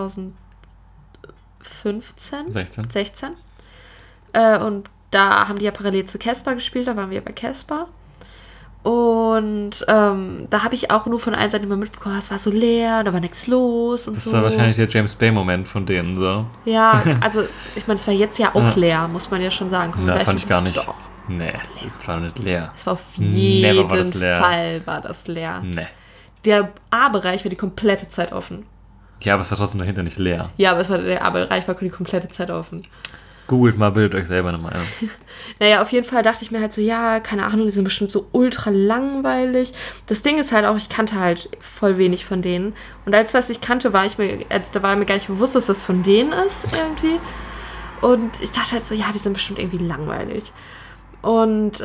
Speaker 6: 2015, 16. Und da haben die ja parallel zu Casper gespielt, da waren wir bei Casper. Und da habe ich auch nur von allen Seiten immer mitbekommen, es war so leer, da war nichts los und
Speaker 5: Das
Speaker 6: so.
Speaker 5: war wahrscheinlich der James Bay-Moment von denen, so.
Speaker 6: Ja, also ich meine, es war jetzt ja auch leer, muss man ja schon sagen.
Speaker 5: Na, fand ich gar nicht.
Speaker 6: Doch,
Speaker 5: Nee, es war nicht leer.
Speaker 6: es war auf
Speaker 5: Never
Speaker 6: jeden
Speaker 5: war das leer.
Speaker 6: Fall war das leer.
Speaker 5: Nee.
Speaker 6: Der A-Bereich war die komplette Zeit offen.
Speaker 5: Ja, aber es war trotzdem dahinter nicht leer.
Speaker 6: Ja, aber der A-Bereich war die komplette Zeit offen.
Speaker 5: Googelt mal, bildet euch selber eine Meinung.
Speaker 6: Naja, auf jeden Fall dachte ich mir halt so, ja, keine Ahnung, die sind bestimmt so ultra langweilig. Das Ding ist halt auch, ich kannte halt voll wenig von denen. Und als was ich kannte, da war mir gar nicht bewusst, dass das von denen ist irgendwie. Und ich dachte halt so, ja, die sind bestimmt irgendwie langweilig. Und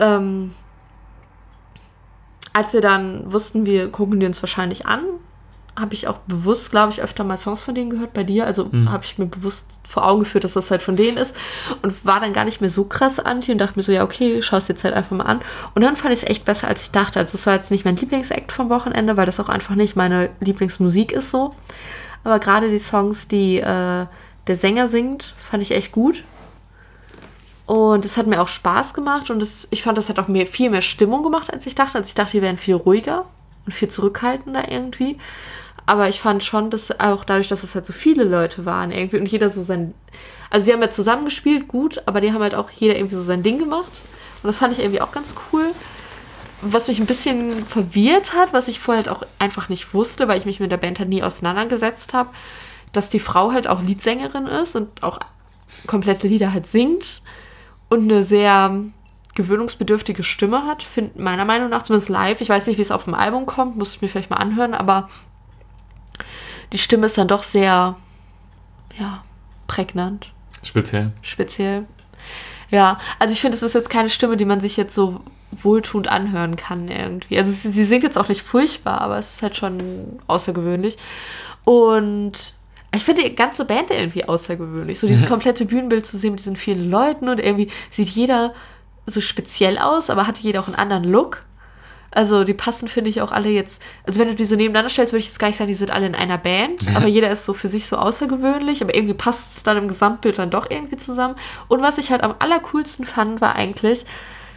Speaker 6: als wir dann wussten, wir gucken die uns wahrscheinlich an, habe ich auch bewusst, glaube ich, öfter mal Songs von denen gehört bei dir. Also habe ich mir bewusst vor Augen geführt, dass das halt von denen ist. Und war dann gar nicht mehr so krass anti und dachte mir so, ja, okay, schau es dir jetzt halt einfach mal an. Und dann fand ich es echt besser, als ich dachte. Also das war jetzt nicht mein Lieblingsact vom Wochenende, weil das auch einfach nicht meine Lieblingsmusik ist so. Aber gerade die Songs, die der Sänger singt, fand ich echt gut. Und es hat mir auch Spaß gemacht und ich fand, das hat auch viel mehr Stimmung gemacht, als ich dachte. Also ich dachte, die wären viel ruhiger und viel zurückhaltender irgendwie. Aber ich fand schon, dass auch dadurch, dass es halt so viele Leute waren irgendwie und jeder so also sie haben ja zusammen gespielt, gut, aber die haben halt auch jeder irgendwie so sein Ding gemacht. Und das fand ich irgendwie auch ganz cool. Was mich ein bisschen verwirrt hat, was ich vorher halt auch einfach nicht wusste, weil ich mich mit der Band halt nie auseinandergesetzt habe, dass die Frau halt auch Leadsängerin ist und auch komplette Lieder halt singt und eine sehr gewöhnungsbedürftige Stimme hat, meiner Meinung nach, zumindest live. Ich weiß nicht, wie es auf dem Album kommt, muss ich mir vielleicht mal anhören, aber die Stimme ist dann doch sehr, ja, prägnant. Speziell. Ja, also ich finde, es ist jetzt keine Stimme, die man sich jetzt so wohltuend anhören kann irgendwie. Also sie singt jetzt auch nicht furchtbar, aber es ist halt schon außergewöhnlich. Und ich finde die ganze Band irgendwie außergewöhnlich. So dieses komplette Bühnenbild zu sehen mit diesen vielen Leuten und irgendwie sieht jeder so speziell aus, aber hat jeder auch einen anderen Look. Also die passen, finde ich, auch alle jetzt, also wenn du die so nebeneinander stellst, würde ich jetzt gar nicht sagen, die sind alle in einer Band, aber jeder ist so für sich so außergewöhnlich, aber irgendwie passt es dann im Gesamtbild dann doch irgendwie zusammen. Und was ich halt am allercoolsten fand, war eigentlich,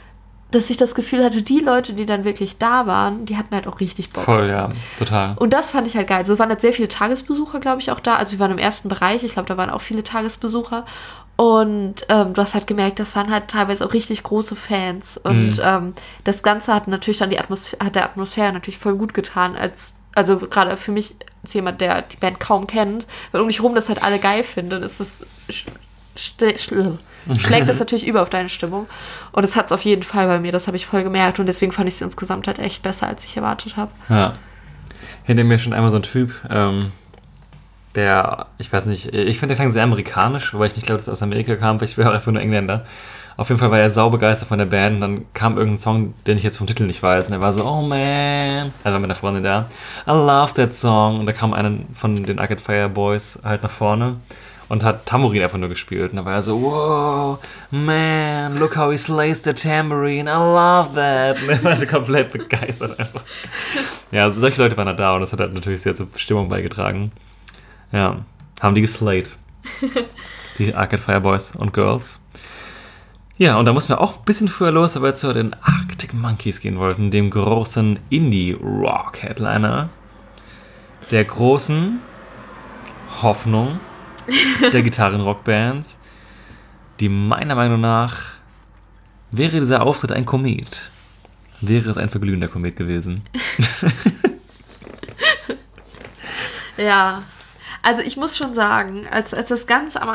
Speaker 6: dass ich das Gefühl hatte, die Leute, die dann wirklich da waren, die hatten halt auch richtig Bock.
Speaker 5: Voll, ja, total.
Speaker 6: Und das fand ich halt geil. Also es waren halt sehr viele Tagesbesucher, glaube ich, auch da. Also wir waren im ersten Bereich. Ich glaube, da waren auch viele Tagesbesucher. Und du hast halt gemerkt, das waren halt teilweise auch richtig große Fans. Und das Ganze hat natürlich dann der Atmosphäre natürlich voll gut getan. Also gerade für mich als jemand, der die Band kaum kennt, weil um mich herum das halt alle geil finden, ist das schlägt das natürlich über auf deine Stimmung. Und es hat es auf jeden Fall bei mir, das habe ich voll gemerkt. Und deswegen fand ich es insgesamt halt echt besser, als ich erwartet habe.
Speaker 5: Ja. Hinter mir schon einmal so ein Typ, der, ich weiß nicht, ich finde, der klang sehr amerikanisch, weil ich nicht glaube, dass er aus Amerika kam, weil ich wäre einfach nur Engländer. Auf jeden Fall war er saubegeistert von der Band und dann kam irgendein Song, den ich jetzt vom Titel nicht weiß. Und er war so, oh man, also mit der Freundin da, I love that song. Und da kam einer von den Arcade Fire Boys halt nach vorne und hat Tambourin einfach nur gespielt. Und da war er so, wow, man, look how he slays the tambourine, I love that. Und er war so komplett begeistert einfach. Ja, solche Leute waren da und das hat halt natürlich sehr zur Stimmung beigetragen. Ja, haben die geslayed. Die Arcade Fire Boys und Girls. Ja, und da mussten wir auch ein bisschen früher los, weil wir zu den Arctic Monkeys gehen wollten, dem großen Indie-Rock-Headliner, der großen Hoffnung der Gitarrenrockbands, die meiner Meinung nach, wäre dieser Auftritt ein Komet, wäre es ein verglühender Komet gewesen.
Speaker 6: Ja, also ich muss schon sagen, als das ganz am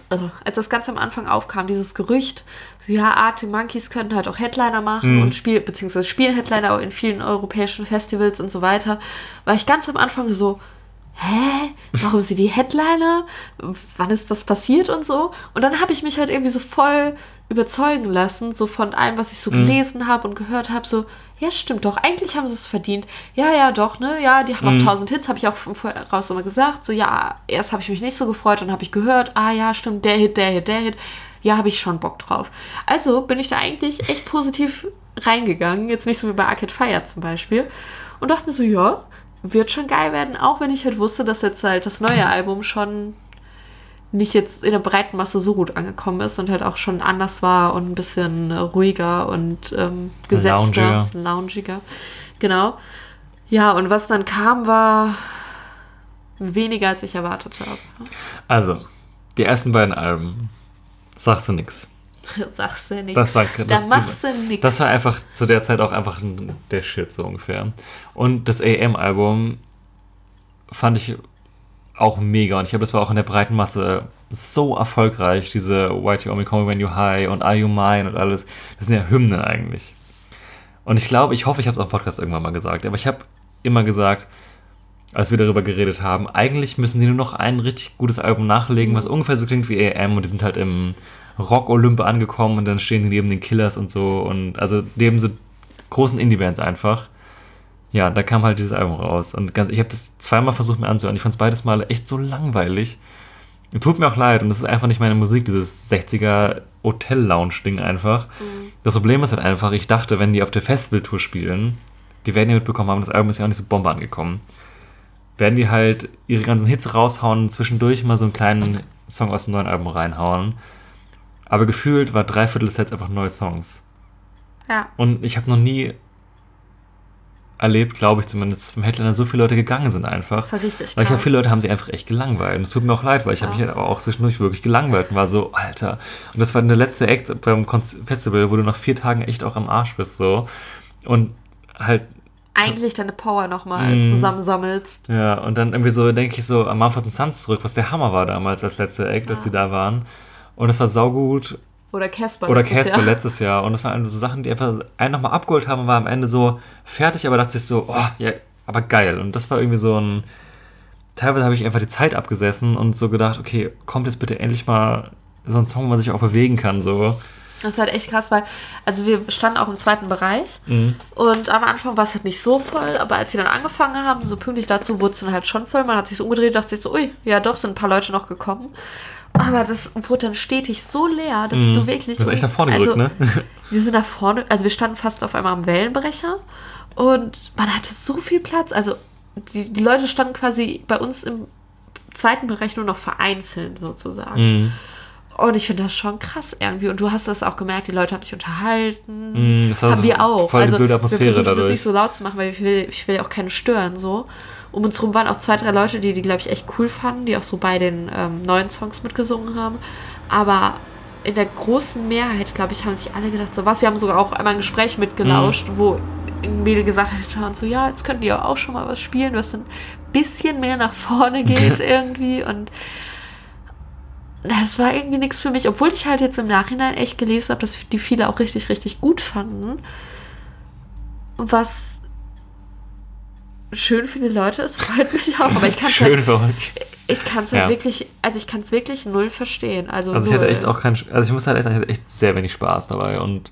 Speaker 6: Anfang aufkam, dieses Gerücht, so ja, Arctic Monkeys können halt auch Headliner machen und beziehungsweise spielen Headliner auch in vielen europäischen Festivals und so weiter, war ich ganz am Anfang so, hä? Warum sind die Headliner? Wann ist das passiert und so? Und dann habe ich mich halt irgendwie so voll überzeugen lassen, so von allem, was ich so gelesen habe und gehört habe, so, ja, stimmt doch, eigentlich haben sie es verdient. Ja, doch, ne? Ja, die haben auch 1000 Hits, habe ich auch vorher raus immer gesagt. So, ja, erst habe ich mich nicht so gefreut und habe ich gehört, ja, stimmt, der Hit. Ja, habe ich schon Bock drauf. Also bin ich da eigentlich echt positiv reingegangen. Jetzt nicht so wie bei Arcade Fire zum Beispiel. Und dachte mir so, ja, wird schon geil werden, auch wenn ich halt wusste, dass jetzt halt das neue Album schon nicht jetzt in der breiten Masse so gut angekommen ist und halt auch schon anders war und ein bisschen ruhiger und gesetzter, loungiger. Genau. Ja, und was dann kam, war weniger, als ich erwartet habe.
Speaker 5: Also, die ersten beiden Alben, sagst du nix.
Speaker 6: Sagst du nix.
Speaker 5: Da machst du nix. Das war einfach zu der Zeit auch einfach der Shit, so ungefähr. Und das AM-Album fand ich auch mega. Und ich glaube, das war auch in der breiten Masse so erfolgreich. Diese Why You Only Call Me When You High und Are You Mine und alles. Das sind ja Hymnen eigentlich. Und ich hoffe, ich habe es auch im Podcast irgendwann mal gesagt. Aber ich habe immer gesagt, als wir darüber geredet haben, eigentlich müssen die nur noch ein richtig gutes Album nachlegen, was ungefähr so klingt wie AM. Und die sind halt im Rock-Olymp angekommen und dann stehen die neben den Killers und so. Und also neben so großen Indie-Bands einfach. Ja, da kam halt dieses Album raus. Und ich habe das zweimal versucht mir anzuhören. Ich fand es beides Mal echt so langweilig. Tut mir auch leid. Und das ist einfach nicht meine Musik, dieses 60er Hotel-Lounge-Ding einfach. Das Problem ist halt einfach, ich dachte, wenn die auf der Festivaltour spielen, die werden ja mitbekommen haben, das Album ist ja auch nicht so Bombe angekommen. Werden die halt ihre ganzen Hits raushauen, zwischendurch mal so einen kleinen Song aus dem neuen Album reinhauen. Aber gefühlt war 3/4 des Sets einfach neue Songs.
Speaker 6: Ja.
Speaker 5: Und ich habe noch nie erlebt, glaube ich zumindest, dass beim Headliner so viele Leute gegangen sind einfach. Das
Speaker 6: war richtig krass.
Speaker 5: Weil ich glaube, viele Leute haben sich einfach echt gelangweilt. Und es tut mir auch leid, weil ich habe mich halt aber auch zwischendurch wirklich gelangweilt und war so, Alter. Und das war der letzte Act beim Festival, wo du nach 4 Tagen echt auch am Arsch bist, so. Und halt
Speaker 6: eigentlich deine Power nochmal zusammensammelst.
Speaker 5: Ja, und dann irgendwie so, denke ich so an Mumford & Sons zurück, was der Hammer war damals als letzter Act, als sie da waren. Und es war saugut.
Speaker 6: Oder Casper
Speaker 5: letztes Jahr. Und das waren so Sachen, die einfach einen nochmal abgeholt haben und war am Ende so fertig, aber dachte ich so, oh, ja, aber geil. Und das war irgendwie so ein, teilweise habe ich einfach die Zeit abgesessen und so gedacht, okay, kommt jetzt bitte endlich mal so ein Song, wo man sich auch bewegen kann, so.
Speaker 6: Das war halt echt krass, weil, also wir standen auch im zweiten Bereich und am Anfang war es halt nicht so voll, aber als sie dann angefangen haben, so pünktlich dazu, wurde es dann halt schon voll. Man hat sich so umgedreht, dachte sich so, ui, ja doch, sind ein paar Leute noch gekommen. Aber das wurde dann stetig so leer, dass du wirklich...
Speaker 5: Du bist echt nach vorne gerückt, ne?
Speaker 6: Wir sind nach vorne, also wir standen fast auf einmal am Wellenbrecher und man hatte so viel Platz. Also die Leute standen quasi bei uns im zweiten Bereich nur noch vereinzelt sozusagen. Und ich finde das schon krass irgendwie. Und du hast das auch gemerkt, die Leute haben sich unterhalten.
Speaker 5: Das war
Speaker 6: haben
Speaker 5: so
Speaker 6: wir auch.
Speaker 5: voll die blöde Atmosphäre
Speaker 6: wir versuchen
Speaker 5: dadurch.
Speaker 6: das nicht so laut zu machen, weil ich will ja auch keine stören. So. Um uns rum waren auch 2, 3 Leute, die glaube ich, echt cool fanden, die auch so bei den neuen Songs mitgesungen haben. Aber in der großen Mehrheit, glaube ich, haben sich alle gedacht, so was. Wir haben sogar auch einmal ein Gespräch mitgelauscht, wo ein Mädel gesagt hat, und so, ja, jetzt könnt ihr auch schon mal was spielen, was ein bisschen mehr nach vorne geht irgendwie. Und das war irgendwie nichts für mich, obwohl ich halt jetzt im Nachhinein echt gelesen habe, dass die viele auch richtig, richtig gut fanden. Was schön für die Leute ist, freut mich auch, aber ich kann es
Speaker 5: Schön
Speaker 6: halt,
Speaker 5: für euch.
Speaker 6: ich kann es halt wirklich, also ich kann es wirklich null verstehen. Also
Speaker 5: ich hatte echt auch ich muss halt ich hatte echt sehr wenig Spaß dabei und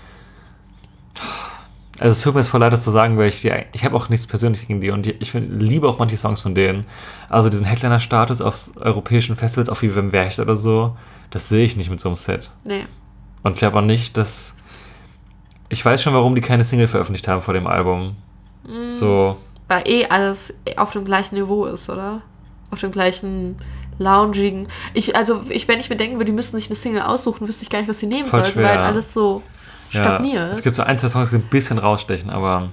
Speaker 5: also es tut mir jetzt voll leid, das zu sagen, weil ich habe auch nichts persönlich gegen die und ich liebe auch manche Songs von denen. Also diesen Headliner-Status auf europäischen Festivals, auch wie Wim Wercht oder so, das sehe ich nicht mit so einem Set.
Speaker 6: Nee.
Speaker 5: Und ich glaube auch nicht, dass ich weiß schon, warum die keine Single veröffentlicht haben vor dem Album. So.
Speaker 6: Weil alles auf dem gleichen Niveau ist, oder? Auf dem gleichen loungigen. Wenn ich mir denken würde, die müssten sich eine Single aussuchen, wüsste ich gar nicht, was sie nehmen
Speaker 5: Voll
Speaker 6: sollten,
Speaker 5: schwer.
Speaker 6: weil alles so stagniert.
Speaker 5: Es gibt so 1, 2 Songs, die ein bisschen rausstechen, aber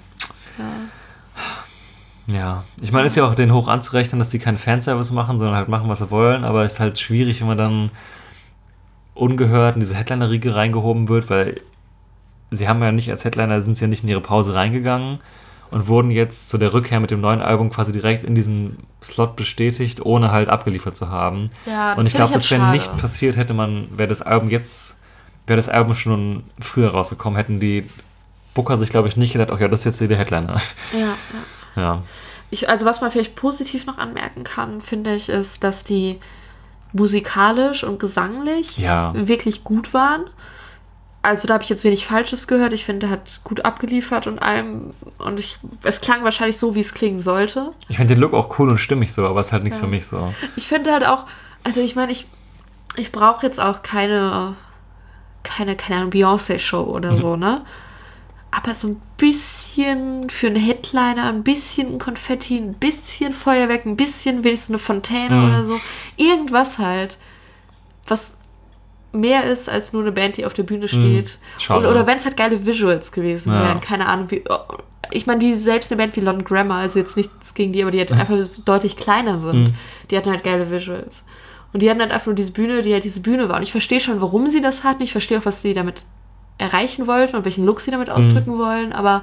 Speaker 5: ja. Ich meine, es ist ja auch denen hoch anzurechnen, dass die keinen Fanservice machen, sondern halt machen, was sie wollen, aber es ist halt schwierig, wenn man dann ungehört in diese Headliner-Riege reingehoben wird, weil sie haben ja nicht als Headliner, sind sie ja nicht in ihre Pause reingegangen und wurden jetzt zu der Rückkehr mit dem neuen Album quasi direkt in diesen Slot bestätigt, ohne halt abgeliefert zu haben.
Speaker 6: Ja,
Speaker 5: und ich glaube, das wäre
Speaker 6: schade.
Speaker 5: nicht passiert, wäre das Album schon früher rausgekommen, hätten die Booker sich, glaube ich, nicht gedacht, ach ja, das ist jetzt der Headliner. Ja.
Speaker 6: Also was man vielleicht positiv noch anmerken kann, finde ich, ist, dass die musikalisch und gesanglich wirklich gut waren. Also da habe ich jetzt wenig Falsches gehört. Ich finde, er hat gut abgeliefert und allem. Und es klang wahrscheinlich so, wie es klingen sollte.
Speaker 5: Ich finde den Look auch cool und stimmig so, aber es ist halt nichts für mich so.
Speaker 6: Ich finde halt auch, also ich meine, ich brauche jetzt auch keine Ahnung, Beyoncé-Show oder so, ne? Aber so ein bisschen für einen Headliner, ein bisschen Konfetti, ein bisschen Feuerwerk, ein bisschen wenigstens eine Fontäne oder so. Irgendwas halt, was mehr ist als nur eine Band, die auf der Bühne steht. Oder wenn es halt geile Visuals gewesen wären. Keine Ahnung, wie. Ich meine, selbst eine Band wie London Grammar, also jetzt nichts gegen die, aber die halt einfach deutlich kleiner sind. Die hatten halt geile Visuals. Und die hatten halt einfach nur diese Bühne, die halt diese Bühne war. Und ich verstehe schon, warum sie das hatten. Ich verstehe auch, was sie damit erreichen wollten und welchen Look sie damit ausdrücken wollen. Aber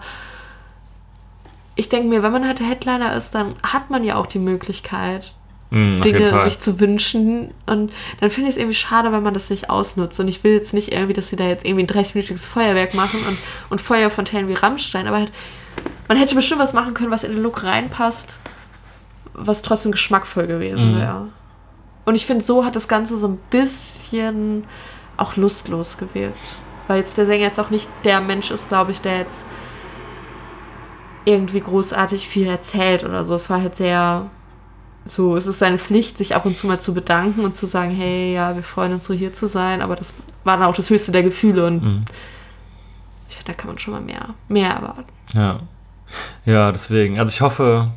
Speaker 6: ich denke mir, wenn man halt der Headliner ist, dann hat man ja auch die Möglichkeit, Dinge sich zu wünschen. Und dann finde ich es irgendwie schade, wenn man das nicht ausnutzt. Und ich will jetzt nicht irgendwie, dass sie da jetzt irgendwie ein 30-minütiges Feuerwerk machen und Feuerfontänen wie Rammstein. Aber halt, man hätte bestimmt was machen können, was in den Look reinpasst, was trotzdem geschmackvoll gewesen wäre. Und ich finde, so hat das Ganze so ein bisschen auch lustlos gewirkt. Weil jetzt der Sänger jetzt auch nicht der Mensch ist, glaube ich, der jetzt irgendwie großartig viel erzählt oder so. Es war halt sehr so, es ist seine Pflicht, sich ab und zu mal zu bedanken und zu sagen, hey, ja, wir freuen uns so hier zu sein. Aber das war dann auch das höchste der Gefühle und ich finde, da kann man schon mal mehr erwarten.
Speaker 5: Ja, deswegen. Also ich hoffe,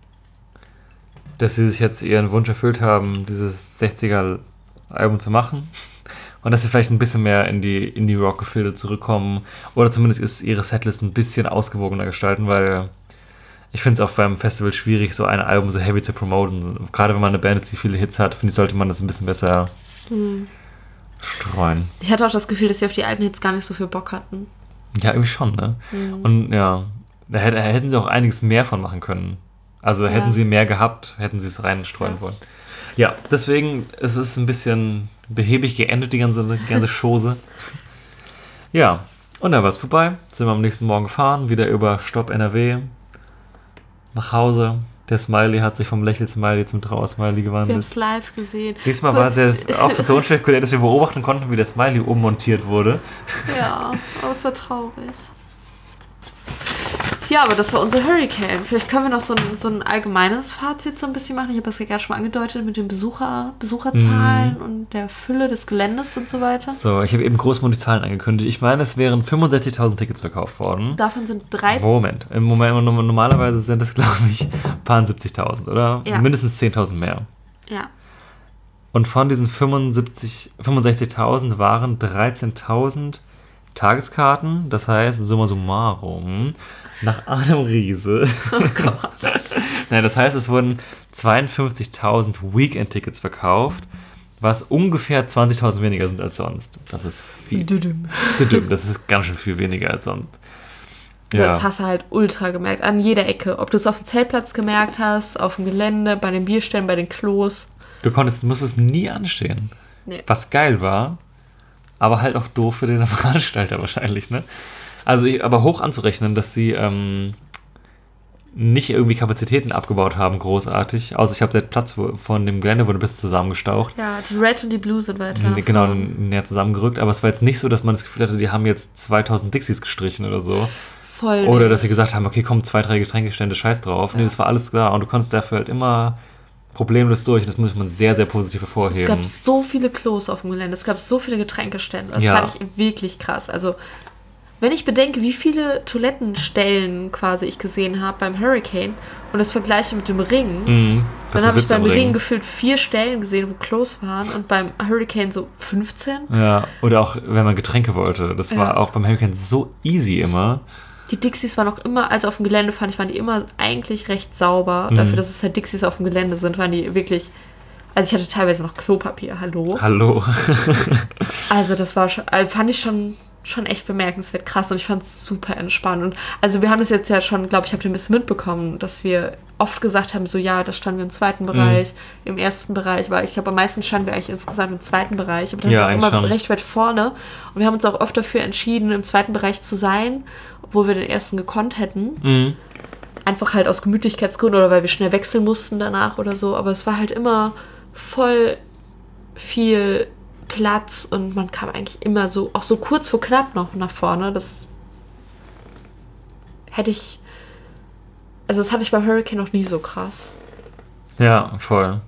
Speaker 5: dass sie sich jetzt ihren Wunsch erfüllt haben, dieses 60er-Album zu machen. Und dass sie vielleicht ein bisschen mehr in die Indie-Rock-Gefilde zurückkommen. Oder zumindest ist ihre Setlist ein bisschen ausgewogener gestalten, weil ich finde es auch beim Festival schwierig, so ein Album so heavy zu promoten. Gerade wenn man eine Band ist, die viele Hits hat, finde ich, sollte man das ein bisschen besser streuen.
Speaker 6: Ich hatte auch das Gefühl, dass sie auf die alten Hits gar nicht so viel Bock hatten.
Speaker 5: Ja, irgendwie schon, ne? Und ja, da hätten sie auch einiges mehr von machen können. Also hätten sie mehr gehabt, hätten sie es reinstreuen wollen. Ja, deswegen es ist ein bisschen behäbig geendet, die ganze Chose. Ja, und dann war es vorbei. Sind wir am nächsten Morgen gefahren, wieder über Stopp NRW nach Hause. Der Smiley hat sich vom Lächel-Smiley zum Trauer-Smiley gewandelt.
Speaker 6: Wir haben es live gesehen.
Speaker 5: Diesmal war der auch so unspektakulär, dass wir beobachten konnten, wie der Smiley ummontiert wurde.
Speaker 6: Ja, aber es war traurig. Ja, aber das war unser Hurricane. Vielleicht können wir noch so ein allgemeines Fazit so ein bisschen machen. Ich habe das ja gerade schon mal angedeutet mit den Besucherzahlen und der Fülle des Geländes und so weiter.
Speaker 5: So, ich habe eben großmundig die Zahlen angekündigt. Ich meine, es wären 65.000 Tickets verkauft worden.
Speaker 6: Davon sind 3...
Speaker 5: Moment. Normalerweise sind es, glaube ich, ein paar 70.000, oder?
Speaker 6: Ja.
Speaker 5: Mindestens 10.000 mehr.
Speaker 6: Ja.
Speaker 5: Und von diesen 65.000 waren 13.000 Tageskarten. Das heißt, summa summarum, nach Adam Riese.
Speaker 6: Oh Gott.
Speaker 5: Nein, das heißt, es wurden 52.000 Weekend-Tickets verkauft, was ungefähr 20.000 weniger sind als sonst. Das ist viel. Das ist ganz schön viel weniger als sonst. Ja.
Speaker 6: Das hast du halt ultra gemerkt, an jeder Ecke. Ob du es auf dem Zeltplatz gemerkt hast, auf dem Gelände, bei den Bierständen, bei den Klos.
Speaker 5: Du musstest nie anstehen.
Speaker 6: Nee.
Speaker 5: Was geil war, aber halt auch doof für den Veranstalter wahrscheinlich, ne? Also, aber hoch anzurechnen, dass sie nicht irgendwie Kapazitäten abgebaut haben, großartig. Außer ich habe der Platz von dem Gelände wurde ein bisschen zusammengestaucht.
Speaker 6: Ja, die Red und die Blue sind weiter.
Speaker 5: Genau, näher zusammengerückt. Aber es war jetzt nicht so, dass man das Gefühl hatte, die haben jetzt 2000 Dixies gestrichen oder so.
Speaker 6: Voll
Speaker 5: Oder
Speaker 6: nicht.
Speaker 5: dass sie gesagt haben, okay, komm, 2, 3 Getränkestände, scheiß drauf. Nee, das war alles klar. Und du konntest dafür halt immer problemlos durch. Das muss man sehr, sehr positiv hervorheben.
Speaker 6: Es gab so viele Klos auf dem Gelände. Es gab so viele Getränkestände. Das
Speaker 5: Ja.
Speaker 6: fand ich wirklich krass. Also, wenn ich bedenke, wie viele Toilettenstellen quasi ich gesehen habe beim Hurricane und das vergleiche mit dem Ring, dann habe ich beim Ring gefühlt 4 Stellen gesehen, wo Klos waren und beim Hurricane so 15.
Speaker 5: Ja, oder auch, wenn man Getränke wollte. Das war auch beim Hurricane so easy immer.
Speaker 6: Die Dixies waren auch immer, also auf dem Gelände waren die immer eigentlich recht sauber. Dafür, dass es halt Dixies auf dem Gelände sind, waren die wirklich... Also ich hatte teilweise noch Klopapier,
Speaker 5: Hallo.
Speaker 6: Also das war schon, fand ich schon echt bemerkenswert krass und ich fand es super entspannt. Und also wir haben das jetzt ja schon, glaube ich, habt ihr ein bisschen mitbekommen, dass wir oft gesagt haben, so ja, da standen wir im zweiten Bereich, im ersten Bereich, weil ich glaube, am meisten standen wir eigentlich insgesamt im zweiten Bereich, aber dann
Speaker 5: Ja,
Speaker 6: auch immer
Speaker 5: schon.
Speaker 6: recht weit vorne. Und wir haben uns auch oft dafür entschieden, im zweiten Bereich zu sein, obwohl wir den ersten gekonnt hätten. Einfach halt aus Gemütlichkeitsgründen oder weil wir schnell wechseln mussten danach oder so. Aber es war halt immer voll viel Platz und man kam eigentlich immer so, auch so kurz vor knapp noch nach vorne. Das hatte ich beim Hurricane noch nie so krass.
Speaker 5: Ja, voll.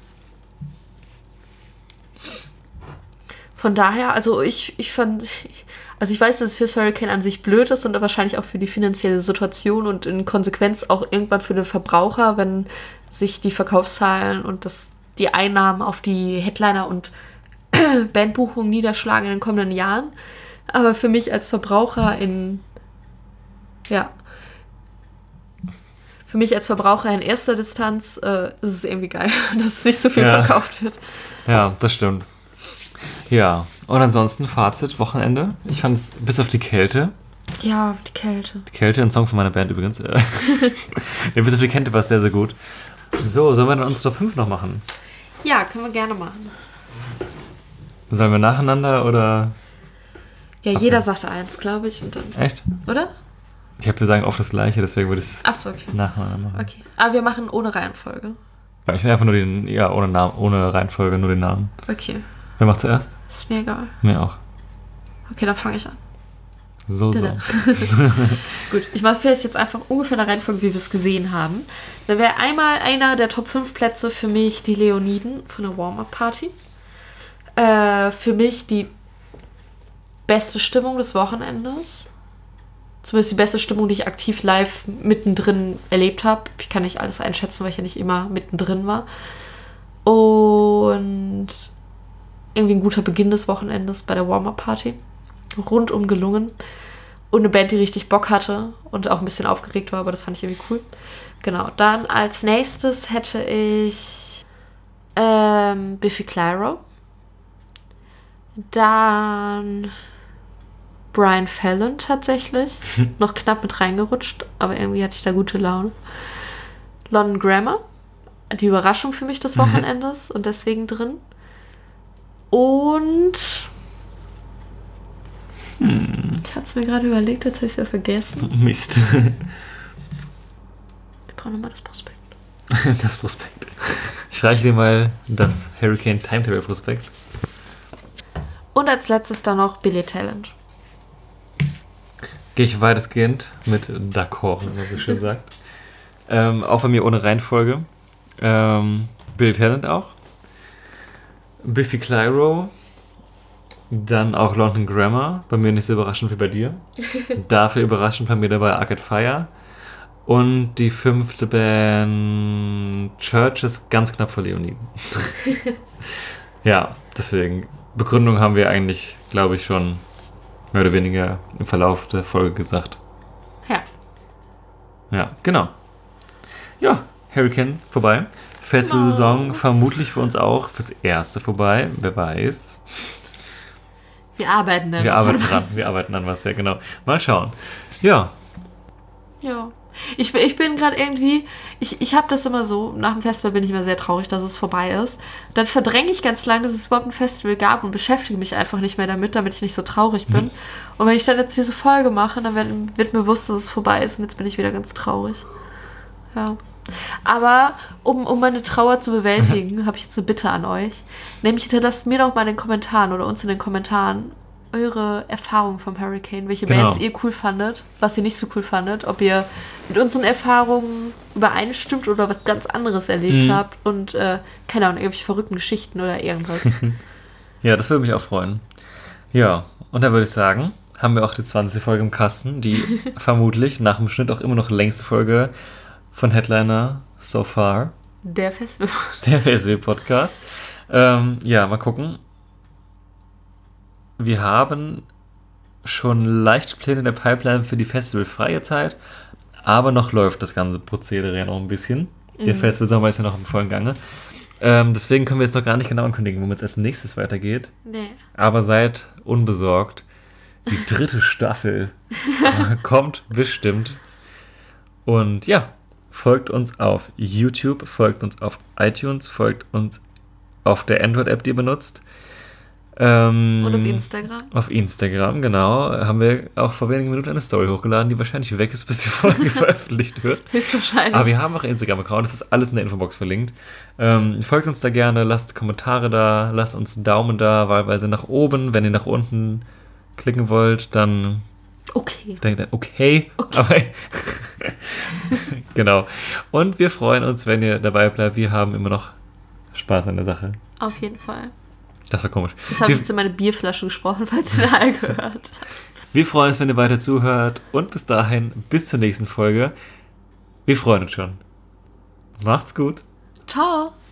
Speaker 6: Von daher, also ich fand, also ich weiß, dass es fürs Hurricane an sich blöd ist und wahrscheinlich auch für die finanzielle Situation und in Konsequenz auch irgendwann für den Verbraucher, wenn sich die Verkaufszahlen und die Einnahmen auf die Headliner und Bandbuchungen niederschlagen in den kommenden Jahren. Aber für mich als Verbraucher in erster Distanz ist es irgendwie geil, dass es nicht so viel verkauft wird.
Speaker 5: Ja, das stimmt. Ja, und ansonsten Fazit, Wochenende. Ich fand es bis auf die Kälte.
Speaker 6: Ja, die Kälte.
Speaker 5: Die Kälte, ein Song von meiner Band übrigens. Ja, bis auf die Kälte war es sehr, sehr gut. So, sollen wir dann uns Top 5 noch machen?
Speaker 6: Ja, können wir gerne machen.
Speaker 5: Sollen wir nacheinander oder...
Speaker 6: Ja, jeder sagte eins, glaube ich, und dann...
Speaker 5: Echt?
Speaker 6: Oder?
Speaker 5: Wir sagen oft das Gleiche, deswegen würde ich es
Speaker 6: Achso, okay.
Speaker 5: nacheinander machen.
Speaker 6: Okay. Aber wir machen ohne Reihenfolge.
Speaker 5: Ja, ich will einfach nur ohne Namen, ohne Reihenfolge, nur den Namen.
Speaker 6: Okay.
Speaker 5: Wer macht zuerst?
Speaker 6: Ist mir egal.
Speaker 5: Mir auch.
Speaker 6: Okay, dann fange ich an.
Speaker 5: So.
Speaker 6: Gut, ich mache vielleicht jetzt einfach ungefähr eine Reihenfolge, wie wir es gesehen haben. Dann wäre einmal einer der Top 5 Plätze für mich die Leoniden von der Warm-Up-Party. Für mich die beste Stimmung des Wochenendes. Zumindest die beste Stimmung, die ich aktiv live mittendrin erlebt habe. Ich kann nicht alles einschätzen, weil ich ja nicht immer mittendrin war. Und irgendwie ein guter Beginn des Wochenendes bei der Warm-Up-Party. Rundum gelungen. Und eine Band, die richtig Bock hatte und auch ein bisschen aufgeregt war, aber das fand ich irgendwie cool. Genau, dann als nächstes hätte ich Biffy Clyro. Dann Brian Fallon tatsächlich. Noch knapp mit reingerutscht, aber irgendwie hatte ich da gute Laune. London Grammar. Die Überraschung für mich des Wochenendes und deswegen drin. Und ich hatte es mir gerade überlegt, jetzt habe ich es ja vergessen.
Speaker 5: Mist.
Speaker 6: Wir brauchen nochmal das Prospekt.
Speaker 5: Das Prospekt. Ich reiche dir mal das Hurricane Timetable Prospekt.
Speaker 6: Und als letztes dann noch Billy Talent.
Speaker 5: Gehe ich weitestgehend mit d'accord, wie man so schön sagt. Auch bei mir ohne Reihenfolge. Billy Talent auch. Biffy Clyro. Dann auch London Grammar. Bei mir nicht so überraschend wie bei dir. Dafür überraschend bei mir dabei Arcade Fire. Und die 5. Band Churches ganz knapp vor Leoniden. Ja, deswegen. Begründung haben wir eigentlich, glaube ich, schon mehr oder weniger im Verlauf der Folge gesagt.
Speaker 6: Ja.
Speaker 5: Ja, genau. Ja, Hurricane vorbei. Festival-Saison vermutlich für uns auch fürs Erste vorbei. Wer weiß.
Speaker 6: Wir arbeiten dann.
Speaker 5: Wir arbeiten an was, ja genau. Mal schauen. Ja.
Speaker 6: Ja. Ich bin gerade irgendwie, ich habe das immer so, nach dem Festival bin ich immer sehr traurig, dass es vorbei ist. Dann verdränge ich ganz lange, dass es überhaupt ein Festival gab und beschäftige mich einfach nicht mehr damit ich nicht so traurig bin. Und wenn ich dann jetzt diese Folge mache, dann wird mir bewusst, dass es vorbei ist und jetzt bin ich wieder ganz traurig. Ja. Aber um meine Trauer zu bewältigen, habe ich jetzt eine Bitte an euch. Nämlich hinterlasst mir doch mal in den Kommentaren oder uns in den Kommentaren eure Erfahrungen vom Hurricane, welche Bands ihr cool fandet, was ihr nicht so cool fandet, ob ihr mit unseren Erfahrungen übereinstimmt oder was ganz anderes erlebt habt und keine Ahnung, irgendwelche verrückten Geschichten oder irgendwas.
Speaker 5: Ja, das würde mich auch freuen. Ja, und dann würde ich sagen, haben wir auch die 20. Folge im Kasten, die vermutlich nach dem Schnitt auch immer noch längste Folge von Headliner so far.
Speaker 6: Der Festival.
Speaker 5: Der Festival-Podcast. Ja, mal gucken. Wir haben schon leichte Pläne in der Pipeline für die festivalfreie Zeit, aber noch läuft das ganze Prozedere ja noch ein bisschen. Der Festivalsommer ist ja noch im vollen Gange. Deswegen können wir jetzt noch gar nicht genau ankündigen, womit es als nächstes weitergeht.
Speaker 6: Nee.
Speaker 5: Aber seid unbesorgt. Die 3. Staffel kommt bestimmt. Und ja, folgt uns auf YouTube, folgt uns auf iTunes, folgt uns auf der Android-App, die ihr benutzt.
Speaker 6: Und auf Instagram.
Speaker 5: Auf Instagram, genau. Haben wir auch vor wenigen Minuten eine Story hochgeladen, die wahrscheinlich weg ist, bis die Folge veröffentlicht wird.
Speaker 6: Höchstwahrscheinlich.
Speaker 5: Aber wir haben auch einen Instagram-Account, das ist alles in der Infobox verlinkt. Folgt uns da gerne, lasst Kommentare da, lasst uns einen Daumen da, wahlweise nach oben. Wenn ihr nach unten klicken wollt, dann
Speaker 6: Okay.
Speaker 5: Okay. Aber genau. Und wir freuen uns, wenn ihr dabei bleibt. Wir haben immer noch Spaß an der Sache.
Speaker 6: Auf jeden Fall.
Speaker 5: Das war komisch.
Speaker 6: Das habe ich jetzt in meine Bierflasche gesprochen, falls ihr da gehört habt.
Speaker 5: Wir freuen uns, wenn ihr weiter zuhört. Und bis dahin, bis zur nächsten Folge. Wir freuen uns schon. Macht's gut.
Speaker 6: Ciao.